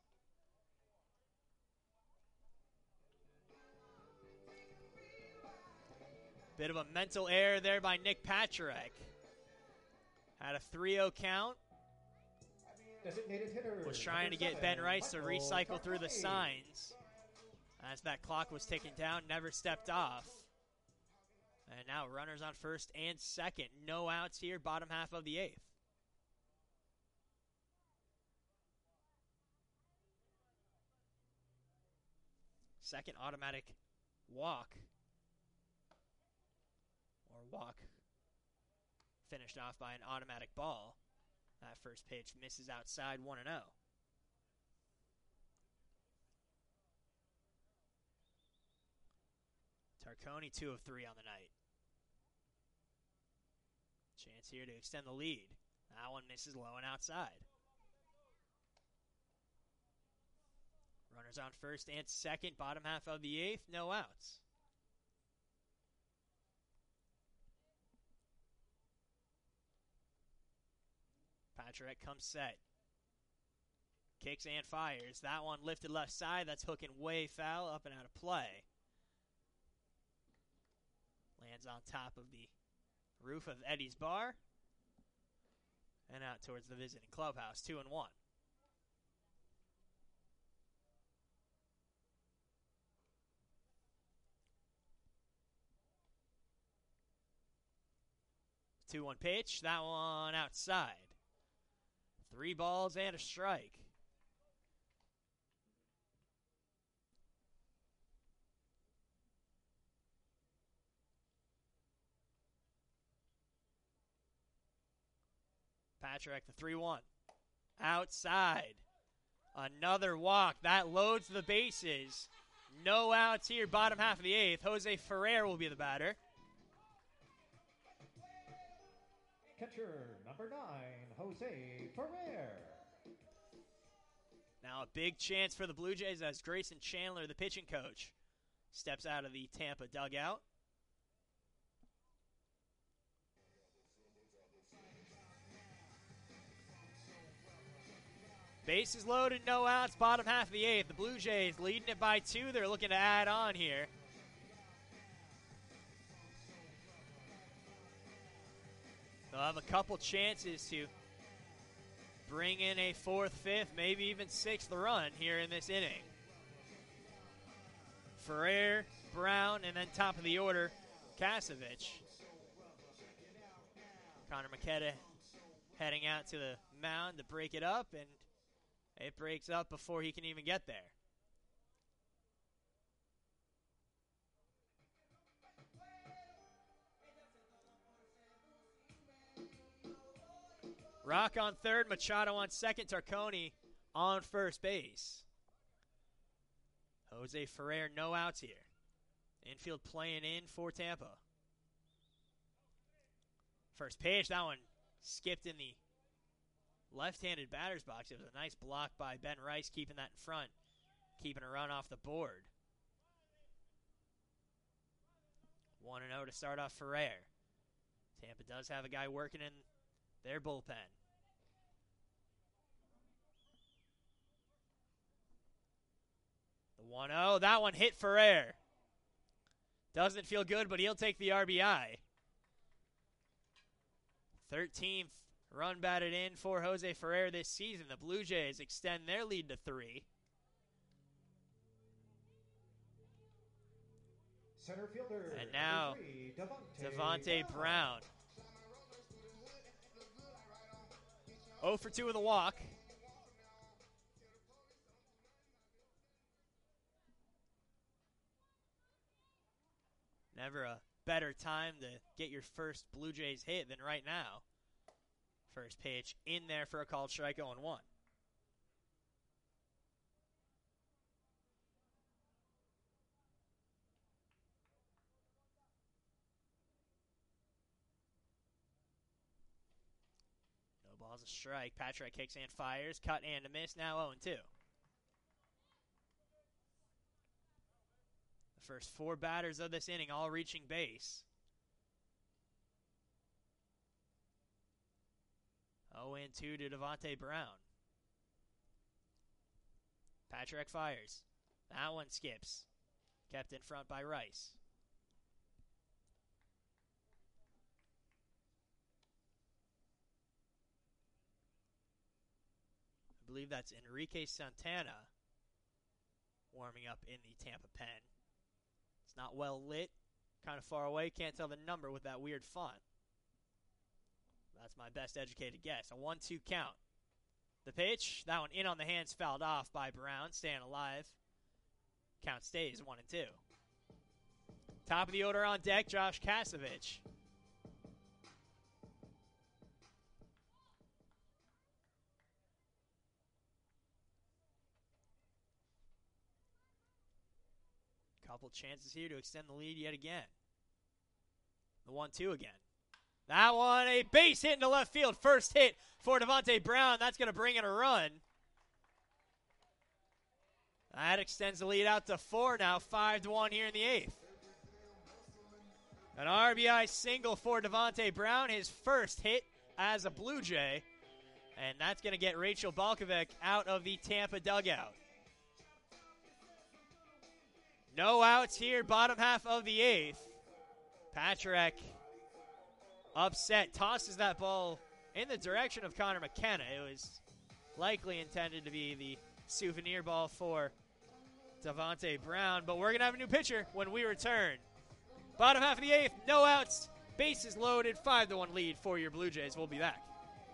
Bit of a mental error there by Nick Patrick. Had a three oh count. Designated hitter. Was trying to get Ben Rice to recycle through the signs. As that clock was ticking down, never stepped off. And now runners on first and second. No outs here, bottom half of the eighth. Second automatic walk. Or walk. Finished off by an automatic ball. That first pitch misses outside one and oh. Tarconi two of three on the night. Chance here to extend the lead. That one misses low and outside. Runners on first and second, bottom half of the eighth, no outs. Patrick comes set. Kicks and fires. That one lifted left side. That's hooking way foul, up and out of play. Lands on top of the roof of Eddie's bar. And out towards the visiting clubhouse. Two and one. two one pitch. That one outside. Three balls and a strike. Patrick, the three one. Outside. Another walk. That loads the bases. No outs here, bottom half of the eighth. Jose Ferrer will be the batter. Catcher number nine, Jose Ferrer. Now a big chance for the Blue Jays as Grayson Chandler, the pitching coach, steps out of the Tampa dugout. Bases loaded, no outs, bottom half of the eighth. The Blue Jays leading it by two. They're looking to add on here. They'll have a couple chances to bring in a fourth, fifth, maybe even sixth run here in this inning. Ferrer, Brown, and then top of the order, Kasevich. Connor Makeda heading out to the mound to break it up, and it breaks up before he can even get there. Rock on third, Machado on second, Tarconi on first base. Jose Ferrer, no outs here. Infield playing in for Tampa. First pitch, that one skipped in the left-handed batter's box. It was a nice block by Ben Rice, keeping that in front, keeping a run off the board. one and oh to start off Ferrer. Tampa does have a guy working in their bullpen. The one oh, that one hit Ferrer. Doesn't feel good, but he'll take the R B I. thirteenth run batted in for Jose Ferrer this season. The Blue Jays extend their lead to three. Center fielder. And now, three, Devontae Brown. Brown. oh for two with a walk. Never a better time to get your first Blue Jays hit than right now. First pitch in there for a called strike, oh and one. No ball's a strike. Patrick kicks and fires. Cut and a miss. Now oh and two. The first four batters of this inning all reaching base. oh and two to Devontae Brown. Patrick fires. That one skips. Kept in front by Rice. I believe that's Enrique Santana warming up in the Tampa pen. It's not well lit. Kind of far away. Can't tell the number with that weird font. That's my best educated guess. A one two count. The pitch, that one in on the hands, fouled off by Brown, staying alive. Count stays one and two. Top of the order on deck, Josh Kasevich. Couple chances here to extend the lead yet again. The one two again. That one, a base hit into left field. First hit for Devontae Brown. That's going to bring in a run. That extends the lead out to four now, five to one here in the eighth. An R B I single for Devontae Brown, his first hit as a Blue Jay. And that's going to get Rachel Balkovec out of the Tampa dugout. No outs here, bottom half of the eighth. Patrick upset, tosses that ball in the direction of Connor McKenna. It was likely intended to be the souvenir ball for Devontae Brown, but we're going to have a new pitcher when we return. Bottom half of the eighth, no outs, bases loaded, five to one lead for your Blue Jays. We'll be back.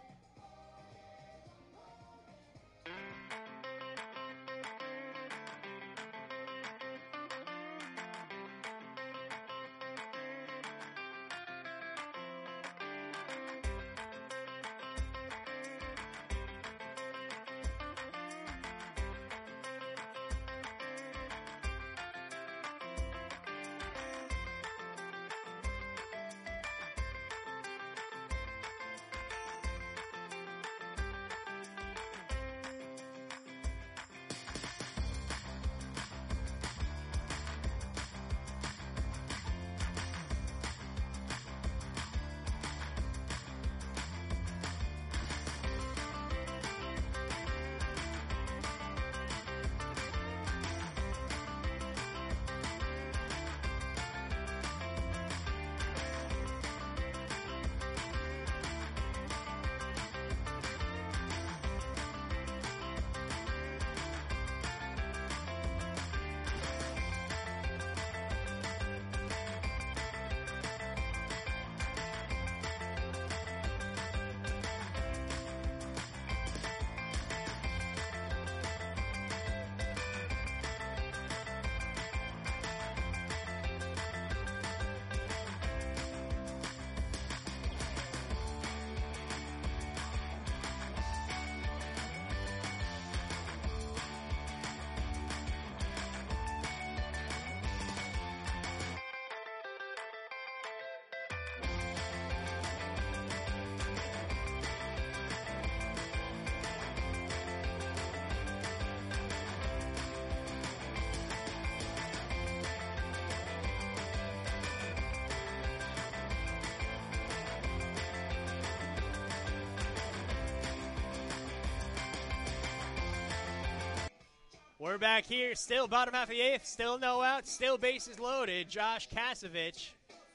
We're back here, still bottom half of the eighth, still no outs, still bases loaded. Josh Kasevich,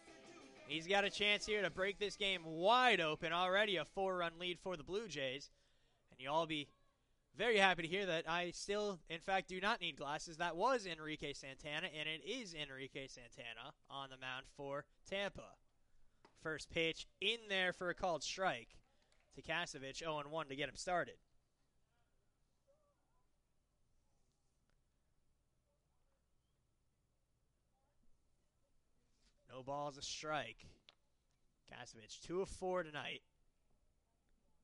he's got a chance here to break this game wide open. Already a four-run lead for the Blue Jays. And you'll all be very happy to hear that I still, in fact, do not need glasses. That was Enrique Santana, and it is Enrique Santana on the mound for Tampa. First pitch in there for a called strike to Kasevich, oh and one to get him started. No balls, a strike. Kasevich, two of four tonight.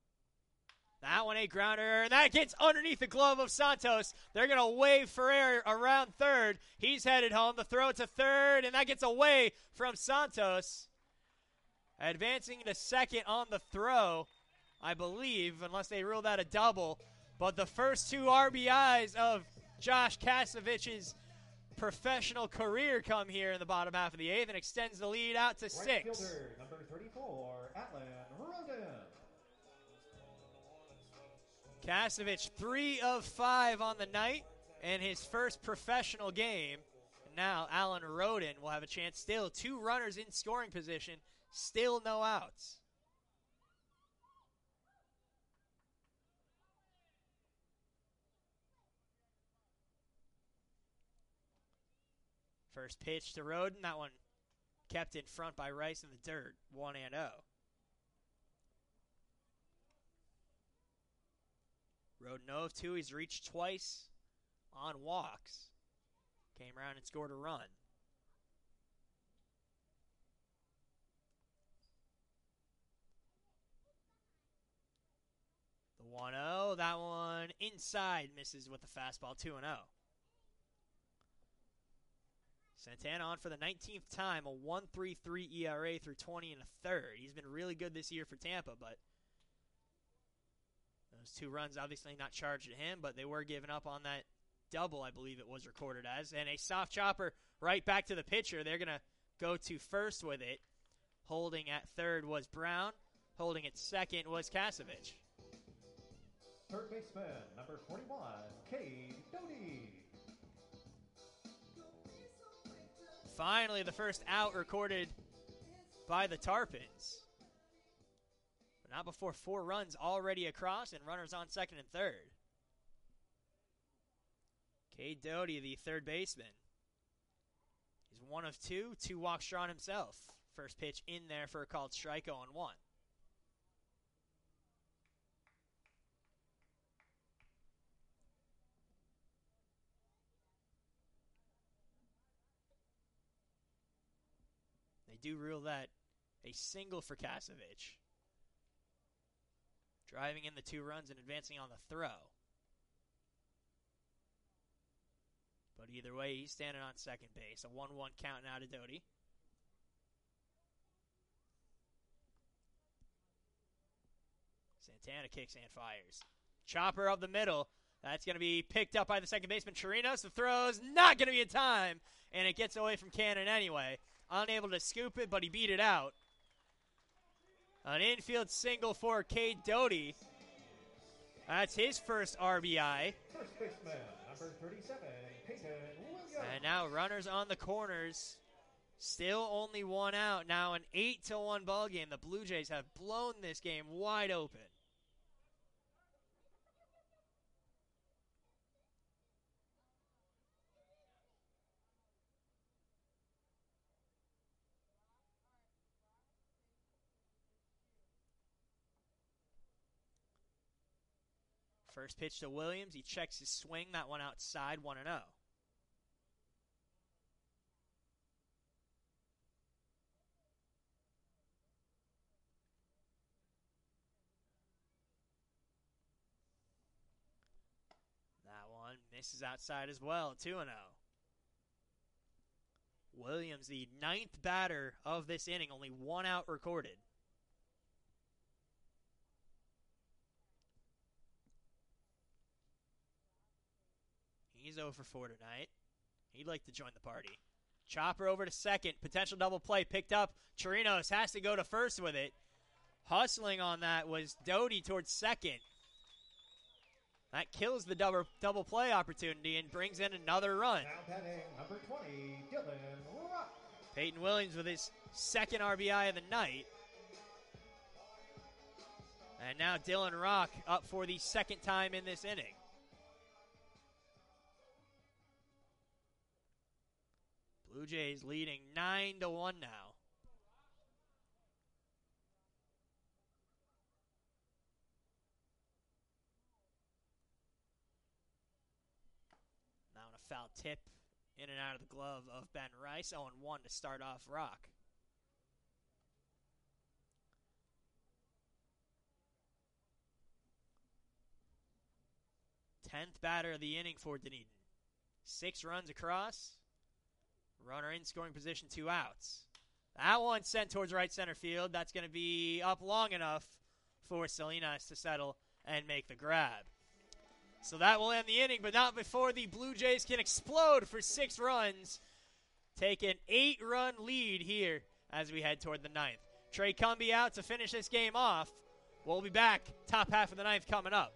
That one a grounder, and that gets underneath the glove of Santos. They're going to wave Ferrer around third. He's headed home. The throw to third, and that gets away from Santos. Advancing to second on the throw, I believe, unless they rule that a double. But the first two R B Is of Josh Kasovich's professional career come here in the bottom half of the eighth and extends the lead out to Right six. fielder, number thirty-four, Atlin Rodin. Kasovich, three of five on the night and his first professional game. And now Alan Rodin will have a chance still. Two runners in scoring position, still no outs. First pitch to Rodin. That one kept in front by Rice in the dirt. one and oh. Rodin oh of two. He's reached twice on walks. Came around and scored a run. The one oh. That one inside misses with the fastball. two and oh. Santana on for the nineteenth time, a one point three three E R A through twenty and a third. He's been really good this year for Tampa, but those two runs obviously not charged to him, but they were given up on that double, I believe it was recorded as. And a soft chopper right back to the pitcher. They're going to go to first with it. Holding at third was Brown. Holding at second was Kasovich. Third baseman, number forty-one, Cade Doty. Finally, the first out recorded by the Tarpons. But not before four runs already across and runners on second and third. Cade Doty, the third baseman. He's one of two, two walks drawn himself. First pitch in there for a called strike, oh and one. Do rule that a single for Kasovich. Driving in the two runs and advancing on the throw. But either way, he's standing on second base. A one one count now to Doty. Santana kicks and fires. Chopper up the middle. That's going to be picked up by the second baseman, Chirinos. The throw's not going to be in time, and it gets away from Cannon anyway. Unable to scoop it, but he beat it out. An infield single for Cade Doty. That's his first R B I. First baseman, number thirty-seven, Peyton Williams. And now runners on the corners. Still only one out. Now an eight to one ball game. The Blue Jays have blown this game wide open. First pitch to Williams. He checks his swing. That one outside, one and oh. That one misses outside as well, two and oh. Williams, the ninth batter of this inning, only one out recorded. He's oh for four tonight. He'd like to join the party. Chopper over to second. Potential double play picked up. Chirinos has to go to first with it. Hustling on that was Doty towards second. That kills the double, double play opportunity and brings in another run. Now batting, number twenty, Dylan Rock. Peyton Williams with his second R B I of the night. And now Dylan Rock up for the second time in this inning. Blue Jays leading nine to one now. Now a foul tip in and out of the glove of Ben Rice. oh and one to start off Rock. tenth batter of the inning for Dunedin. Six runs across. Runner in scoring position, two outs. That one sent towards right center field. That's going to be up long enough for Salinas to settle and make the grab. So that will end the inning, but not before the Blue Jays can explode for six runs. Take an eight-run lead here as we head toward the ninth. Trey Cumbie out to finish this game off. We'll be back top half of the ninth coming up.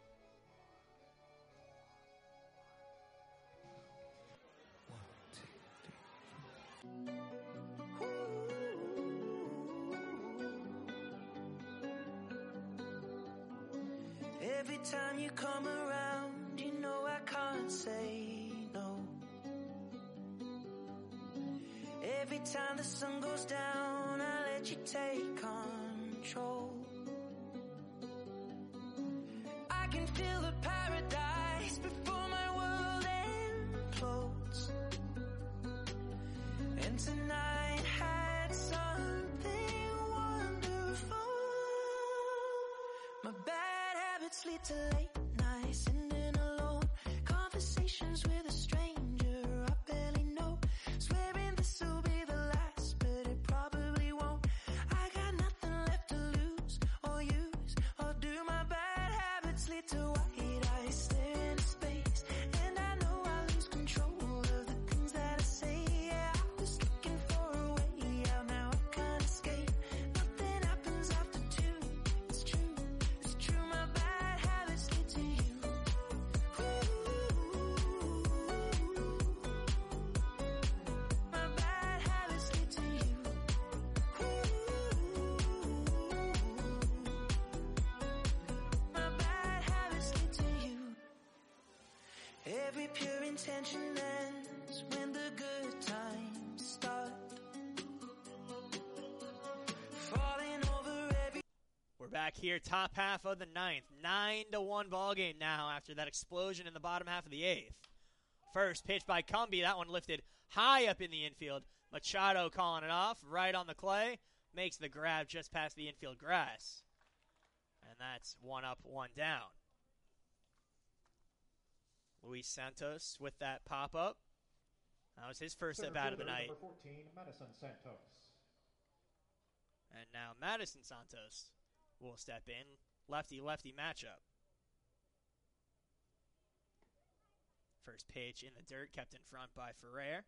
Every time you come around, you know I can't say no. Every time the sun goes down, I let you take control. I can feel the paradise before my world implodes. And tonight had something wonderful. My bad habits lead to late nights, sitting alone. Conversations with a stranger I barely know. Swearing this will be the last, but it probably won't. I got nothing left to lose or use or do. My bad habits lead to white eyes staring into space, and I know I lose control of the things that I say. Yeah, I was looking for a way out, now I can't escape. Nothing happens after two. It's true, it's true. My bad habits lead to you. My bad habits lead to you. My bad habits lead to you. Every pure intention ends when the good times start. Falling over every. We're back here, top half of the ninth. Nine to one ball game now after that explosion in the bottom half of the eighth. First pitch by Cumbie. That one lifted high up in the infield. Machado calling it off right on the clay. Makes the grab just past the infield grass. And that's one up, one down. Luis Santos with that pop-up. That was his first Center at-bat of the fielder, night. Number fourteen, Madison Santos. And now Madison Santos will step in. Lefty-lefty matchup. First pitch in the dirt, kept in front by Ferrer.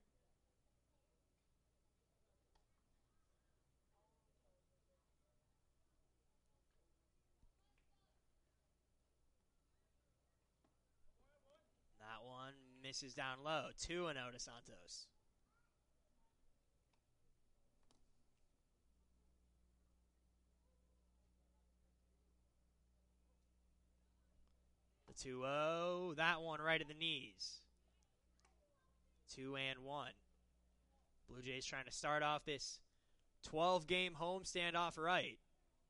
That one misses down low. two and oh to Santos. The two oh, that one right at the knees. Two and one. Blue Jays trying to start off this twelve-game homestand off right.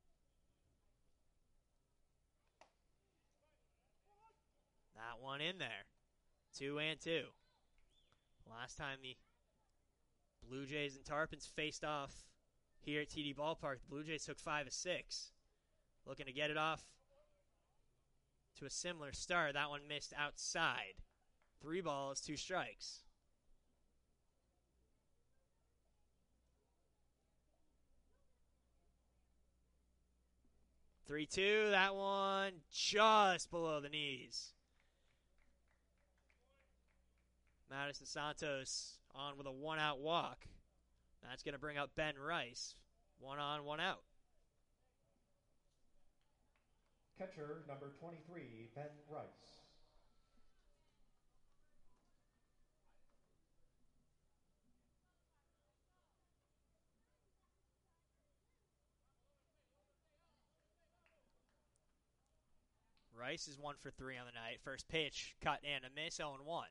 That one in there. Two and two. Last time the Blue Jays and Tarpons faced off here at T D Ballpark, the Blue Jays took five of six. Looking to get it off to a similar start. That one missed outside. Three balls, two strikes. three two, that one just below the knees. Madison Santos on with a one-out walk. That's going to bring up Ben Rice. One on, one out. Catcher, number twenty-three, Ben Rice. Rice is one for three on the night. First pitch, cut and a miss, oh and one.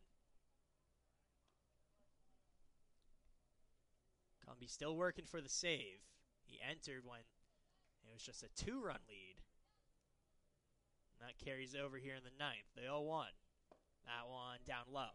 Cumbie still working for the save. He entered when it was just a two-run lead. And that carries over here in the ninth. The oh one. That one down low.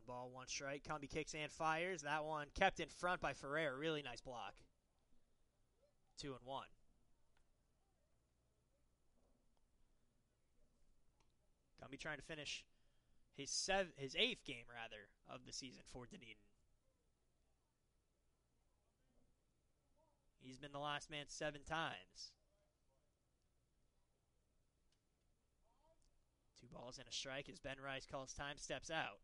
ball, one strike. Cumbie kicks and fires. That one kept in front by Ferrer. Really nice block. Two and one. Cumbie trying to finish his sev- his eighth game, rather, of the season for Dunedin. He's been the last man seven times. Two balls and a strike as Ben Rice calls time, steps out.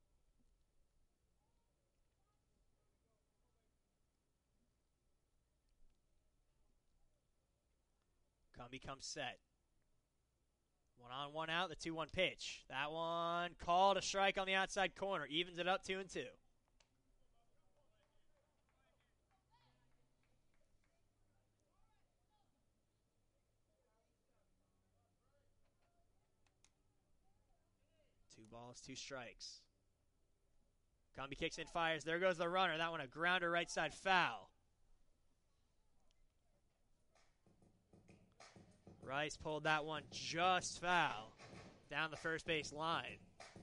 Cumbie comes set. One on, one out, the two one pitch. That one called a strike on the outside corner. Evens it up two and two. Two balls, two strikes. Cumbie kicks in, fires. There goes the runner. That one a grounder right side foul. Rice pulled that one just foul down the first base line.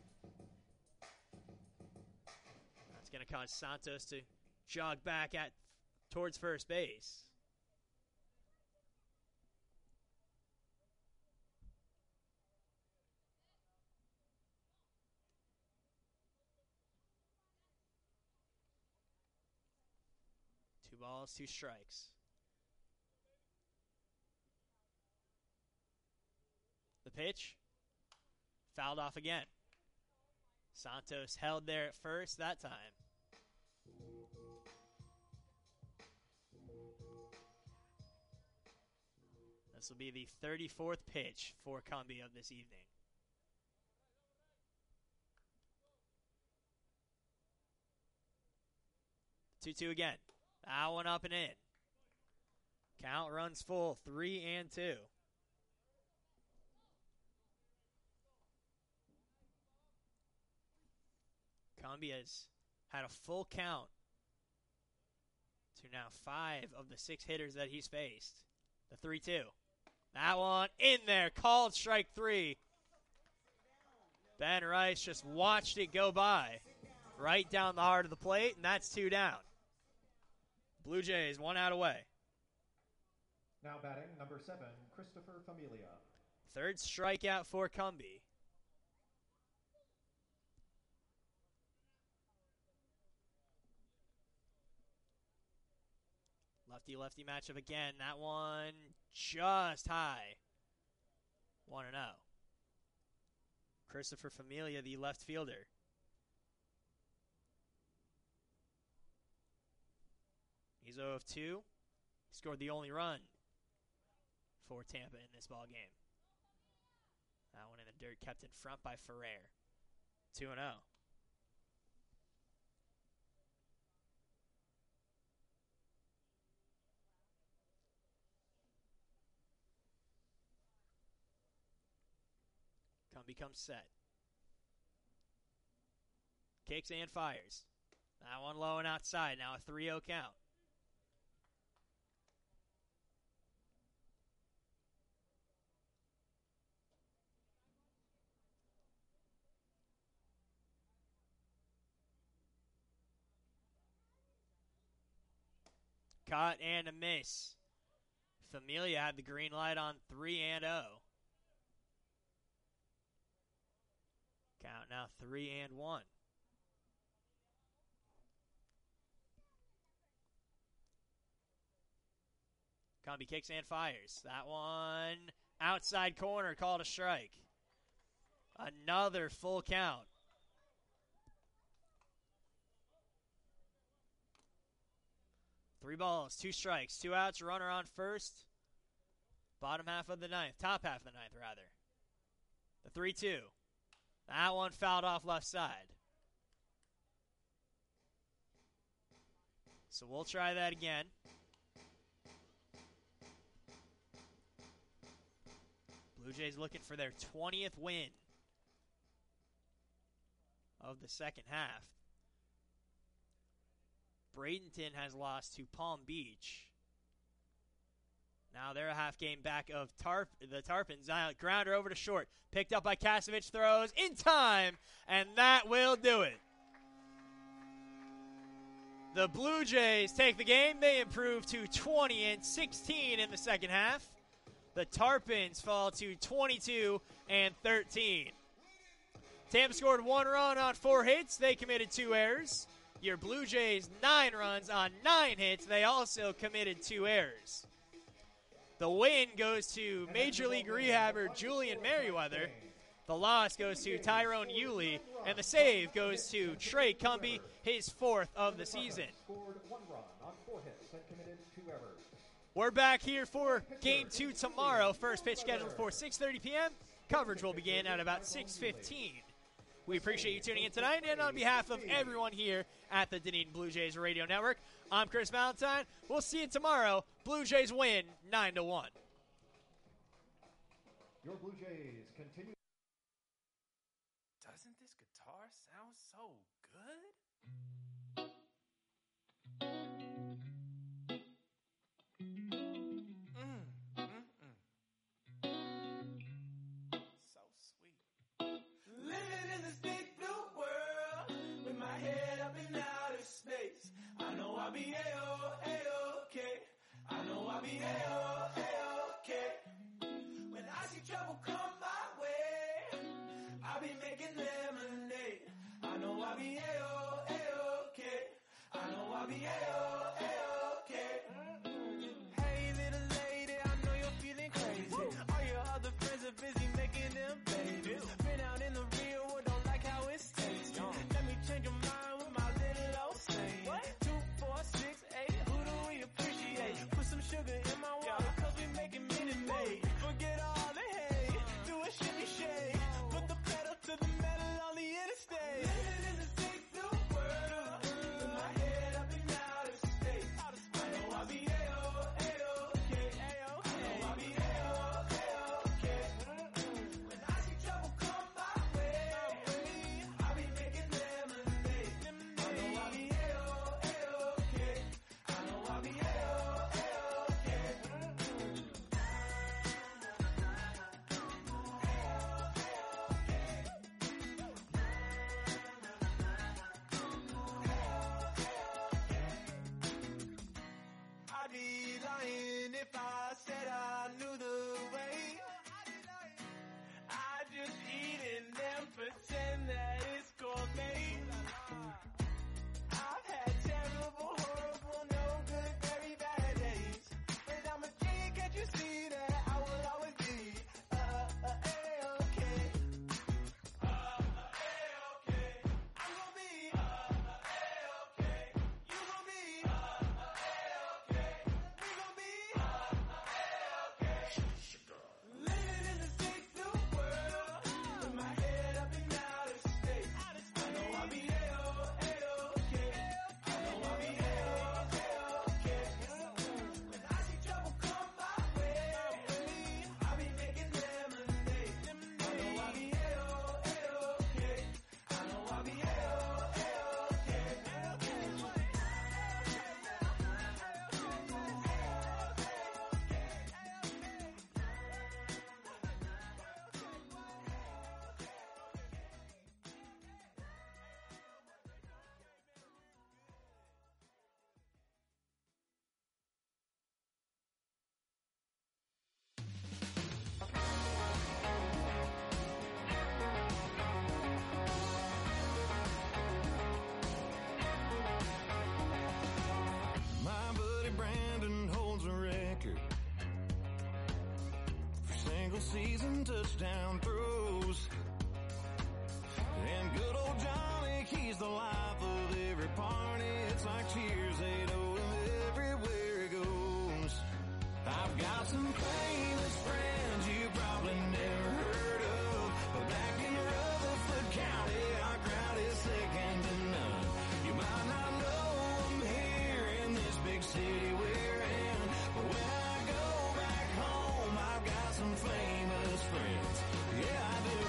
That's going to cause Santos to jog back at towards first base. Two balls, two strikes. The pitch, fouled off again. Santos held there at first that time. This will be the thirty-fourth pitch for Cumbie of this evening. two two again. That one up and in. Count runs full, three and two. Cumbie has had a full count to now five of the six hitters that he's faced. The three two. That one in there, called strike three. Ben Rice just watched it go by right down the heart of the plate, and that's two down. Blue Jays one out away. Now batting, number seven, Christopher Familia. Third strikeout for Cumbie. Lefty-lefty matchup again. That one just high. one and oh. Christopher Familia, the left fielder. He's oh of two. He scored the only run for Tampa in this ball game. That one in the dirt, kept in front by Ferrer. two and oh. Cumbie comes set. Kicks and fires. That one low and outside. Now a three oh count. Caught and a miss. Familia had the green light on three and oh. Count now three and one. Cumbie kicks and fires. That one outside corner, called a strike. Another full count. Three balls, two strikes, two outs, runner on first. Bottom half of the ninth, top half of the ninth, rather. The three two. That one fouled off left side. So we'll try that again. Blue Jays looking for their twentieth win of the second half. Bradenton has lost to Palm Beach. Now they're a half game back of Tarp, the Tarpons. Uh, grounder over to short. Picked up by Kasevich, throws in time, and that will do it. The Blue Jays take the game. They improve to twenty and sixteen in the second half. The Tarpons fall to twenty-two and thirteen. Tampa scored one run on four hits. They committed two errors. Your Blue Jays, nine runs on nine hits. They also committed two errors. The win goes to Major League rehabber Julian Merriweather. The loss goes to Tyrone Yulee. And the save goes to Trey Cumby, his fourth of the season. We're back here for Game two tomorrow. First pitch scheduled for six thirty p.m. Coverage will begin at about six fifteen. We appreciate you tuning in tonight, and on behalf of everyone here at the Dunedin Blue Jays Radio Network, I'm Chris Valentine. We'll see you tomorrow. Blue Jays win nine to one. Your Blue Jays continue. Doesn't this guitar sound so good? Mm, mm, mm. So sweet. Living in this big blue world with my head up in outer space. I know I'll be A-O, A-OK. I know I'll be A-O, A-OK. When I see trouble come my way, I'll be making lemonade. I know I'll be A-O, A-OK. I know I'll be A-O, A-OK. Hey little lady, I know you're feeling crazy. All your other friends are busy making them babies. Been out in the real world, don't like how it's tasting. Let me change your mind with my little old saying. Two, four, six, eight, who do we appreciate? Put some sugar in my water, cause we making Minute Maid. Forget all the hate, do a shimmy shake. Put the pedal to the metal on the interstate. Living in this big blue world, with my head up in outer space. I know I'll be A-O, A-OK. I know I'll be A-O, A-OK. When I see trouble come my way, I'll be making lemonade. I know I'll be A-O, A-OK. I know I'll be A-O, A-OK. I'd be lying if I said I knew the way. I just eat and then pretend that it's gourmet. I've had terrible, horrible, no good, very bad days. But I'm a G, can't you see that I will always be uh, uh, A-OK. Uh, uh, A-OK. I'm gonna be uh, uh, A-OK. You gonna be uh, uh, A-OK. We gonna be uh, uh, A-OK. Living in this big blue world with my head up in outer space. I know I'll be A-O, A-OK. I know I'll be A-O, A-OK. When I see trouble come my way, I'll be making lemonade. I know I'll be A-O, A-OK. I know I'll be A-O, A-OK. My buddy Brandon holds a record for single season touchdown throws. And good old Johnny, he's the life of every party. It's like cheers, they know him everywhere he goes. I've got some famous friends you probably never heard of, but back in Rutherford County, our crowd is second to none. You might not know them here in this big city we're in, but when I go back home, I've got some famous friends. Yeah, I do.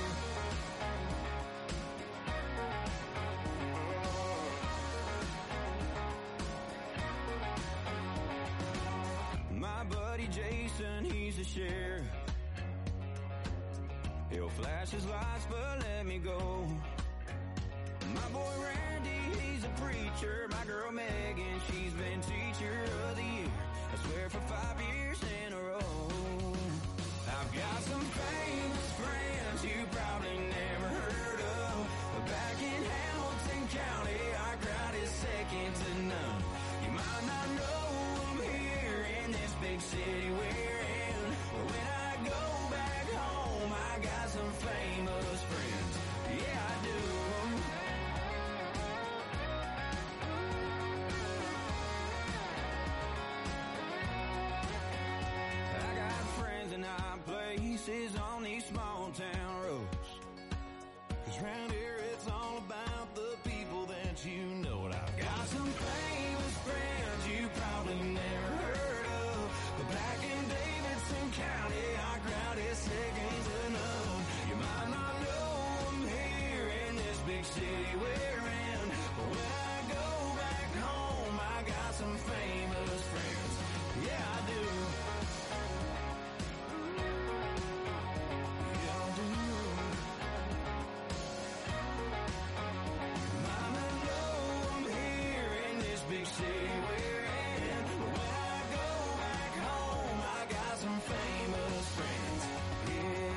My buddy Jason, he's a sheriff. He'll flash his lights but let me go. My boy Randy, he's a preacher. My girl Megan, she's been teacher of the year. I swear for five years in a row. I've got some famous friends you probably never heard of. But back in Hamilton County, our crowd is second to none. You might not know them here in this big city we're in. But when I go back home, I got some famous friends. Yeah, I do. I got friends in high places on these small town roads. 'Cause round here it's all about the people that you know. And I've got some famous friends you probably never heard of. But back in Davidson County, our crowd is second to none. You might not know them here in this big city we're in. But when I go back home, I got some famous friends. Yeah, I do. Yeah, I do. Might not know them here in this big city we're in. But when I go back home, I got some famous friends. Yeah.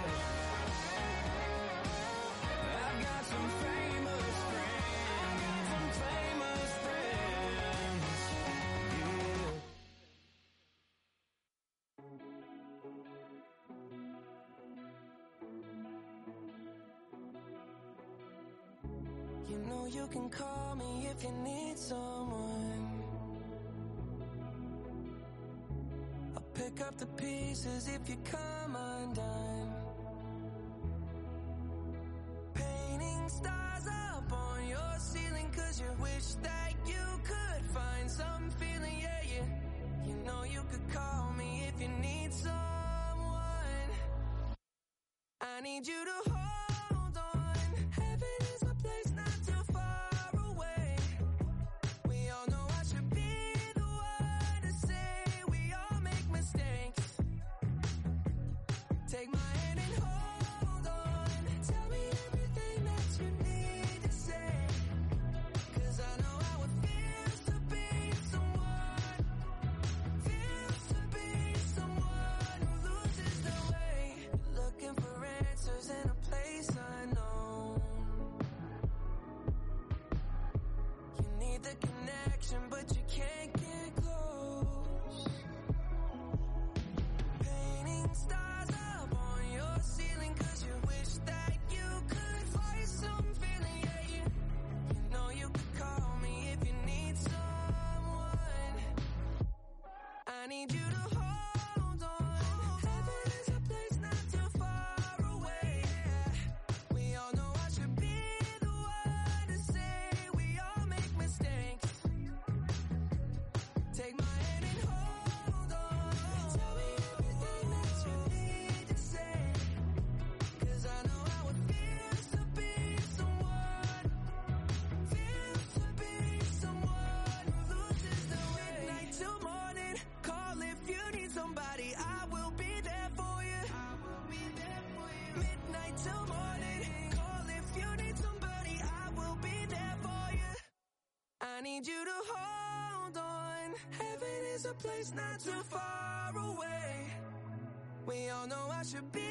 I've got some famous friends. Got some famous friends. Yeah. You know you can call me if you need someone. I'll pick up the pieces if you come undone. Painting stars up on your ceiling 'cause you wish that you could find some feeling, yeah, yeah. You know you could call me if you need someone. I need you to hold on. Heaven is a place not too far away. We all know I should be the one to say we all make mistakes. Take my hand and hold on. Tell me everything that you need to say. 'Cause I know how it feels to be someone. Feels to be someone who loses their way. Looking for answers in a place unknown. You need the connection, but you can't get close. Painting stars up on your ceiling 'cause you wish that you could find some feeling, yeah, yeah. You know you could call me if you need someone. I need you to hold on. Heaven is a place not too far away. We all know I should be the one to say we all make mistakes. Take my hand and hold on. Tell me everything that you need to say. 'Cause I know how it feels to be someone. Feels to be someone who loses their way. Midnight till morning, call if you need somebody. I will be there for you. I will be there for you. Midnight till morning, call if you need somebody. I will be there for you. I need you to hold on. Heaven is a place not too far away. We all know I should be